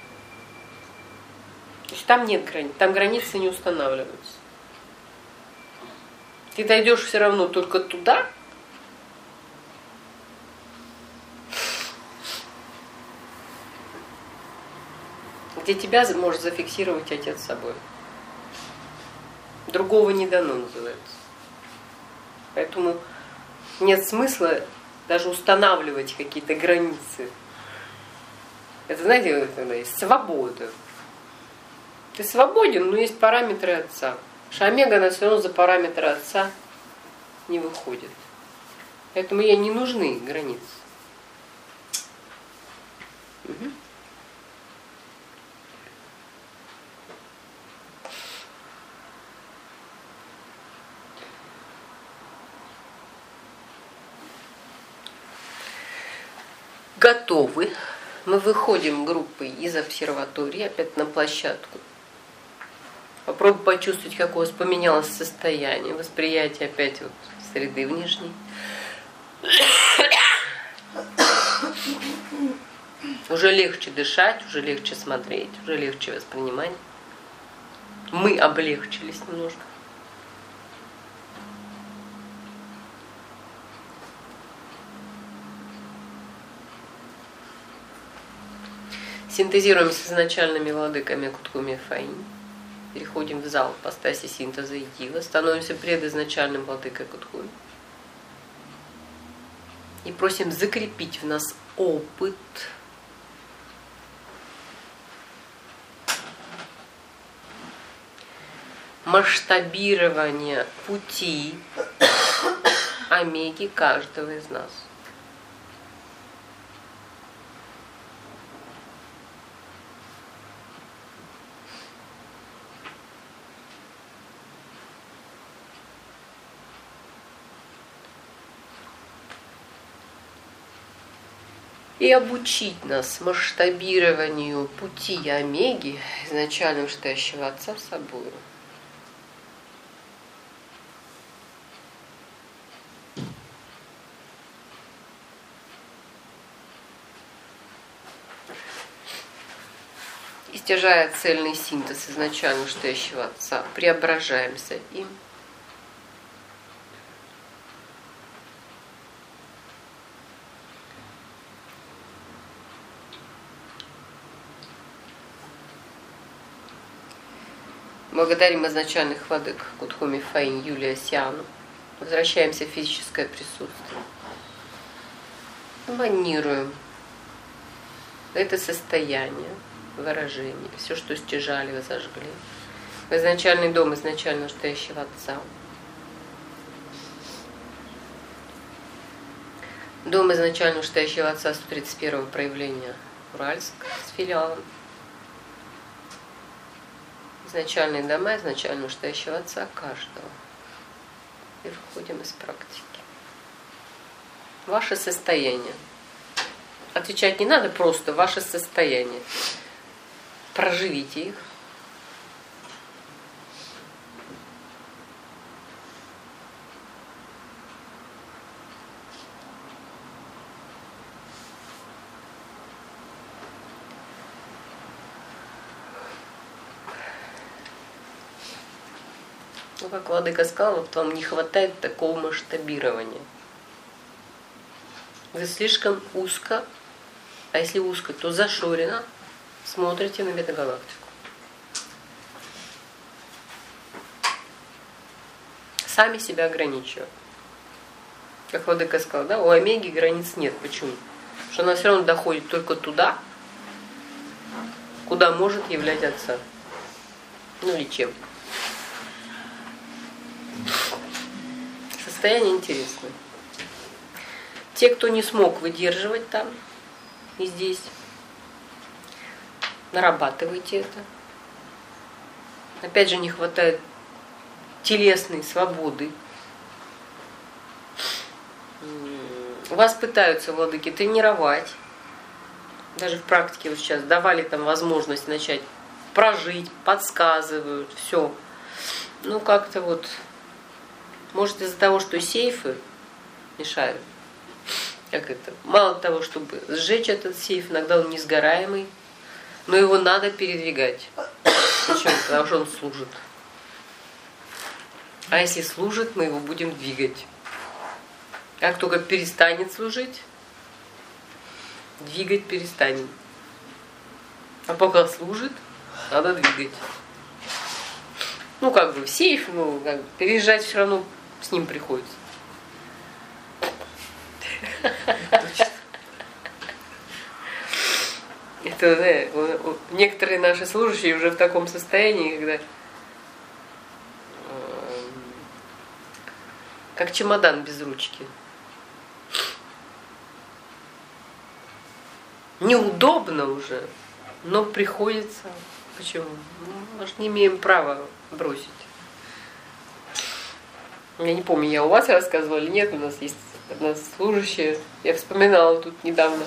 Speaker 3: То есть там нет границ, там границы не устанавливаются. Ты дойдешь все равно только туда, где тебя может зафиксировать Отец с собой. Другого не дано, называется. Поэтому нет смысла даже устанавливать какие-то границы. Это, знаете, когда есть свобода. Ты свободен, но есть параметры Отца. Омега, она все равно за параметры Отца не выходит. Поэтому ей не нужны границы. Угу. Готовы. Мы выходим группой из обсерватории опять на площадку. Попробуй почувствовать, как у вас поменялось состояние, восприятие опять вот среды внешней. Уже легче дышать, уже легче смотреть, уже легче воспринимать. Мы облегчились немножко. Синтезируем с изначальными владыками Кутхуми Фаинь. Переходим в зал ипостаси синтеза идила. Становимся предизначальным владыкой Кутхуми. И просим закрепить в нас опыт масштабирования пути омеги каждого из нас. И обучить нас масштабированию пути омеги, изначально вышестоящего Отца, собой. Истяжая цельный синтез изначально вышестоящего Отца, преображаемся им. Благодарим изначальных владык Кутхуми Фаинь, Юлия Сиану. Возвращаемся в физическое присутствие. Эманируем это состояние, выражение, все, что стяжали, вы зажгли. В изначальный дом изначально вышестоящего Отца. Дом изначально вышестоящего Отца 131-го проявления Уральск с филиалом. Изначальные дома изначально вышестоящего Отца каждого. И выходим из практики. Ваше состояние. Отвечать не надо, просто ваше состояние. Проживите их. Ну, как владыка сказал, вот вам не хватает такого масштабирования. Вы слишком узко, а если узко, то зашорено, смотрите на метагалактику. Сами себя ограничивают. Как владыка сказал, да, у омеги границ нет. Почему? Потому что она все равно доходит только туда, куда может являть Отца. Ну или чем. Состояние интересное. Те, кто не смог выдерживать там и здесь, нарабатывайте это. Опять же, не хватает телесной свободы. Вас пытаются, владыки, тренировать. Даже в практике вот сейчас давали там возможность начать прожить, подсказывают, все. Ну как-то вот. Может, из-за того, что сейфы мешают. Как это? Мало того, чтобы сжечь этот сейф, иногда он несгораемый, но его надо передвигать. Почему? Потому что он служит. А если служит, мы его будем двигать. Как только перестанет служить, двигать перестанем. А пока служит, надо двигать. Ну, как бы в сейф, ну, как бы переезжать все равно с ним приходится. Это, да, некоторые наши служащие уже в таком состоянии, когда как чемодан без ручки. Неудобно уже, но приходится. Почему? Мы же не имеем права бросить. Я не помню, я у вас рассказывала или нет, у нас есть одна служащая, я вспоминала тут недавно.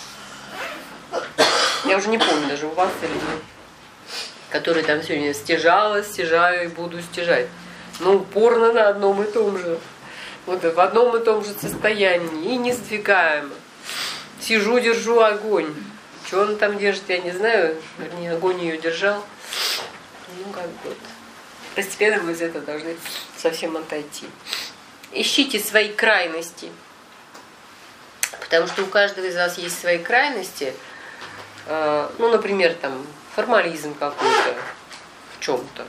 Speaker 3: Я уже не помню, даже у вас или нет. Которая там сегодня стяжала, стяжаю и буду стяжать. Но упорно на одном и том же. Вот в одном и том же состоянии, и не сдвигаемо. Сижу, держу огонь. Что он там держит, я не знаю. Вернее, огонь ее держал. Ну, как бы вот. Постепенно мы из этого должны совсем отойти. Ищите свои крайности. Потому что у каждого из вас есть свои крайности. Ну, например, там, формализм какой-то в чем-то.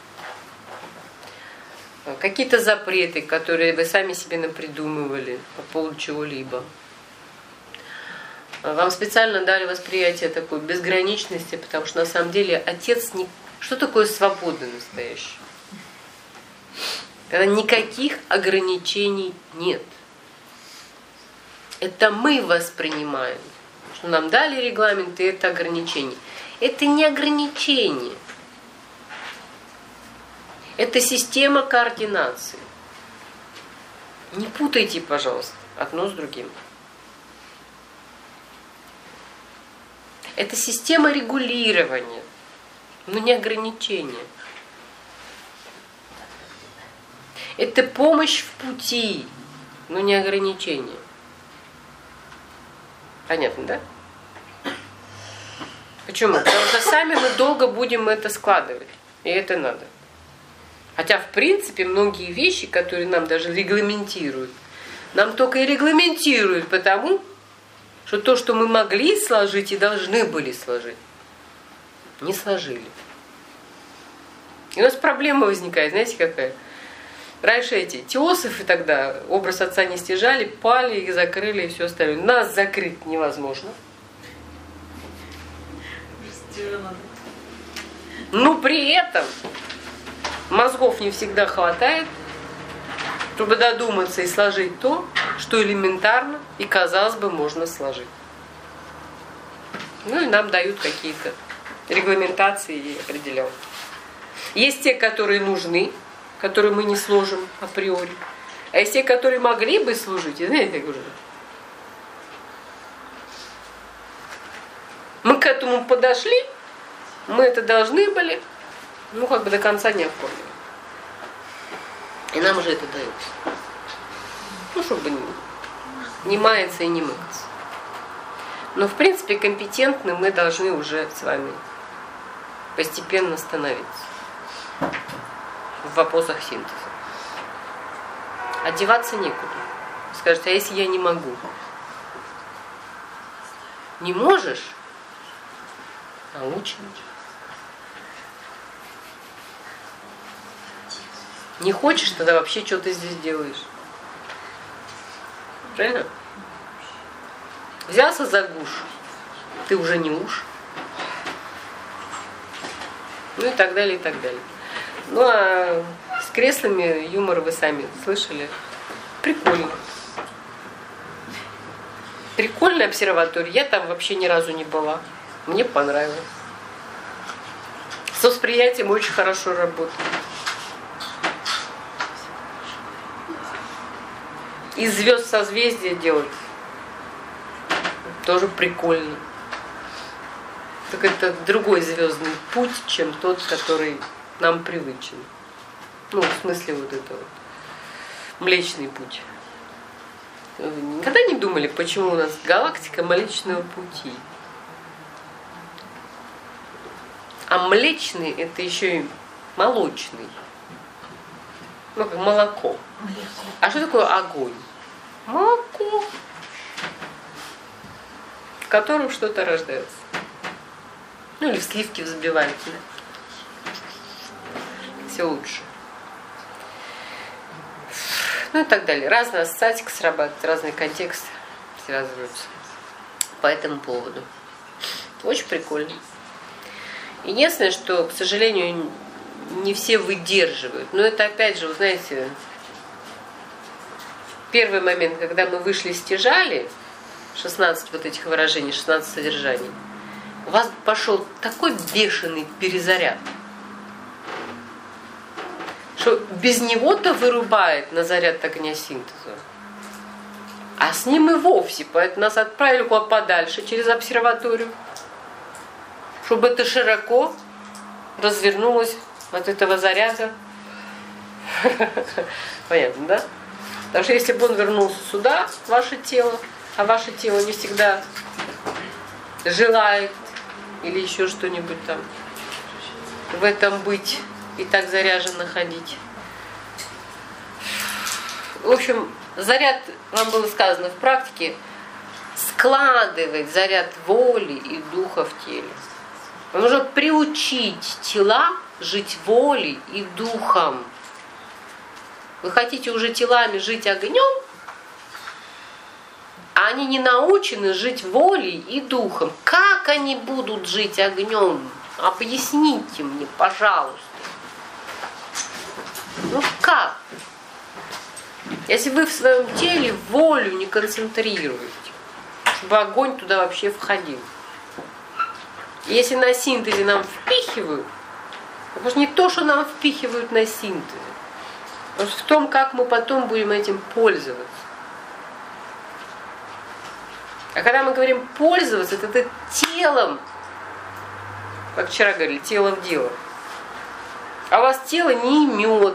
Speaker 3: Какие-то запреты, которые вы сами себе напридумывали по поводу чего-либо. Вам специально дали восприятие такой безграничности, потому что на самом деле Отец не... Что такое свобода настоящая? Когда никаких ограничений нет. Это мы воспринимаем, что нам дали регламент, и это ограничение. Это не ограничение. Это система координации. Не путайте, пожалуйста, одно с другим. Это система регулирования, но не ограничения. Это помощь в пути, но не ограничение. Понятно, да? Почему? Потому что сами мы долго будем это складывать. И это надо. Хотя, в принципе, многие вещи, которые нам даже регламентируют, нам только и регламентируют потому, что то, что мы могли сложить и должны были сложить, не сложили. И у нас проблема возникает, знаете, какая? Раньше эти теософы тогда образ отца не стяжали, пали, их закрыли и все остальное. Нас закрыть невозможно. Но при этом мозгов не всегда хватает, чтобы додуматься и сложить то, что элементарно и, казалось бы, можно сложить. Ну и нам дают какие-то регламентации и определенные. Есть те, которые нужны, которые мы не сложим априори. А есть те, которые могли бы служить, и знаете, как уже. Мы к этому подошли, мы это должны были, ну как бы до конца не оформили. И нам уже это дается. Ну, чтобы не маяться и не мыться. Но в принципе компетентны мы должны уже с вами постепенно становиться в вопросах синтеза. Одеваться некуда. Скажете, а если я не могу? Не можешь? Научим. Не хочешь, тогда вообще что ты здесь делаешь? Правильно? Взялся за гуш, ты уже не уж. Ну и так далее, и так далее. Ну а с креслами юмор вы сами слышали. Прикольно. Прикольная обсерватория. Я там вообще ни разу не была. Мне понравилось. С восприятием очень хорошо работает. Из звезд созвездия делать тоже прикольно. Так это другой звездный путь, чем тот, который нам привычен. Ну, в смысле вот это вот Млечный путь. Вы никогда не думали, почему у нас галактика Млечного пути? А млечный это еще и молочный. Ну, как молоко. А что такое огонь? Молоко, в котором что-то рождается. Ну или в сливки взбивают. Все лучше. Ну и так далее. Разная ассоциатика срабатывает, разный контекст связываются по этому поводу. Очень прикольно. Единственное, что, к сожалению, не все выдерживают. Но это опять же, вы знаете, первый момент, когда мы вышли стяжали, 16 вот этих выражений, 16 содержаний, у вас пошел такой бешеный перезаряд, что без него-то вырубает на заряд огня синтеза. А с ним и вовсе. Поэтому нас отправили куда подальше, через обсерваторию, чтобы это широко развернулось от этого заряда. Понятно, да? Потому что если бы он вернулся сюда, ваше тело, а ваше тело не всегда желает или еще что-нибудь там в этом быть и так заряженно ходить. В общем, заряд, вам было сказано в практике, складывать заряд воли и духа в теле. Нужно приучить тела жить волей и духом. Вы хотите уже телами жить огнем, а они не научены жить волей и духом. Как они будут жить огнем? Объясните мне, пожалуйста. Ну как? Если вы в своем теле волю не концентрируете, чтобы огонь туда вообще входил. Если на синтезе нам впихивают, потому что не то, что нам впихивают на синтезе, но в том, как мы потом будем этим пользоваться. А когда мы говорим пользоваться, это телом, как вчера говорили, тело в дело. А у вас тело не имет.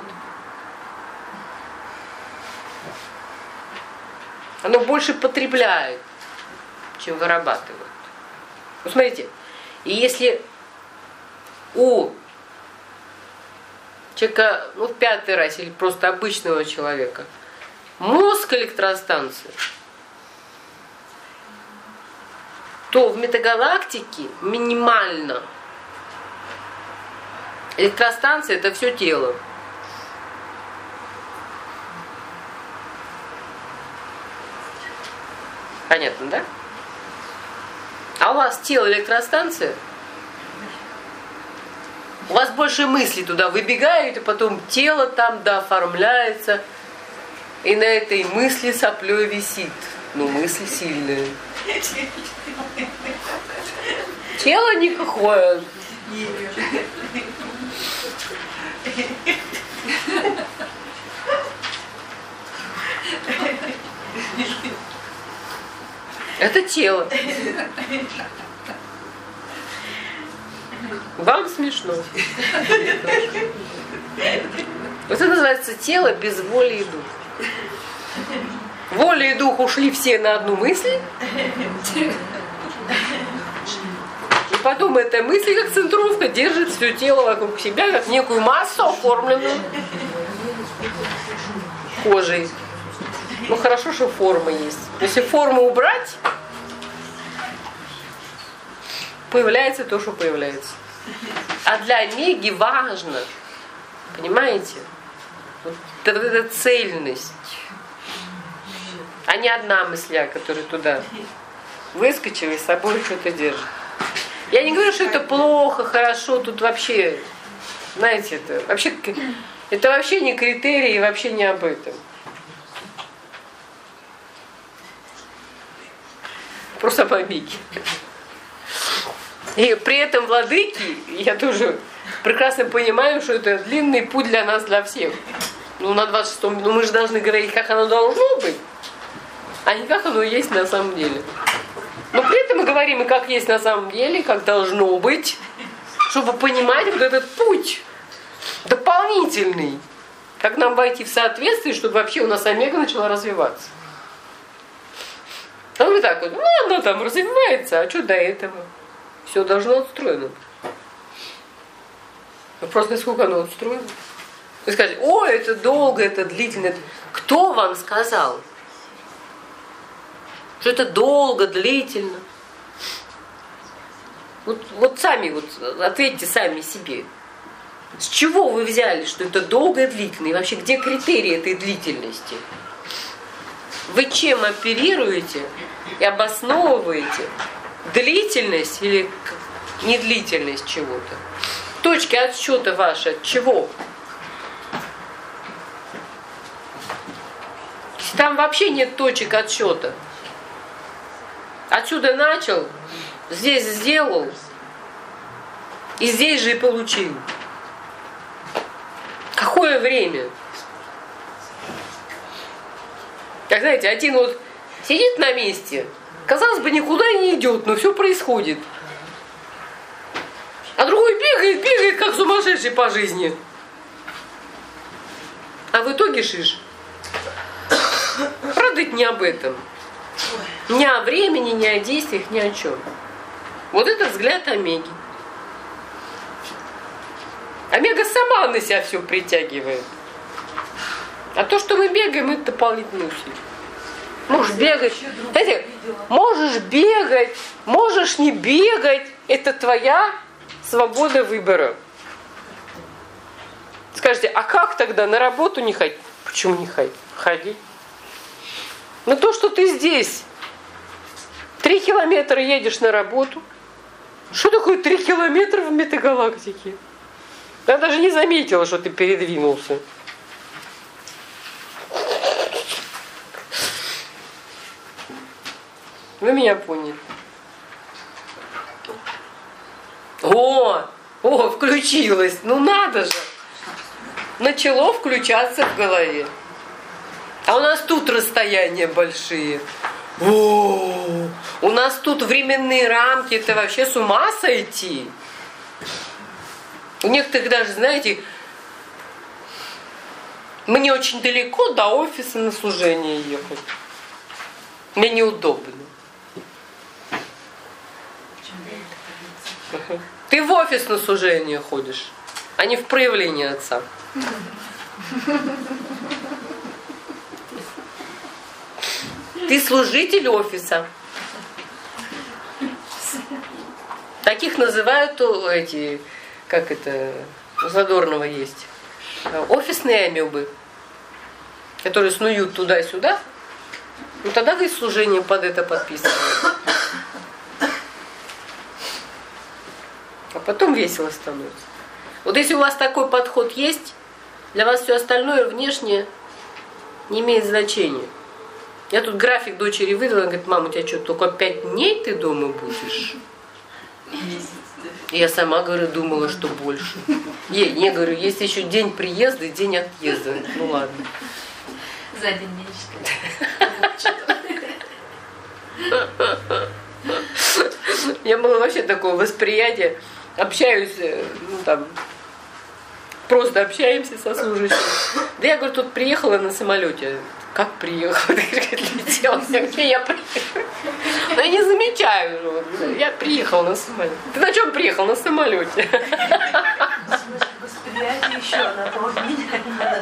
Speaker 3: Оно больше потребляет, чем вырабатывает. Вот смотрите, и если у человека, в 5-й расе или просто обычного человека, мозг электростанции, то в метагалактике минимально электростанция — это все тело. Понятно, да? А у вас тело электростанция, у вас больше мыслей туда выбегают, и потом тело там дооформляется, и на этой мысли соплей висит. Ну, мысль сильная. Тело никакое. Это тело. Вам смешно. Вот это называется тело без воли и духа. Воля и дух ушли все на одну мысль. И потом эта мысль, как центровка, держит все тело вокруг себя, как некую массу, оформленную кожей. Ну хорошо, что форма есть. Если форму убрать, появляется то, что появляется. А для омеги важно, понимаете, вот эта цельность, а не одна мысля, которая туда выскочила и с собой что-то держит. Я не говорю, что это плохо, хорошо, тут вообще, знаете, это вообще не критерий, вообще не об этом. Просто об омеге. И при этом владыки, я тоже прекрасно понимаю, что это длинный путь для нас, для всех. Ну, на 26-м, мы же должны говорить, как оно должно быть, а не как оно есть на самом деле. Но при этом мы говорим и как есть на самом деле, как должно быть, чтобы понимать вот этот путь дополнительный, как нам войти в соответствие, чтобы вообще у нас омега начала развиваться. А вот так вот, она там развивается, а что до этого? Все должно отстроено. Вопрос, насколько оно отстроено. Вы скажете, это долго, это длительно. Кто вам сказал, что это долго, длительно? Вот сами ответьте сами себе. С чего вы взяли, что это долго и длительно? И вообще, где критерии этой длительности? Вы чем оперируете и обосновываете длительность или недлительность чего-то? Точки отсчета ваши от чего? Там вообще нет точек отсчета. Отсюда начал, здесь сделал, и здесь же и получил. Какое время? Как знаете, один сидит на месте, казалось бы, никуда не идет, но все происходит. А другой бегает, как сумасшедший по жизни. А в итоге шиш. Правда, это не об этом. Ни о времени, ни о действиях, ни о чем. Вот это взгляд Омеги. Омега сама на себя все притягивает. А то, что мы бегаем, это дополнительные усилия. Можешь бегать. Знаете, можешь бегать, можешь не бегать. Это твоя свобода выбора. Скажите, а как тогда на работу не ходить? Почему не ходить? Ходи. Но то, что ты здесь 3 километра едешь на работу. Что такое 3 километра в метагалактике? Я даже не заметила, что ты передвинулся. Вы меня поняли. О, включилось. Ну надо же. Начало включаться в голове. А у нас тут расстояния большие. О, у нас тут временные рамки. Это вообще с ума сойти. У некоторых даже, знаете, мне очень далеко до офиса на служение ехать. Мне неудобно. Ты в офис на служение ходишь, а не в проявление Отца. Ты служитель офиса. Таких называют эти, как это, у Задорнова есть, офисные амебы, которые снуют туда-сюда. Ну тогда вы служение под это подписываете. А потом весело становится. Вот если у вас такой подход есть, для вас все остальное внешнее не имеет значения. Я тут график дочери выдала, она говорит: мама, у тебя что, только 5 дней ты дома будешь? И я сама, говорю, думала, что больше. Не, говорю, есть еще день приезда и день отъезда. Ну ладно.
Speaker 1: За день меньше.
Speaker 3: У меня было вообще такое восприятие. Общаюсь, ну там, просто общаемся со служащим. Да я, говорю, тут приехала на самолете. Как приехала? Летела. Где я приехала? Но я не замечаю. Я приехала на самолете. Ты на чем приехал? На самолете.
Speaker 4: Восприятие еще на полмиля надо.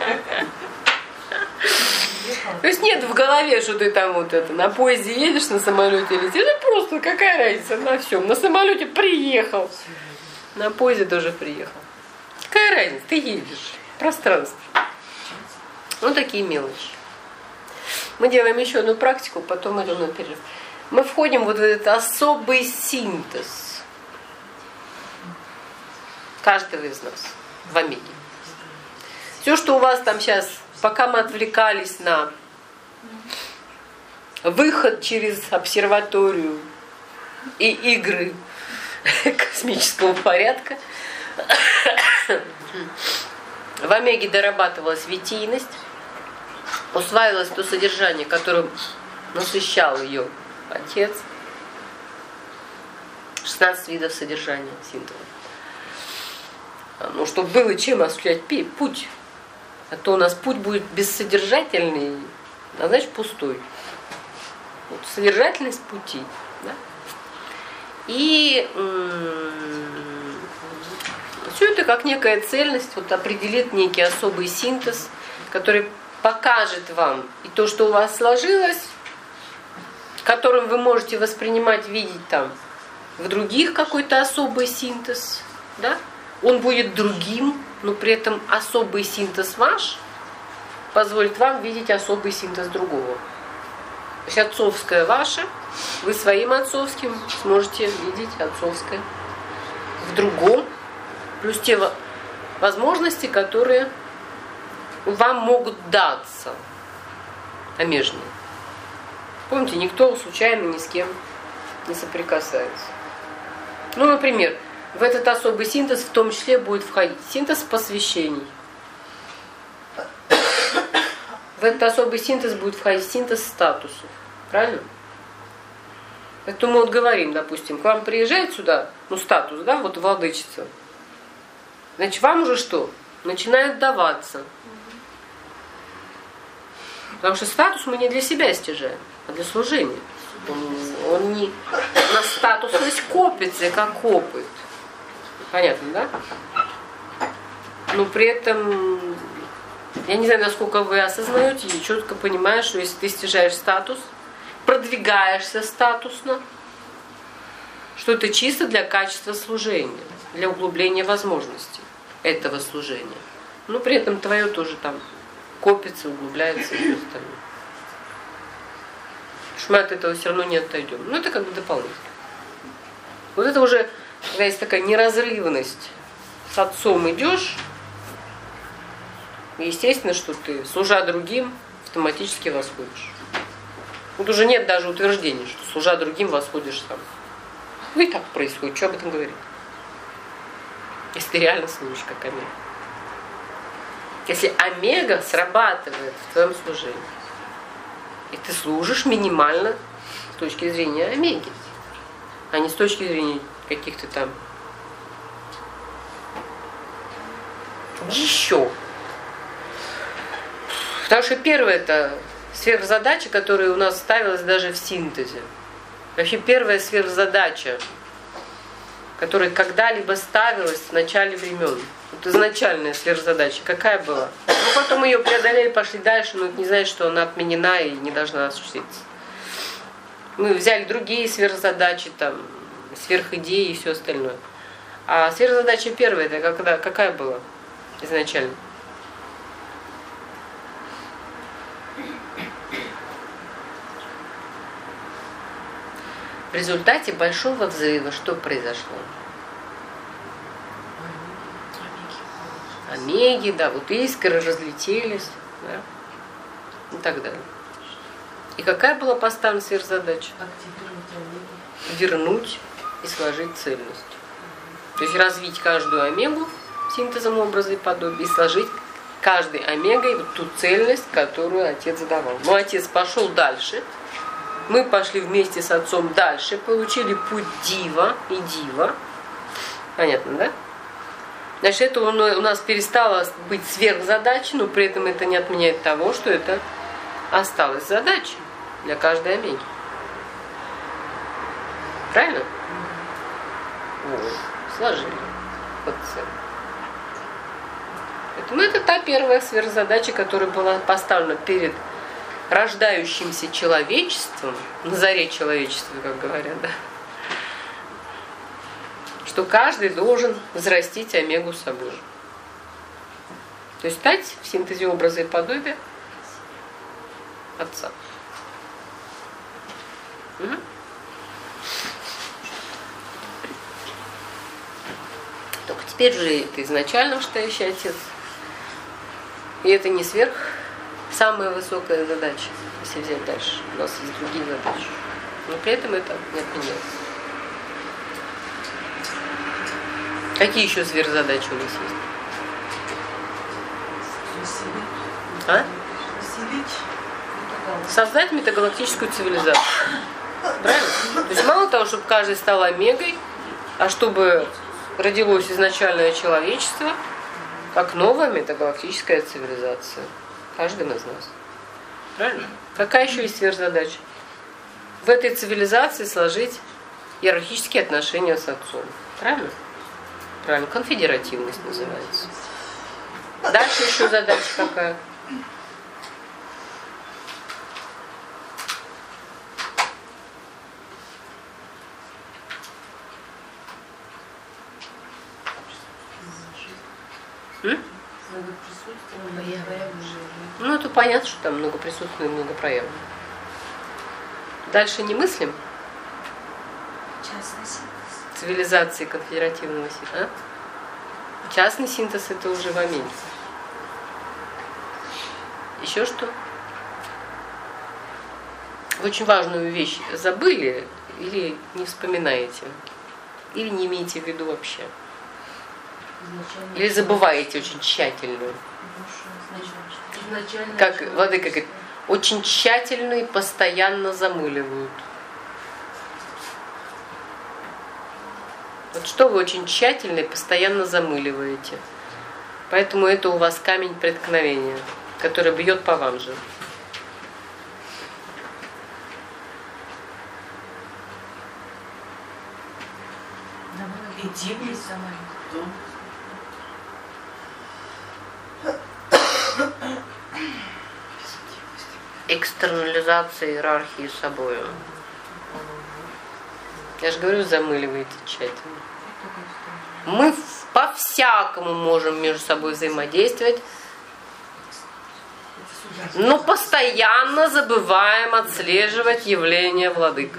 Speaker 3: То есть нет в голове, что ты там вот это на поезде едешь, на самолете летишь. Это просто какая разница на всем. На самолете приехал. На поезде тоже приехал. Какая разница? Ты едешь. Пространство. Ну, такие мелочи. Мы делаем еще одну практику, потом идем на перерыв. Мы входим вот в этот особый синтез каждого из нас в Омеге. Все, что у вас там сейчас, пока мы отвлекались на выход через обсерваторию и игры космического порядка, в Омеге дорабатывалась витийность, усваивалось то содержание, которым насыщал ее Отец. 16 видов содержания синтеза. Ну, чтобы было чем осуществлять путь. А то у нас путь будет бессодержательный, а значит пустой. Вот содержательность пути. Да? И все это как некая цельность вот, определит некий особый синтез, который покажет вам и то, что у вас сложилось, которым вы можете воспринимать, видеть там в других какой-то особый синтез. Да? Он будет другим, но при этом особый синтез ваш позволит вам видеть особый синтез другого. То есть отцовское ваше, вы своим отцовским сможете видеть отцовское в другом, плюс те возможности, которые вам могут даться омежные. Помните, никто случайно ни с кем не соприкасается. Ну, например, в этот особый синтез в том числе будет входить синтез посвящений. В этот особый синтез будет входить синтез статусов. Правильно? Поэтому мы вот говорим, допустим, к вам приезжает сюда, ну статус, да, вот владычица. Значит, вам уже что? Начинает даваться. Потому что статус мы не для себя стяжаем, а для служения. Он не на статусность копится, как опыт. Понятно, да? Но при этом, я не знаю, насколько вы осознаете и четко понимаете, что если ты стяжаешь статус, продвигаешься статусно, что это чисто для качества служения, для углубления возможностей этого служения. Но при этом твое тоже там копится, углубляется и все остальное. Потому что мы от этого все равно не отойдем. Ну это как бы дополнительно. Вот это уже, когда есть такая неразрывность, с отцом идешь, и естественно, что ты, служа другим, автоматически восходишь. Вот уже нет даже утверждения, что служа другим восходишь сам. Ну и так происходит, что об этом говорить? Если ты реально служишь как омега. Если омега срабатывает в твоем служении, и ты служишь минимально с точки зрения омеги, а не с точки зрения каких-то там еще. Потому что первое это сверхзадача, которая у нас ставилась даже в синтезе. Вообще первая сверхзадача, которая когда-либо ставилась в начале времен. Вот изначальная сверхзадача какая была? Ну, потом ее преодолели, пошли дальше, но это не значит, что она отменена и не должна осуществиться. Мы взяли другие сверхзадачи, там, сверхидеи и все остальное. А сверхзадача первая, это какая была изначально? В результате большого взрыва что произошло? Омеги, да, вот искры разлетелись, да, и так далее. И какая была поставлена сверхзадача? Вернуть и сложить цельность. То есть развить каждую омегу синтезом образа и подобия и сложить каждой омегой вот ту цельность, которую отец задавал. Но отец пошел дальше. Мы пошли вместе с отцом дальше, получили путь дива и дива. Понятно, да? Значит, это у нас перестало быть сверхзадачей, но при этом это не отменяет того, что это осталась задача для каждой омеги. Правильно? Вот. Сложили. Вот цель. Поэтому это та первая сверхзадача, которая была поставлена перед рождающимся человечеством, на заре человечества, как говорят, да, что каждый должен взрастить омегу собой. То есть стать в синтезе образа и подобия отца. Угу. Только теперь уже это изначально вышестоящий отец. И это не сверх самая высокая задача, если взять дальше. У нас есть другие задачи. Но при этом это не отменяется. Какие еще сверхзадачи у нас есть? А? Создать метагалактическую цивилизацию. Правильно? То есть мало того, чтобы каждый стал омегой, а чтобы родилось изначальное человечество, как новая метагалактическая цивилизация. Каждым из нас. Правильно? Какая еще есть сверхзадача? В этой цивилизации сложить иерархические отношения с отцом. Правильно? Правильно. Конфедеративность называется. Дальше еще задача какая? Ну, это понятно, что там много присутствия и много проявов. Дальше не мыслим?
Speaker 1: Частный синтез.
Speaker 3: Цивилизации конфедеративного синтеза. Частный синтез это уже в омеге. Еще что? Очень важную вещь забыли или не вспоминаете? Или не имеете в виду вообще? Или забываете очень тщательно? Как владыка говорит, очень тщательно и постоянно замыливают. Вот что вы очень тщательно и постоянно замыливаете. Поэтому это у вас камень преткновения, который бьет по вам же.
Speaker 4: Интимность.
Speaker 3: Экстернализация иерархии собой. Я же говорю, замыливаете тщательно. Мы по-всякому можем между собой взаимодействовать, но постоянно забываем отслеживать явление владыка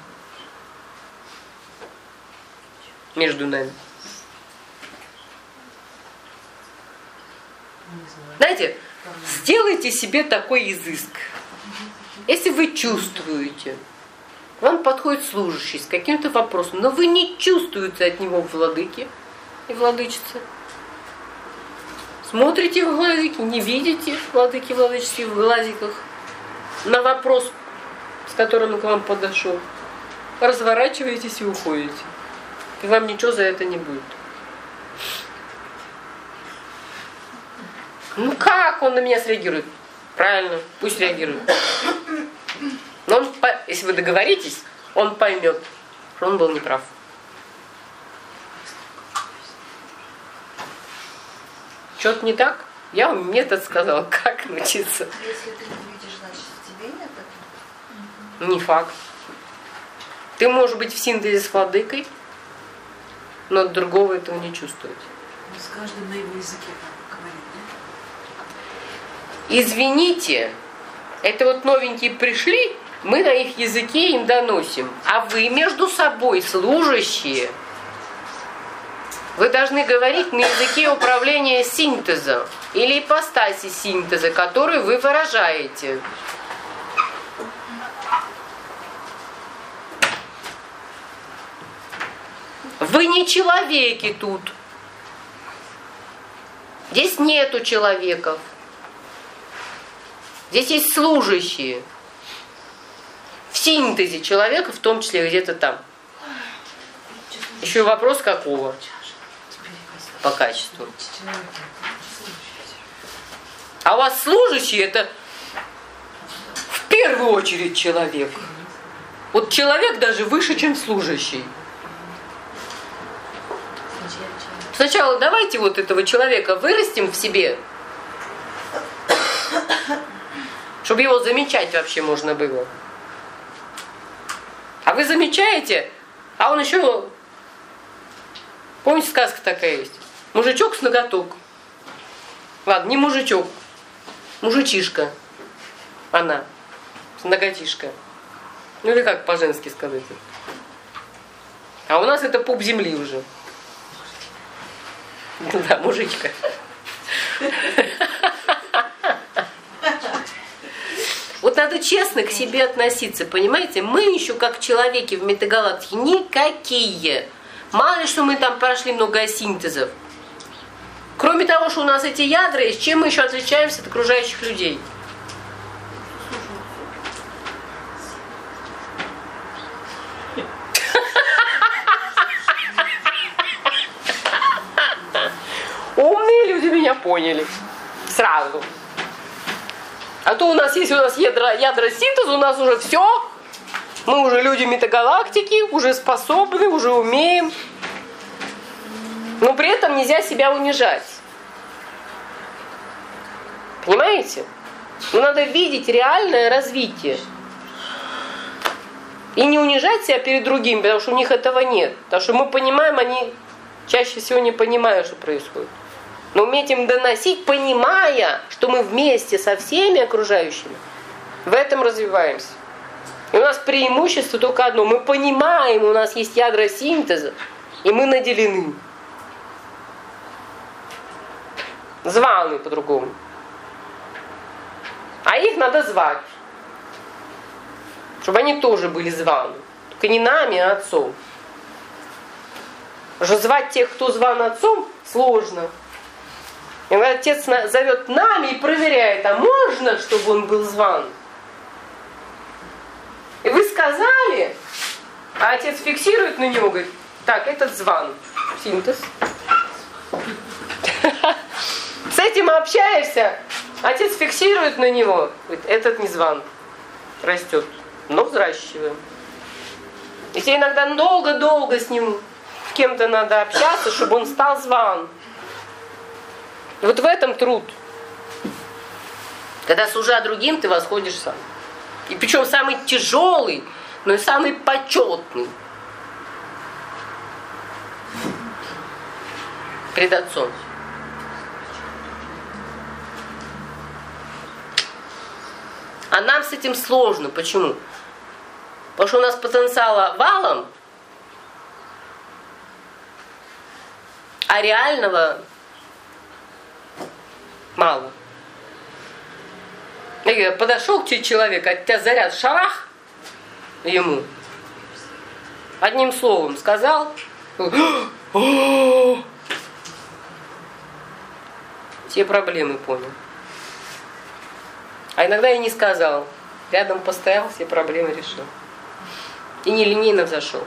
Speaker 3: между нами. Знаете, сделайте себе такой изыск. Если вы чувствуете, вам подходит служащий с каким-то вопросом, но вы не чувствуете от него владыки и владычицы. Смотрите в глазики, не видите владыки и владычицы в глазиках. На вопрос, с которым он к вам подошел, разворачиваетесь и уходите. И вам ничего за это не будет. Ну как он на меня среагирует? Правильно, пусть реагирует. Но он, если вы договоритесь, он поймет, что он был неправ. Что-то не так? Я вам метод сказала, как научиться.
Speaker 1: Если ты не видишь, значит, тебе нет этого?
Speaker 3: Не факт. Ты можешь быть в синтезе с владыкой, но от другого этого не чувствовать.
Speaker 4: Но с каждым на его языке говорит, да?
Speaker 3: Извините, это вот новенькие пришли, мы на их языке им доносим. А вы между собой, служащие, вы должны говорить на языке управления синтеза или ипостаси синтеза, который вы выражаете. Вы не человеки тут. Здесь нету человеков. Здесь есть служащие. В синтезе человека, в том числе где-то там. Еще вопрос какого? По качеству. А у вас служащий это в первую очередь человек. Вот человек даже выше, чем служащий. Сначала давайте вот этого человека вырастим в себе, чтобы его замечать вообще можно было. А вы замечаете, а он еще... Помните, сказка такая есть? Мужичок с ноготок. Ладно, не мужичок. Мужичишка. Она. Ноготишка. Ну или как по-женски сказать. А у нас это пуп земли уже. Да, мужичка. Вот надо честно к себе относиться, понимаете? Мы еще как человеки в метагалактике никакие. Мало ли, что мы там прошли много синтезов. Кроме того, что у нас эти ядра есть, чем мы еще отличаемся от окружающих людей? Умные люди меня поняли. Сразу. А то у нас ядра синтеза, у нас уже все. Мы уже люди метагалактики, уже способны, уже умеем. Но при этом нельзя себя унижать. Понимаете? Но надо видеть реальное развитие. И не унижать себя перед другими, потому что у них этого нет. Потому что мы понимаем, они чаще всего не понимают, что происходит. Но уметь им доносить, понимая, что мы вместе со всеми окружающими, в этом развиваемся. И у нас преимущество только одно. Мы понимаем, у нас есть ядра синтеза, и мы наделены. Званы по-другому. А их надо звать. Чтобы они тоже были званы. Только не нами, а отцом. Потому что звать тех, кто зван отцом, сложно. И когда отец зовет нами и проверяет, а можно, чтобы он был зван? И вы сказали, а отец фиксирует на него, говорит, так, этот зван. Синтез. С этим общаешься, отец фиксирует на него, говорит, этот не зван. Растет, но взращиваем. И тебе иногда долго-долго с ним кем-то надо общаться, чтобы он стал зван. И вот в этом труд. Когда служа другим, ты восходишь сам. И причем самый тяжелый, но и самый почетный. Пред Отцом. А нам с этим сложно. Почему? Потому что у нас потенциала валом, а реального мало. Я подошел к тебе человек, от тебя заряд шарах ему. Одним словом сказал. Все проблемы понял. А иногда и не сказал. Рядом постоял, все проблемы решил. И нелинейно взошел.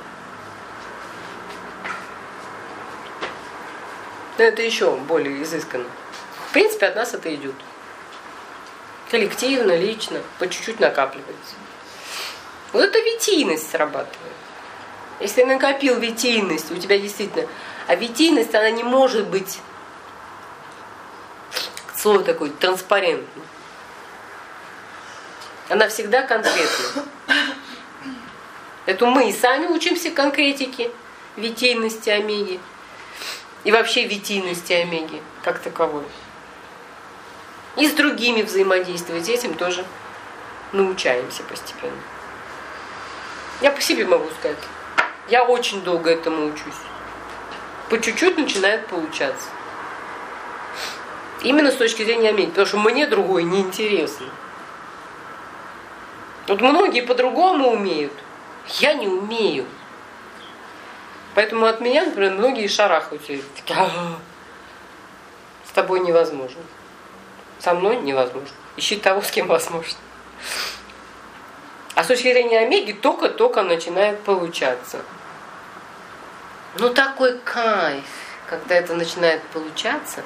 Speaker 3: Но это еще более изысканно. В принципе, от нас это идет. Коллективно, лично, по чуть-чуть накапливается. Вот это витийность срабатывает. Если накопил витийность, у тебя действительно... А витийность, она не может быть, слово такое, транспарентной. Она всегда конкретна. Это мы и сами учимся конкретике, витийности омеги. И вообще витийности омеги, как таковой. И с другими взаимодействовать этим тоже научаемся постепенно. Я по себе могу сказать. Я очень долго этому учусь. По чуть-чуть начинает получаться. Именно с точки зрения омеги. Потому что мне другое неинтересно. Вот многие по-другому умеют. Я не умею. Поэтому от меня, например, многие шарахаются. С тобой невозможно. Со мной невозможно. Ищи того, с кем возможно. А с точки зрения омеги только-только начинает получаться. Ну такой кайф, когда это начинает получаться.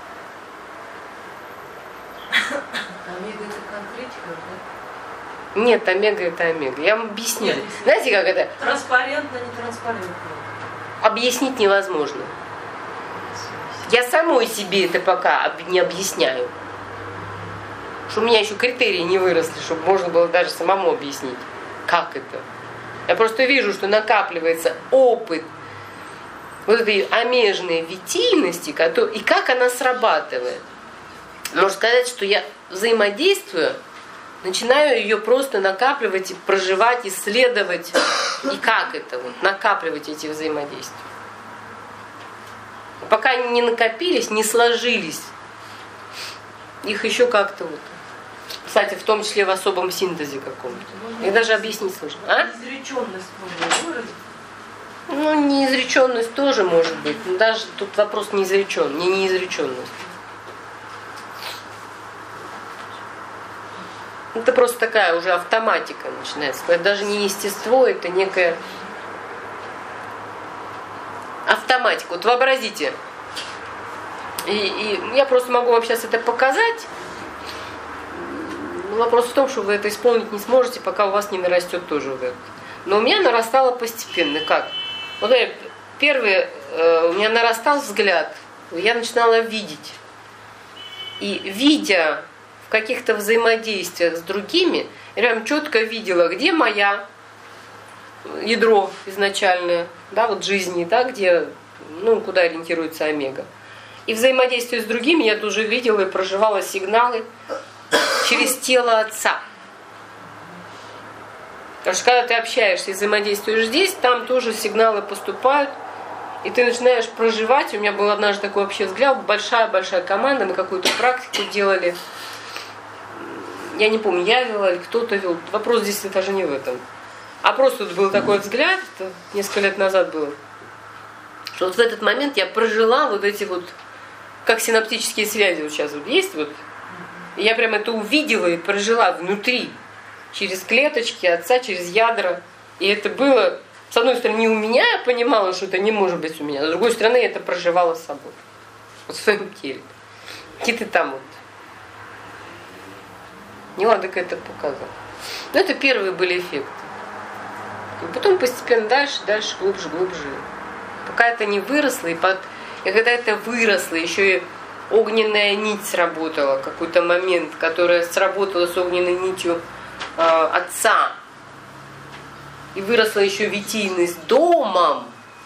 Speaker 2: Омега это конкретика, да?
Speaker 3: Нет, омега это омега. Я вам объясню. Знаете, как это?
Speaker 2: Транспарентно, не транспарентно.
Speaker 3: Объяснить невозможно. Я самой себе это пока не объясняю. Что у меня еще критерии не выросли, чтобы можно было даже самому объяснить, как это. Я просто вижу, что накапливается опыт вот этой омежной витийности, и как она срабатывает. Можно сказать, что я взаимодействую, начинаю ее просто накапливать, проживать, исследовать. И как это вот, накапливать эти взаимодействия. Пока они не накопились, не сложились, их еще как-то вот. Кстати, в том числе в особом синтезе каком-то. Их даже объяснить сложно. А?
Speaker 2: Изреченность можно выразить?
Speaker 3: Ну, неизреченность тоже может быть. Но даже тут вопрос не изречен, не неизреченность. Это просто такая уже автоматика начинается. Это даже не естество, это некая автоматика. Вот вообразите. И я просто могу вам сейчас это показать. Вопрос в том, что вы это исполнить не сможете, пока у вас не нарастет тоже вот это. Но у меня нарастало постепенно. Как? Вот первое, у меня нарастал взгляд. Я начинала видеть. И видя в каких-то взаимодействиях с другими, я прям четко видела, где моя ядро изначальное, да, вот жизни, да, где, ну, куда ориентируется омега. И взаимодействие с другими я тоже видела и проживала сигналы через тело Отца. Потому что когда ты общаешься и взаимодействуешь здесь, там тоже сигналы поступают, и ты начинаешь проживать. У меня был однажды такой вообще взгляд, большая-большая команда, мы какую-то практику делали. Я не помню, я вела или кто-то вел. Вопрос здесь даже не в этом. А просто тут был такой взгляд, это несколько лет назад было, что вот в этот момент я прожила вот эти вот, как синаптические связи вот сейчас вот есть, вот. И я прям это увидела и прожила внутри, через клеточки Отца, через ядра. И это было, с одной стороны, не у меня, я понимала, что это не может быть у меня, с другой стороны, я это проживала с собой, вот в своем теле. Где-то там вот. Не ладно, это показал. Но это первые были эффекты. И потом постепенно дальше, глубже. Пока это не выросло, и когда это выросло, еще и огненная нить сработала, какой-то момент, которая сработала с огненной нитью отца, и выросла еще витийность домом.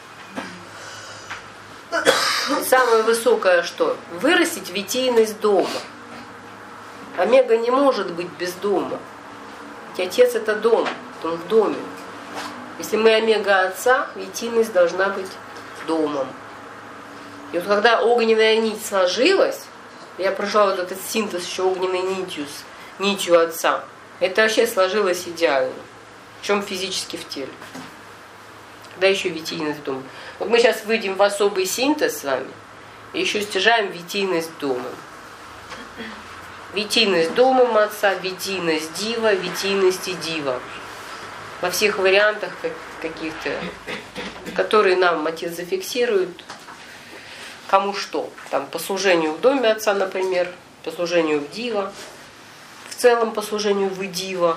Speaker 3: И самое высокое что? Вырастить витийность дома. Омега не может быть без дома. Ведь отец это дом, он в доме. Если мы омега отца, витийность должна быть домом. И вот когда огненная нить сложилась, я прошла вот этот синтез еще огненной нитью отца, это вообще сложилось идеально. Причем физически в теле. Когда еще витийность дома. Вот мы сейчас выйдем в особый синтез с вами, и еще стяжаем витийность домом. Витийность домом отца, витийность дива, витийность и дива. Во всех вариантах каких-то, которые нам отец зафиксирует, кому что. Там по служению в доме отца, например, по служению в дива, в целом по служению в дива,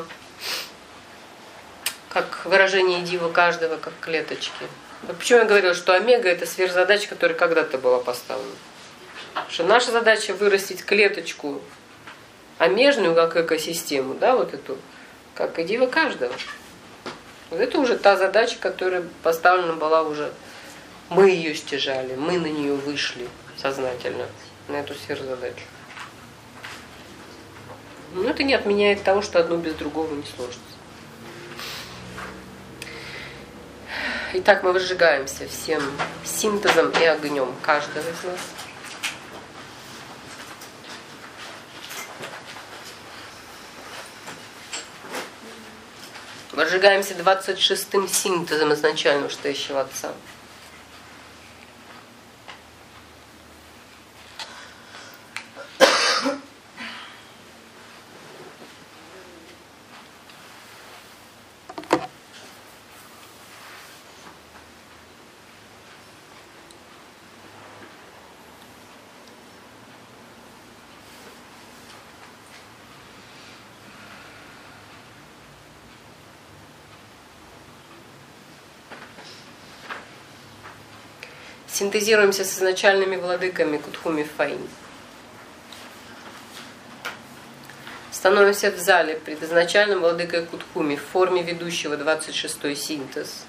Speaker 3: как выражение дива каждого, как клеточки. Вот почему я говорила, что омега это сверхзадача, которая когда-то была поставлена. Что наша задача вырастить клеточку омежную, как экосистему, да, вот эту, как и дива каждого. Вот это уже та задача, которая поставлена была уже. Мы ее стяжали, мы на нее вышли сознательно, на эту сверхзадачу. Но это не отменяет того, что одно без другого не сложится. Итак, мы выжигаемся всем синтезом и огнем каждого из нас. Выжигаемся 26-м синтезом изначально стоящего отца. Синтезируемся с изначальными владыками Кутхуми Фаин. Становимся в зале пред изначальным владыкой Кутхуми в форме ведущего 26-й синтез.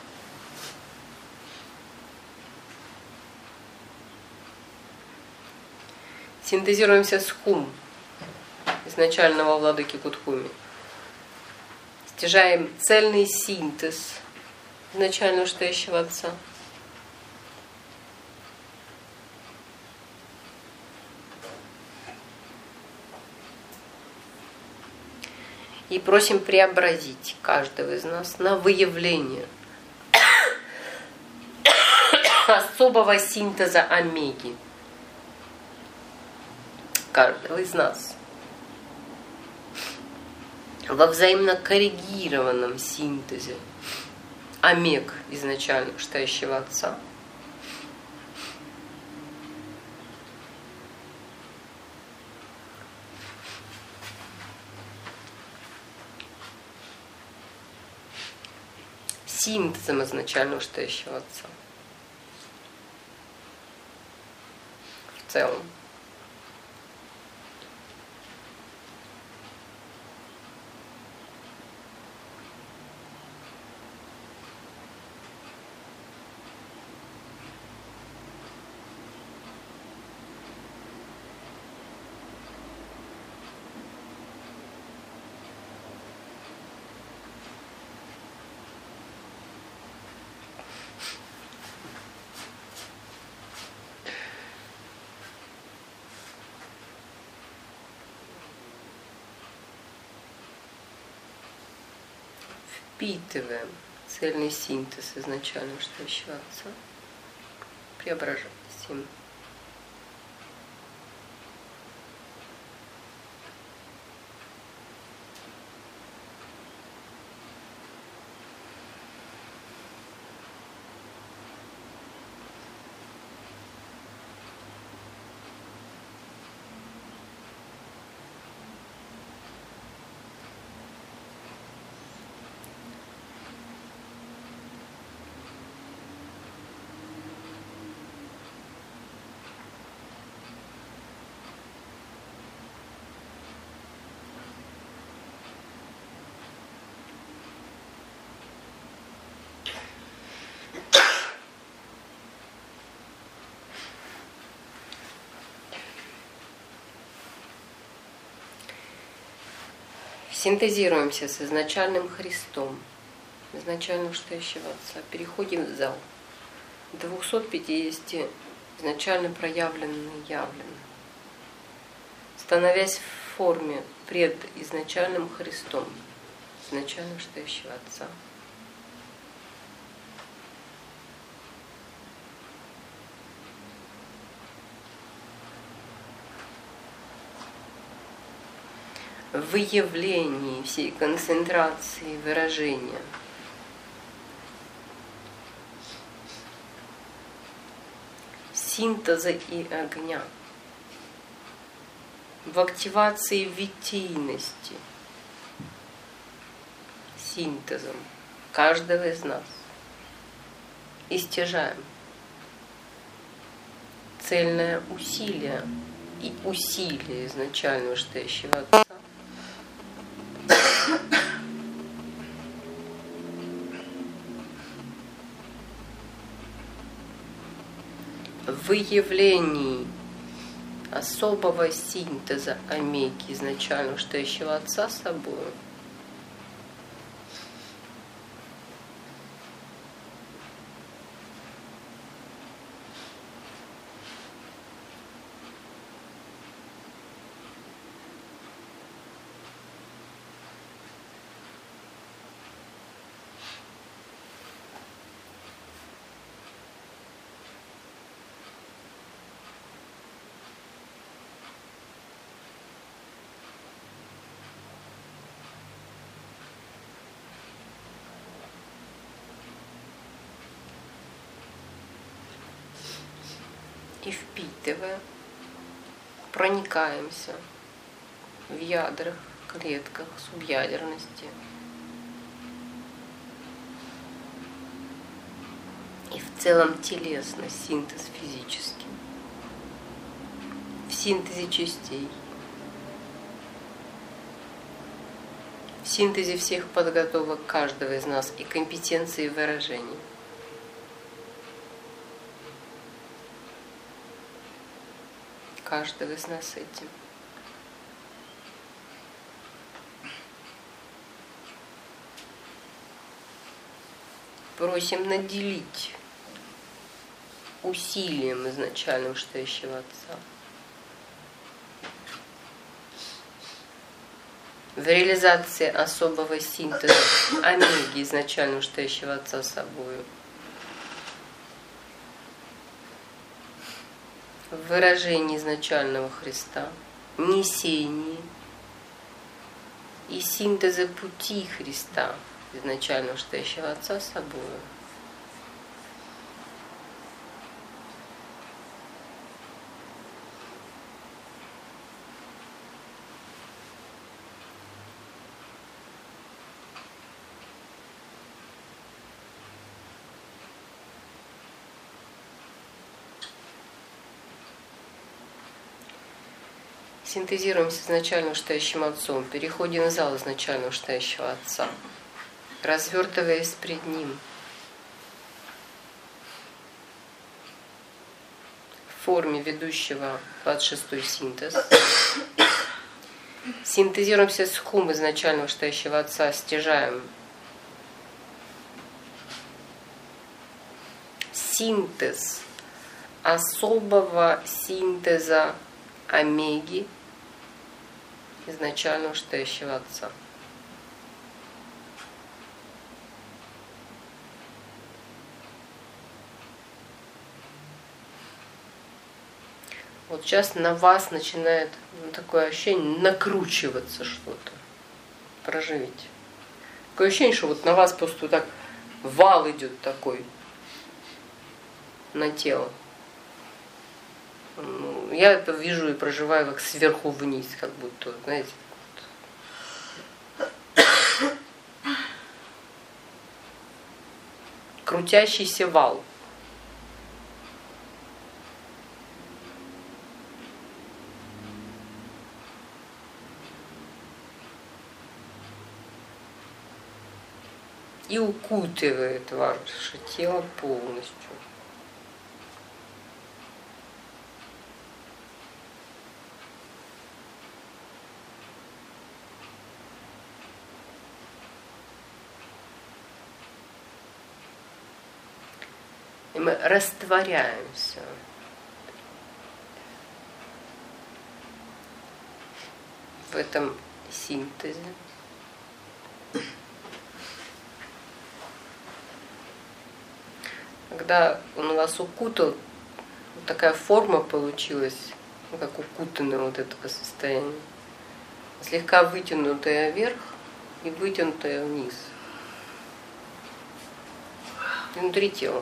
Speaker 3: Синтезируемся с Хум, изначального владыки Кутхуми. Стяжаем цельный синтез изначального стоящего отца. И просим преобразить каждого из нас на выявление особого синтеза омеги. Каждого из нас. Во взаимно коррегированном синтезе омег изначально стоящего отца. Синтезом изначально стоящего отца. В целом. Впитываем цельный синтез изначально стоящего отца, преображаясь им. Синтезируемся с изначальным Христом, изначальным Штающего Отца. Переходим в зал 250 изначально проявленный и явленный, становясь в форме пред изначальным Христом, изначальным Штающего Отца. В выявлении всей концентрации выражения синтеза и огня, в активации витийности синтезом каждого из нас истяжаем цельное усилие и усилие изначального Штающего Отца в выявлении особого синтеза омеги изначального Штающего Отца с собой. И впитывая, проникаемся в ядрах, клетках субъядерности и в целом телесно, синтез физический, в синтезе частей, в синтезе всех подготовок каждого из нас и компетенции выражений. Каждого из нас этим. Просим наделить усилием изначального Штающего Отца в реализации особого синтеза омеги изначального Штающего Отца с собою, в выражении изначального Христа, несении и синтеза пути Христа, изначального Штающего Отца с собой. Синтезируемся с изначальным Штающим Отцом, переходим в зал изначального Штающего Отца, развертываясь пред Ним в форме ведущего 26-й синтез. Синтезируемся с хум изначального Штающего Отца, стяжаем синтез особого синтеза омеги изначального Штающего Отца. Вот сейчас на вас начинает такое ощущение накручиваться что-то. Проживите. Такое ощущение, что вот на вас просто так вал идет такой на тело. Я это вижу и проживаю как сверху вниз, как будто, знаете, крутящийся вал. И укутывает ваше тело полностью. мы растворяемся в этом синтезе. Когда он у вас укутал, вот такая форма получилась, ну, как укутанное вот этого состояния, слегка вытянутая вверх и вытянутая вниз, внутри тела.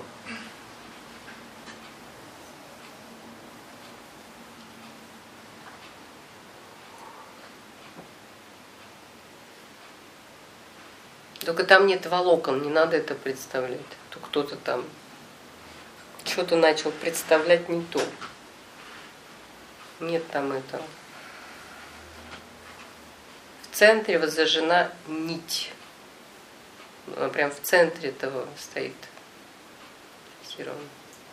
Speaker 3: Только там нет волокон, не надо это представлять. То кто-то там что-то начал представлять не то. Нет там этого. В центре воззажжена нить. Она прям в центре этого стоит. Фиксирована.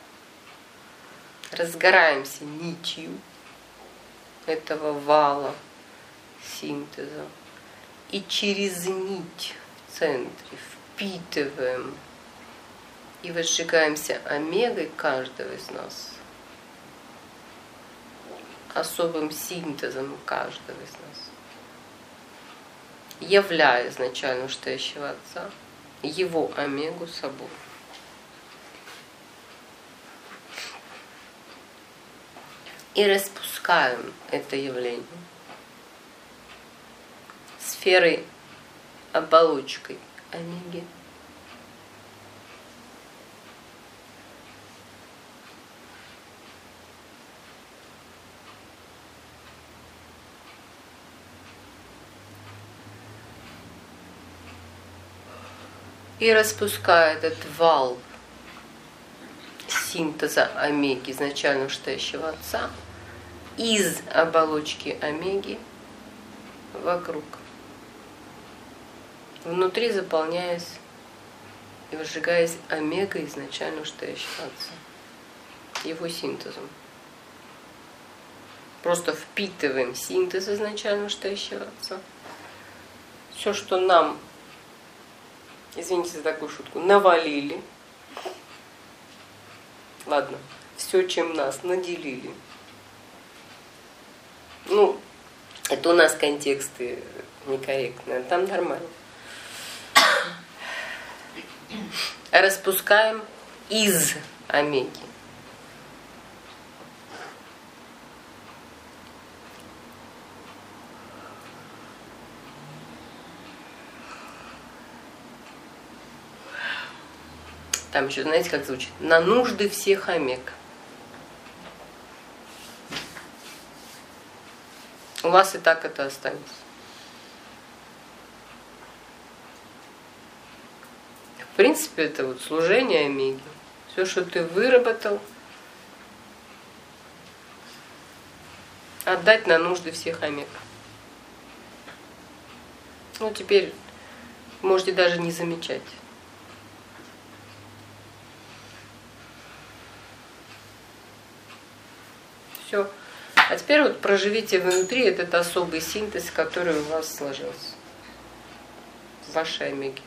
Speaker 3: Разгораемся нитью этого вала синтеза. И через нить в центре впитываем и возжигаемся омегой каждого из нас, особым синтезом каждого из нас, являя изначально стоящего Отца, его омегу собой. И распускаем это явление сферой, оболочкой омеги. И распуская этот вал синтеза омеги, изначально стоящего Отца, из оболочки омеги вокруг, внутри заполняясь и возжигаясь омегой изначально стоящего Отца, его синтезом. Просто впитываем синтез изначально стоящего Отца. Все, что нам, извините за такую шутку, навалили. Ладно, все, чем нас наделили. Ну, это у нас контексты некорректные, там нормально. Распускаем из омеги. Там еще, знаете, как звучит? На нужды всех омег. У вас и так это останется. В принципе, это вот служение омеги. Все, что ты выработал, отдать на нужды всех омег. Ну, теперь можете даже не замечать. Все. А теперь вот проживите внутри этот особый синтез, который у вас сложился в вашей омеге.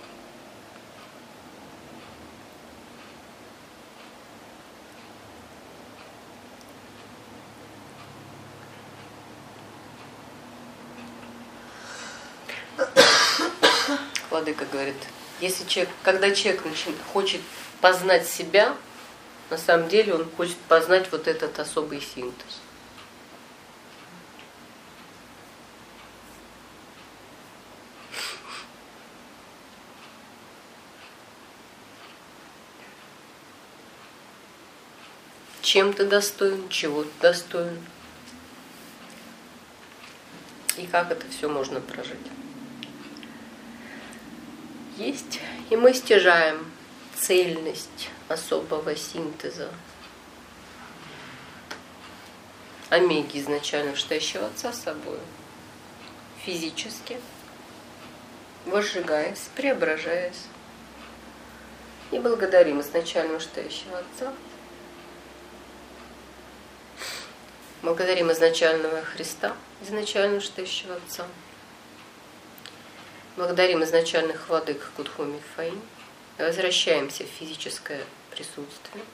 Speaker 3: Владыка говорит, если человек, когда человек хочет познать себя, на самом деле он хочет познать вот этот особый синтез. Чем ты достоин, чего ты достоин. И как это все можно прожить. Есть. И мы стяжаем цельность особого синтеза омеги изначально стоящего Отца с собой. Физически. Возжигаясь, преображаясь. И благодарим изначально стоящего Отца. Благодарим изначального Христа, изначально стоящего Отца. Благодарим изначальных владык Кудхуми Фаин. Возвращаемся в физическое присутствие.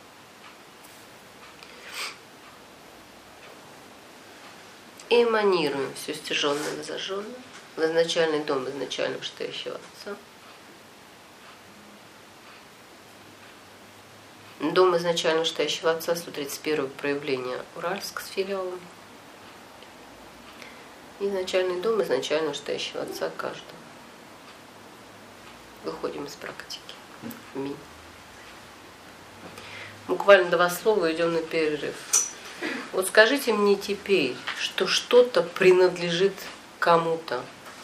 Speaker 3: И эманируем все стяженное и зажженное в изначальный дом изначально вышестоящего Отца. Дом изначально вышестоящего Отца, 131 проявление Уральск с филиалом. Изначальный дом изначально вышестоящего Отца каждого. Выходим из практики. Аминь. Буквально 2 слова, идем на перерыв. Вот скажите мне теперь, что что-то принадлежит кому-то.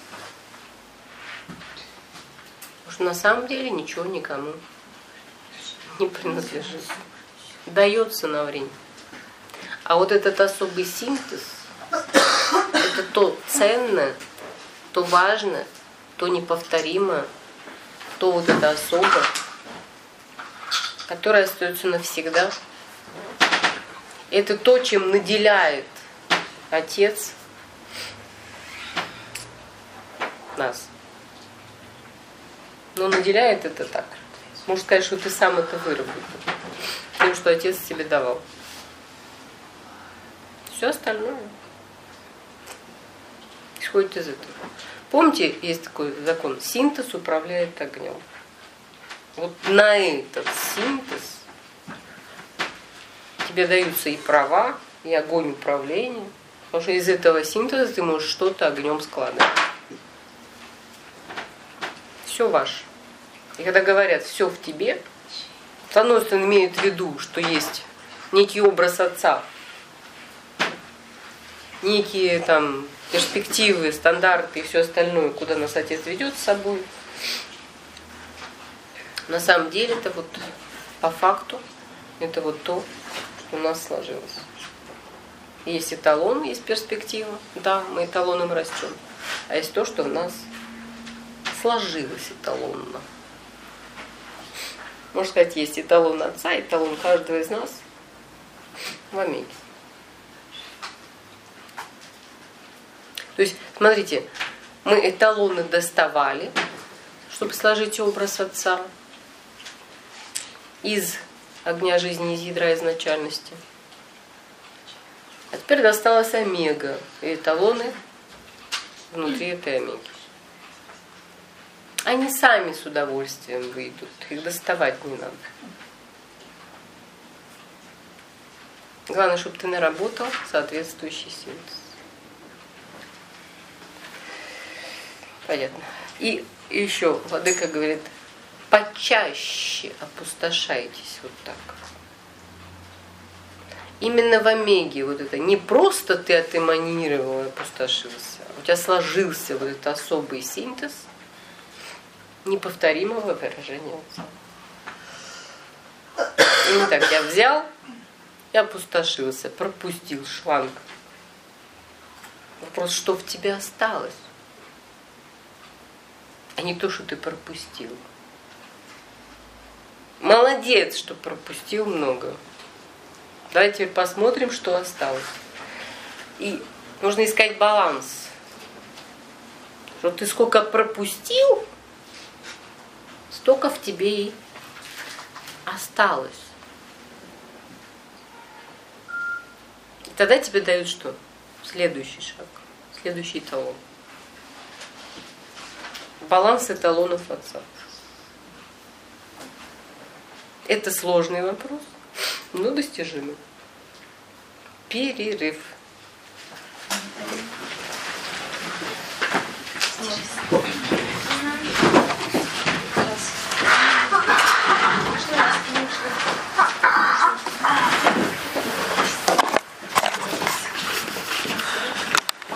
Speaker 3: Потому что на самом деле ничего никому не принадлежит. Дается на время. А вот этот особый синтез, это то ценное, то важное, то неповторимое, то вот это особое, которое остается навсегда. Это то, чем наделяет Отец нас. Но наделяет это так. Можно сказать, что ты сам это выработал. Потому что Отец тебе давал. Все остальное исходит из этого. Помните, есть такой закон: синтез управляет огнем. Вот на этот синтез тебе даются и права, и огонь управления, потому что из этого синтеза ты можешь что-то огнем складывать. Все ваше. И когда говорят «все в тебе», с одной стороны имеют в виду, что есть некий образ Отца, некие там перспективы, стандарты и все остальное, куда нас Отец ведет с собой. На самом деле это вот по факту, это вот то, что у нас сложилось. Есть эталон, есть перспектива. Да, мы эталоном растем. А есть то, что у нас сложилось эталонно. Можно сказать, есть эталон Отца, эталон каждого из нас в Омеге. То есть, смотрите, мы эталоны доставали, чтобы сложить образ Отца из огня жизни, из ядра изначальности. А теперь досталась омега, и эталоны внутри этой омеги. Они сами с удовольствием выйдут, их доставать не надо. Главное, чтобы ты наработал соответствующий синтез. Понятно. И еще Владыка говорит: почаще опустошайтесь вот так. Именно в омеге вот это не просто ты отэманировал и опустошился, а у тебя сложился вот этот особый синтез неповторимого выражения Отца. И не так, я взял и опустошился, пропустил шланг. Вопрос, что в тебе осталось, а не то, что ты пропустил. Молодец, что пропустил много. Давайте теперь посмотрим, что осталось. И нужно искать баланс. Что ты сколько пропустил, столько в тебе и осталось. И тогда тебе дают что? Следующий шаг, следующий эталон. Баланс эталонов Отца. Это сложный вопрос, но достижимый. Перерыв.